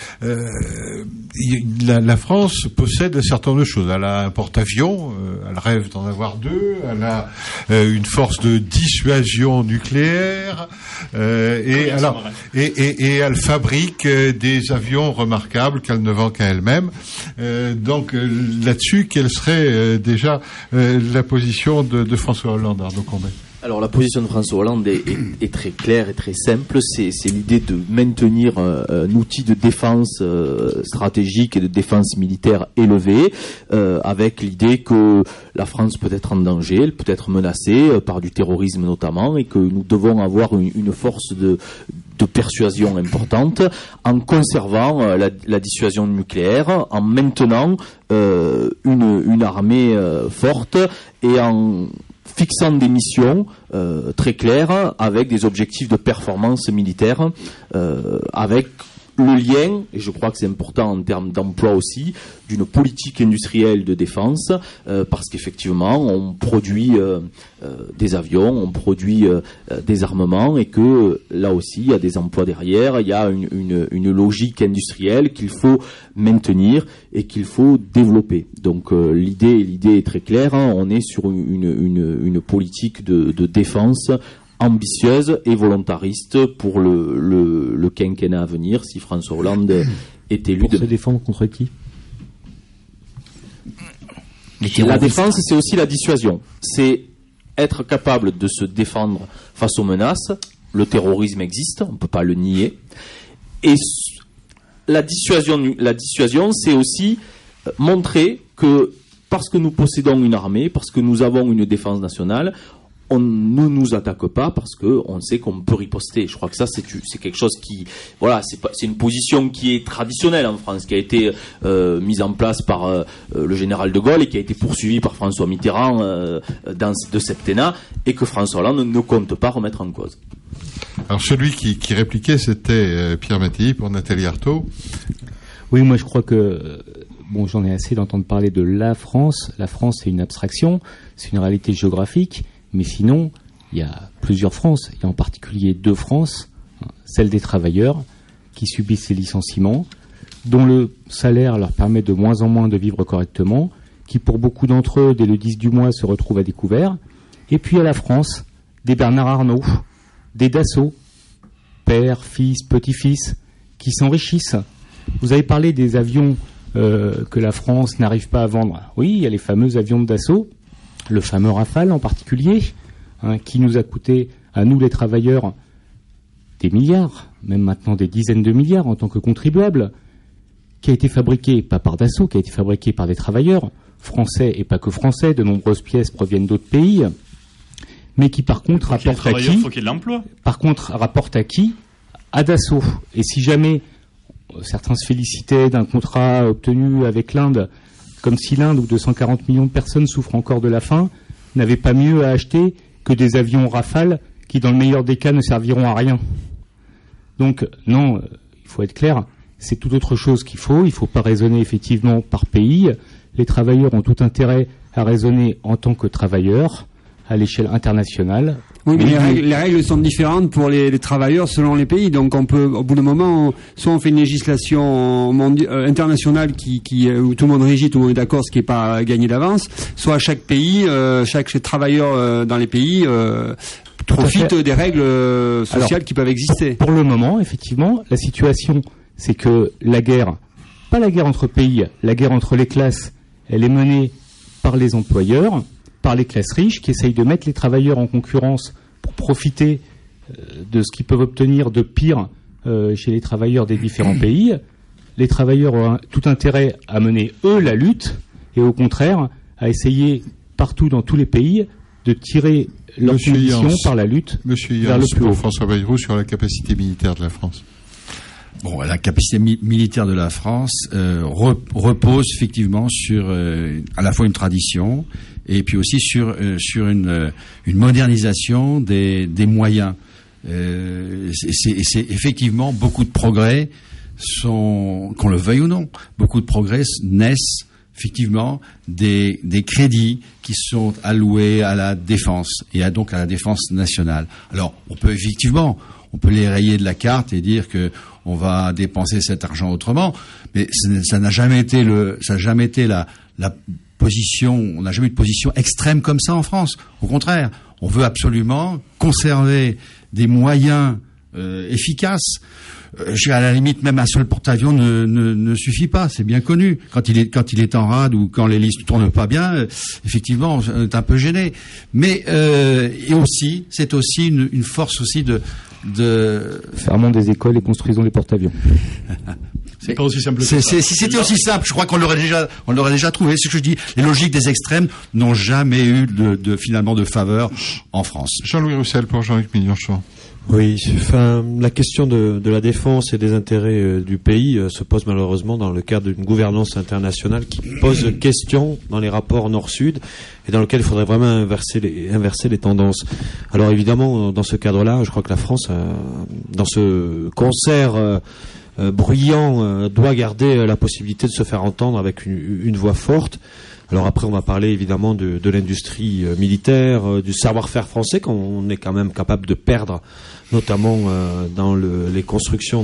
la France possède un certain nombre de choses. Elle a un porte-avions, elle rêve d'en avoir 2, elle a une force de dissuasion nucléaire, et elle fabrique des avions remarquables qu'elle ne vend qu'à elle-même. Donc là-dessus, quelle serait déjà la position de François Hollande, Arnaud Combet? Alors la position de François Hollande est très claire et très simple. C'est l'idée de maintenir un outil de défense stratégique et de défense militaire élevé, avec l'idée que la France peut être en danger, elle peut être menacée par du terrorisme notamment, et que nous devons avoir une force de persuasion importante, en conservant la dissuasion nucléaire, en maintenant une armée forte et en fixant des missions très claires avec des objectifs de performance militaire, avec le lien, et je crois que c'est important en termes d'emploi aussi, d'une politique industrielle de défense, parce qu'effectivement on produit des avions, on produit des armements, et que là aussi il y a des emplois derrière, il y a une logique industrielle qu'il faut maintenir et qu'il faut développer. Donc l'idée est très claire, hein, on est sur une politique de défense ambitieuse et volontariste pour le quinquennat à venir, si François Hollande est élu. Pour se défendre contre qui? La défense, c'est aussi la dissuasion. C'est être capable de se défendre face aux menaces. Le terrorisme existe, on ne peut pas le nier. Et la dissuasion, c'est aussi montrer que parce que nous possédons une armée, parce que nous avons une défense nationale, on ne nous attaque pas parce que on sait qu'on peut riposter. Je crois que ça c'est quelque chose qui, voilà, c'est une position qui est traditionnelle en France, qui a été mise en place par le général de Gaulle et qui a été poursuivie par François Mitterrand dans ce septennat, et que François Hollande ne compte pas remettre en cause. Alors celui qui répliquait, c'était Pierre Mattei pour Nathalie Arthaud. Oui, moi je crois que j'en ai assez d'entendre parler de la France. La France, c'est une abstraction, c'est une réalité géographique. Mais sinon, il y a plusieurs France, et en particulier 2 France, celle des travailleurs qui subissent ces licenciements, dont le salaire leur permet de moins en moins de vivre correctement, qui pour beaucoup d'entre eux, dès le 10 du mois, se retrouvent à découvert, et puis à la France, des Bernard Arnault, des Dassault, père, fils, petit-fils, qui s'enrichissent. Vous avez parlé des avions que la France n'arrive pas à vendre. Oui, il y a les fameux avions de Dassault, le fameux Rafale en particulier, qui nous a coûté, à nous les travailleurs, des milliards, même maintenant des dizaines de milliards en tant que contribuables, qui a été fabriqué, pas par Dassault, qui a été fabriqué par des travailleurs français et pas que français, de nombreuses pièces proviennent d'autres pays, mais qui par contre rapportent à qui? Faut qu'il y ait de l'emploi. Par contre, rapporte à qui? À Dassault. Et si jamais certains se félicitaient d'un contrat obtenu avec l'Inde, comme si l'Inde, où 240 millions de personnes souffrent encore de la faim, n'avait pas mieux à acheter que des avions Rafale qui, dans le meilleur des cas, ne serviront à rien. Donc non, il faut être clair, c'est tout autre chose qu'il faut. Il ne faut pas raisonner effectivement par pays. Les travailleurs ont tout intérêt à raisonner en tant que travailleurs à l'échelle internationale. Oui, mais les règles sont différentes pour les travailleurs selon les pays. Donc on peut, au bout d'un moment, soit on fait une législation internationale où tout le monde régit, tout le monde est d'accord, ce qui n'est pas gagné d'avance, soit chaque pays, chaque travailleur dans les pays profite des règles sociales qui peuvent exister. Pour le moment, effectivement, la situation, c'est que la guerre, pas la guerre entre pays, la guerre entre les classes, elle est menée par les employeurs, par les classes riches qui essayent de mettre les travailleurs en concurrence pour profiter de ce qu'ils peuvent obtenir de pire chez les travailleurs des différents pays. Les travailleurs ont tout intérêt à mener, eux, la lutte, et au contraire, à essayer partout dans tous les pays de tirer leur position par la lutte vers le plus haut. François Bayrou sur la capacité militaire de la France. Bon, la capacité militaire de la France repose effectivement sur à la fois une tradition et puis aussi sur une modernisation des moyens. C'est effectivement beaucoup de progrès qu'on le veuille ou non, beaucoup de progrès naissent effectivement des crédits qui sont alloués à la défense et donc à la défense nationale. Alors, on peut les rayer de la carte et dire que on va dépenser cet argent autrement, mais ça n'a jamais été la position, on n'a jamais eu de position extrême comme ça en France. Au contraire, on veut absolument conserver des moyens efficaces. À la limite, même un seul porte-avions ne suffit pas, c'est bien connu. Quand il est en rade ou quand l'hélice ne tourne pas bien, effectivement, on est un peu gêné. Mais c'est aussi une force aussi de fermons des écoles et construisons des porte-avions. C'est pas aussi simple. Si c'était aussi simple, je crois qu'on l'aurait déjà trouvé. C'est ce que je dis. Les logiques des extrêmes n'ont jamais eu finalement de faveur en France. Jean-Louis Roussel pour Jean-Luc Mélenchon. Oui, la question de la défense et des intérêts du pays se pose malheureusement dans le cadre d'une gouvernance internationale qui pose question dans les rapports Nord-Sud et dans lequel il faudrait vraiment inverser les tendances. Alors évidemment, dans ce cadre-là, je crois que la France, dans ce concert bruyant, doit garder la possibilité de se faire entendre avec une voix forte. Alors après, on va parler évidemment de l'industrie militaire, du savoir-faire français qu'on est quand même capable de perdre, notamment dans les constructions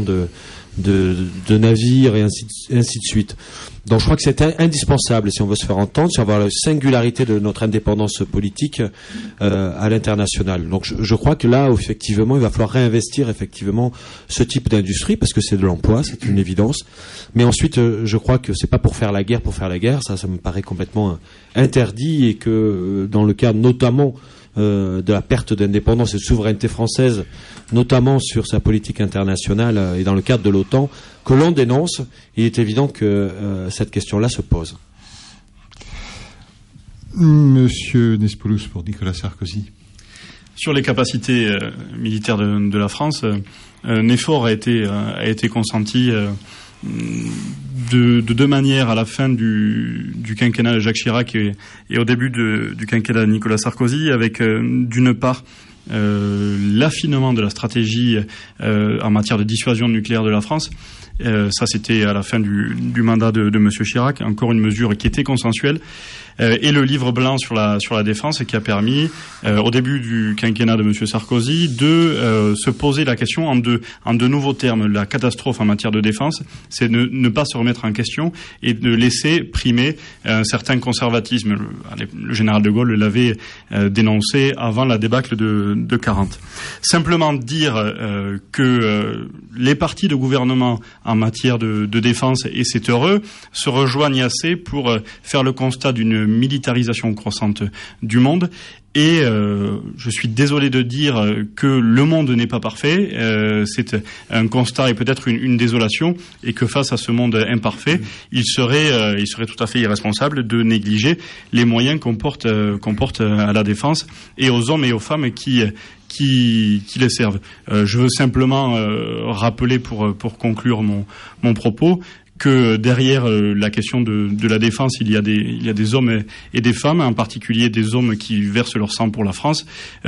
de navires et ainsi de suite. Donc je crois que c'est indispensable si on veut se faire entendre, si on veut avoir la singularité de notre indépendance politique à l'international. Donc je crois que là, effectivement, il va falloir réinvestir effectivement ce type d'industrie parce que c'est de l'emploi, c'est une évidence. Mais ensuite, je crois que c'est pas pour faire la guerre, ça me paraît complètement interdit et que dans le cadre notamment de la perte d'indépendance et de souveraineté française, notamment sur sa politique internationale et dans le cadre de l'OTAN, que l'on dénonce, il est évident que cette question-là se pose. Monsieur Nespolous pour Nicolas Sarkozy. Sur les capacités militaires de la France, un effort a été consenti de deux manières à la fin du quinquennat de Jacques Chirac et au début du quinquennat de Nicolas Sarkozy, avec d'une part l'affinement de la stratégie en matière de dissuasion nucléaire de la France. Ça, c'était à la fin du mandat de Monsieur Chirac, encore une mesure qui était consensuelle. Et le livre blanc sur la défense qui a permis, au début du quinquennat de Monsieur Sarkozy, de se poser la question en deux nouveaux termes. La catastrophe en matière de défense, c'est ne pas se remettre en question et de laisser primer un certain conservatisme. Le général de Gaulle l'avait dénoncé avant la débâcle de 40. Simplement dire que les partis de gouvernement en matière de défense, et c'est heureux, se rejoignent assez pour faire le constat d'une militarisation croissante du monde. Et je suis désolé de dire que le monde n'est pas parfait. C'est un constat et peut-être une désolation, et que face à ce monde imparfait, il serait tout à fait irresponsable de négliger les moyens qu'on porte à la défense et aux hommes et aux femmes qui les servent. Je veux simplement rappeler pour conclure mon propos que derrière la question de la défense, il y a des hommes et des femmes, en particulier des hommes qui versent leur sang pour la France.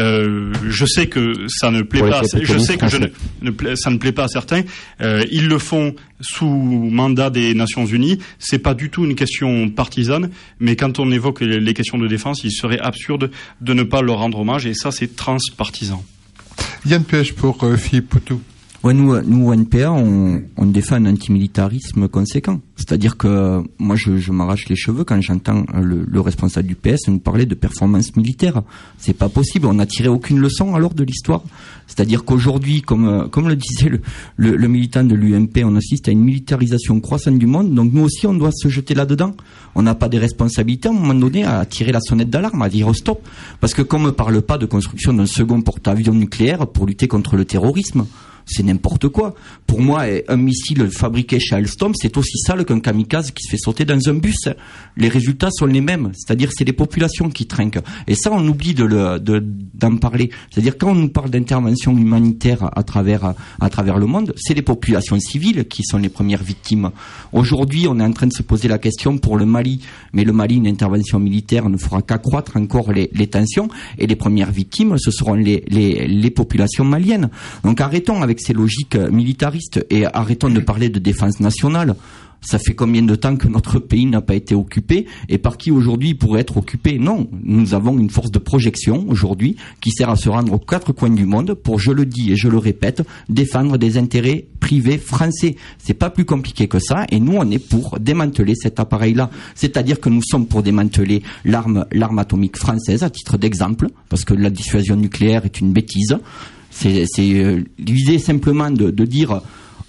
Je sais que ça ne plaît pas. Je sais que ça ne plaît pas à certains. Ils le font sous mandat des Nations Unies. C'est pas du tout une question partisane, mais quand on évoque les questions de défense, il serait absurde de ne pas leur rendre hommage, et ça, c'est transpartisan. Yann Pêche pour Philippe Poutou. Ouais, nous au NPA, on défend un antimilitarisme conséquent. C'est-à-dire que moi, je m'arrache les cheveux quand j'entends le responsable du PS nous parler de performance militaire. C'est pas possible. On n'a tiré aucune leçon alors de l'histoire. C'est-à-dire qu'aujourd'hui, comme le disait le militant de l'UMP, on assiste à une militarisation croissante du monde. Donc nous aussi, on doit se jeter là-dedans. On n'a pas des responsabilités à un moment donné à tirer la sonnette d'alarme, à dire stop. Parce que qu'on me parle pas de construction d'un second porte-avions nucléaire pour lutter contre le terrorisme. C'est n'importe quoi. Pour moi, un missile fabriqué chez Alstom, c'est aussi sale qu'un kamikaze qui se fait sauter dans un bus. Les résultats sont les mêmes. C'est-à-dire, c'est les populations qui trinquent. Et ça, on oublie d'en parler. C'est-à-dire, quand on nous parle d'intervention humanitaire à travers le monde, c'est les populations civiles qui sont les premières victimes. Aujourd'hui, on est en train de se poser la question pour le Mali. Mais le Mali, une intervention militaire ne fera qu'accroître encore les tensions. Et les premières victimes, ce seront les populations maliennes. Donc, arrêtons avec ces logiques militaristes et arrêtons de parler de défense nationale. Ça fait combien de temps que notre pays n'a pas été occupé et par qui aujourd'hui il pourrait être occupé? Non, nous avons une force de projection aujourd'hui qui sert à se rendre aux quatre coins du monde pour, je le dis et je le répète, défendre des intérêts privés français. C'est pas plus compliqué que ça et nous on est pour démanteler cet appareil-là. C'est-à-dire que nous sommes pour démanteler l'arme atomique française à titre d'exemple parce que la dissuasion nucléaire est une bêtise. C'est l'idée simplement de dire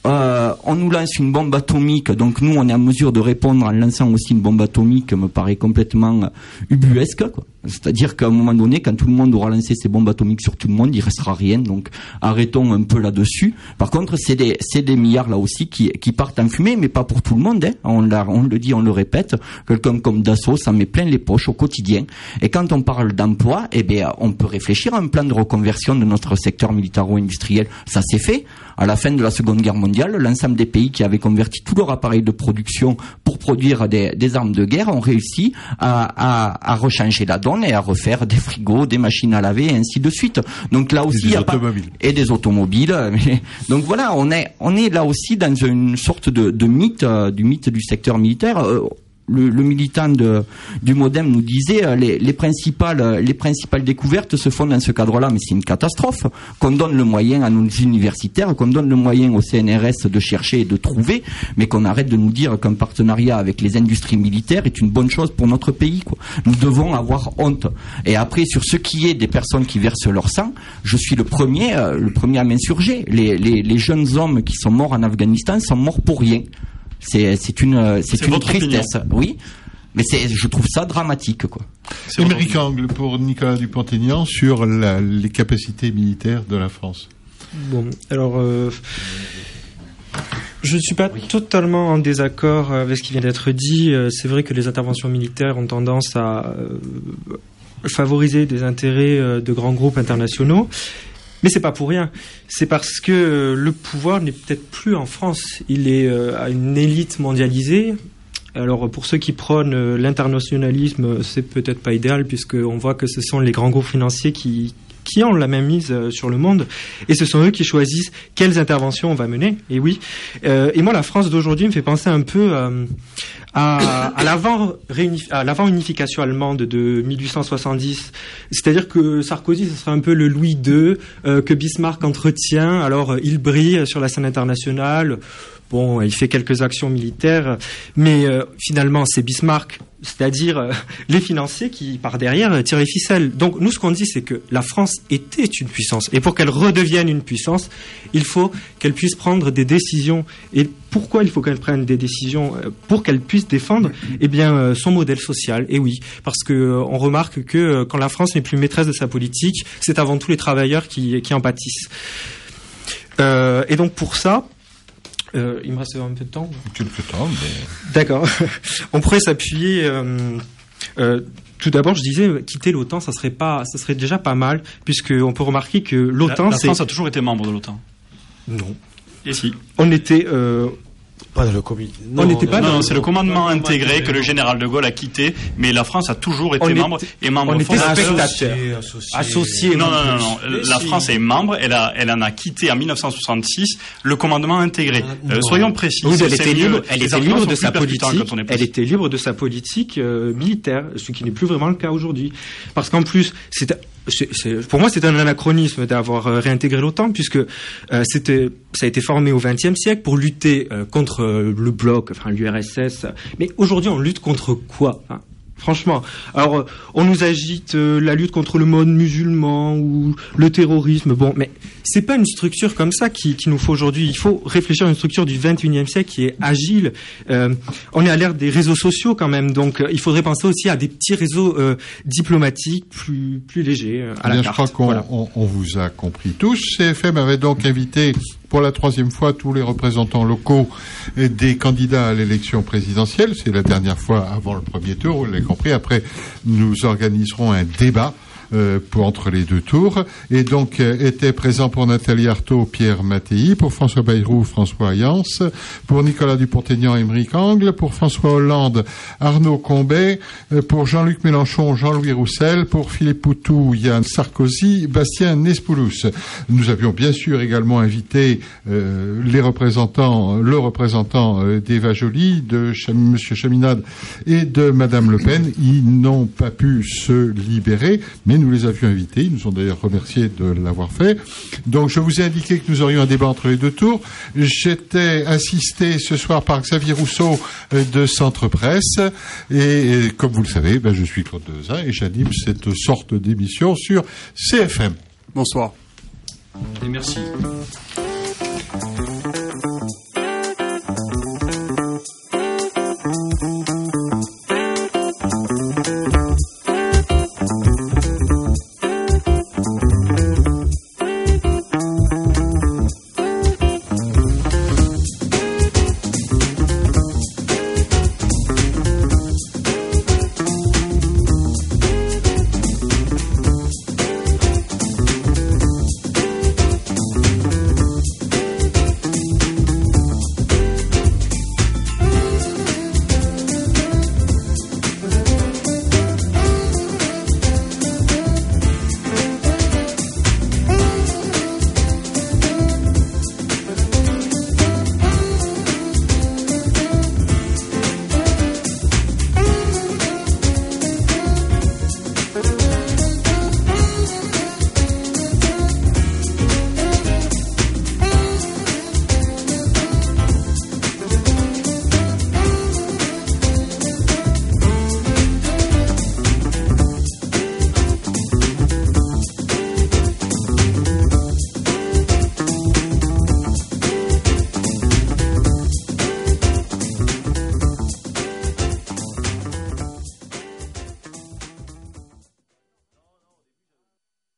on nous lance une bombe atomique, donc nous on est en mesure de répondre en lançant aussi une bombe atomique, me paraît complètement ubuesque, quoi. C'est-à-dire qu'à un moment donné, quand tout le monde aura lancé ses bombes atomiques sur tout le monde, il restera rien, donc arrêtons un peu là-dessus. Par contre, c'est des milliards là aussi qui partent en fumée, mais pas pour tout le monde, hein. On le dit, on le répète, quelqu'un comme Dassault, ça met plein les poches au quotidien. Et quand on parle d'emploi, eh bien, on peut réfléchir à un plan de reconversion de notre secteur militaro-industriel. Ça s'est fait. À la fin de la Seconde Guerre mondiale, l'ensemble des pays qui avaient converti tout leur appareil de production pour produire des armes de guerre ont réussi à rechanger la donne et à refaire des frigos, des machines à laver et ainsi de suite. Donc là aussi, et des automobiles. Donc voilà, on est là aussi dans une sorte de mythe, du mythe du secteur militaire. Le militant du MODEM nous disait les principales découvertes se font dans ce cadre-là, mais c'est une catastrophe. Qu'on donne le moyen à nos universitaires, qu'on donne le moyen au CNRS de chercher et de trouver, mais qu'on arrête de nous dire qu'un partenariat avec les industries militaires est une bonne chose pour notre pays, quoi. Nous devons avoir honte. Et après, sur ce qui est des personnes qui versent leur sang, je suis le premier à m'insurger. Les jeunes hommes qui sont morts en Afghanistan sont morts pour rien. C'est une tristesse, oui, mais je trouve ça dramatique, quoi. Émeric Angle pour Nicolas Dupont-Aignan sur les capacités militaires de la France. Bon, alors je ne suis pas totalement en désaccord avec ce qui vient d'être dit. C'est vrai que les interventions militaires ont tendance à favoriser des intérêts de grands groupes internationaux. Mais c'est pas pour rien. C'est parce que le pouvoir n'est peut-être plus en France. Il est à une élite mondialisée. Alors pour ceux qui prônent l'internationalisme, c'est peut-être pas idéal puisqu'on voit que ce sont les grands groupes financiers qui ont la même mise sur le monde et ce sont eux qui choisissent quelles interventions on va mener. Et oui. Et moi, la France d'aujourd'hui me fait penser un peu à l'avant-unification allemande de 1870. C'est-à-dire que Sarkozy, ce serait un peu le Louis II que Bismarck entretient. Alors, il brille sur la scène internationale. Bon, il fait quelques actions militaires, mais finalement, c'est Bismarck, c'est-à-dire les financiers qui, par derrière, tirent les ficelles. Donc, nous, ce qu'on dit, c'est que la France était une puissance. Et pour qu'elle redevienne une puissance, il faut qu'elle puisse prendre des décisions. Et pourquoi il faut qu'elle prenne des décisions? Pour qu'elle puisse défendre, eh bien, son modèle social. Et oui, parce que on remarque que quand la France n'est plus maîtresse de sa politique, c'est avant tout les travailleurs qui en pâtissent. Et donc, pour ça, il me reste un peu de temps. Quelques temps, mais... D'accord. On pourrait s'appuyer. Tout d'abord, je disais, quitter l'OTAN, ça serait déjà pas mal, puisque on peut remarquer que l'OTAN, la France a toujours été membre de l'OTAN. Non. Et si. On était Pas dans le comité. Non, c'est le commandement intégré que le général de Gaulle a quitté, mais la France a toujours été membre et membre. On était spectateur. Associé. Non. La France est membre. Elle en a quitté en 1966 le commandement intégré. Soyons précis. Oui, elle était libre de sa politique. Elle était libre de sa politique militaire, ce qui n'est plus vraiment le cas aujourd'hui. Parce qu'en plus, pour moi, c'est un anachronisme d'avoir réintégré l'OTAN, puisque ça a été formé au XXe siècle pour lutter contre le bloc, enfin l'URSS. Mais aujourd'hui, on lutte contre quoi, hein? Franchement, alors on nous agite la lutte contre le monde musulman ou le terrorisme. Bon, mais c'est pas une structure comme ça qu'il nous faut aujourd'hui. Il faut réfléchir à une structure du XXIe siècle qui est agile. On est à l'ère des réseaux sociaux quand même, donc il faudrait penser aussi à des petits réseaux diplomatiques plus légers à la carte. Je crois qu'on vous a compris tous. CFM avait donc invité pour la 3e fois tous les représentants locaux des candidats à l'élection présidentielle. C'est la dernière fois avant le premier tour, vous l'avez compris. Après, nous organiserons un débat entre les deux tours. Et donc, étaient présents pour Nathalie Arthaud, Pierre Mattei, pour François Bayrou, François Ayance, pour Nicolas Dupont-Aignan, Émeric Angle, pour François Hollande, Arnaud Combet, pour Jean-Luc Mélenchon, Jean-Louis Roussel, pour Philippe Poutou, Yann Sarkozy, Bastien Nespoulos. Nous avions bien sûr également invité le représentant d'Eva Joly, de Monsieur Chaminade et de Madame Le Pen. Ils n'ont pas pu se libérer, mais nous les avions invités. Ils nous ont d'ailleurs remerciés de l'avoir fait. Donc, je vous ai indiqué que nous aurions un débat entre les deux tours. J'étais assisté ce soir par Xavier Rousseau de Centre Presse. Et comme vous le savez, je suis Claude Dezin et j'anime cette sorte d'émission sur CFM. Bonsoir.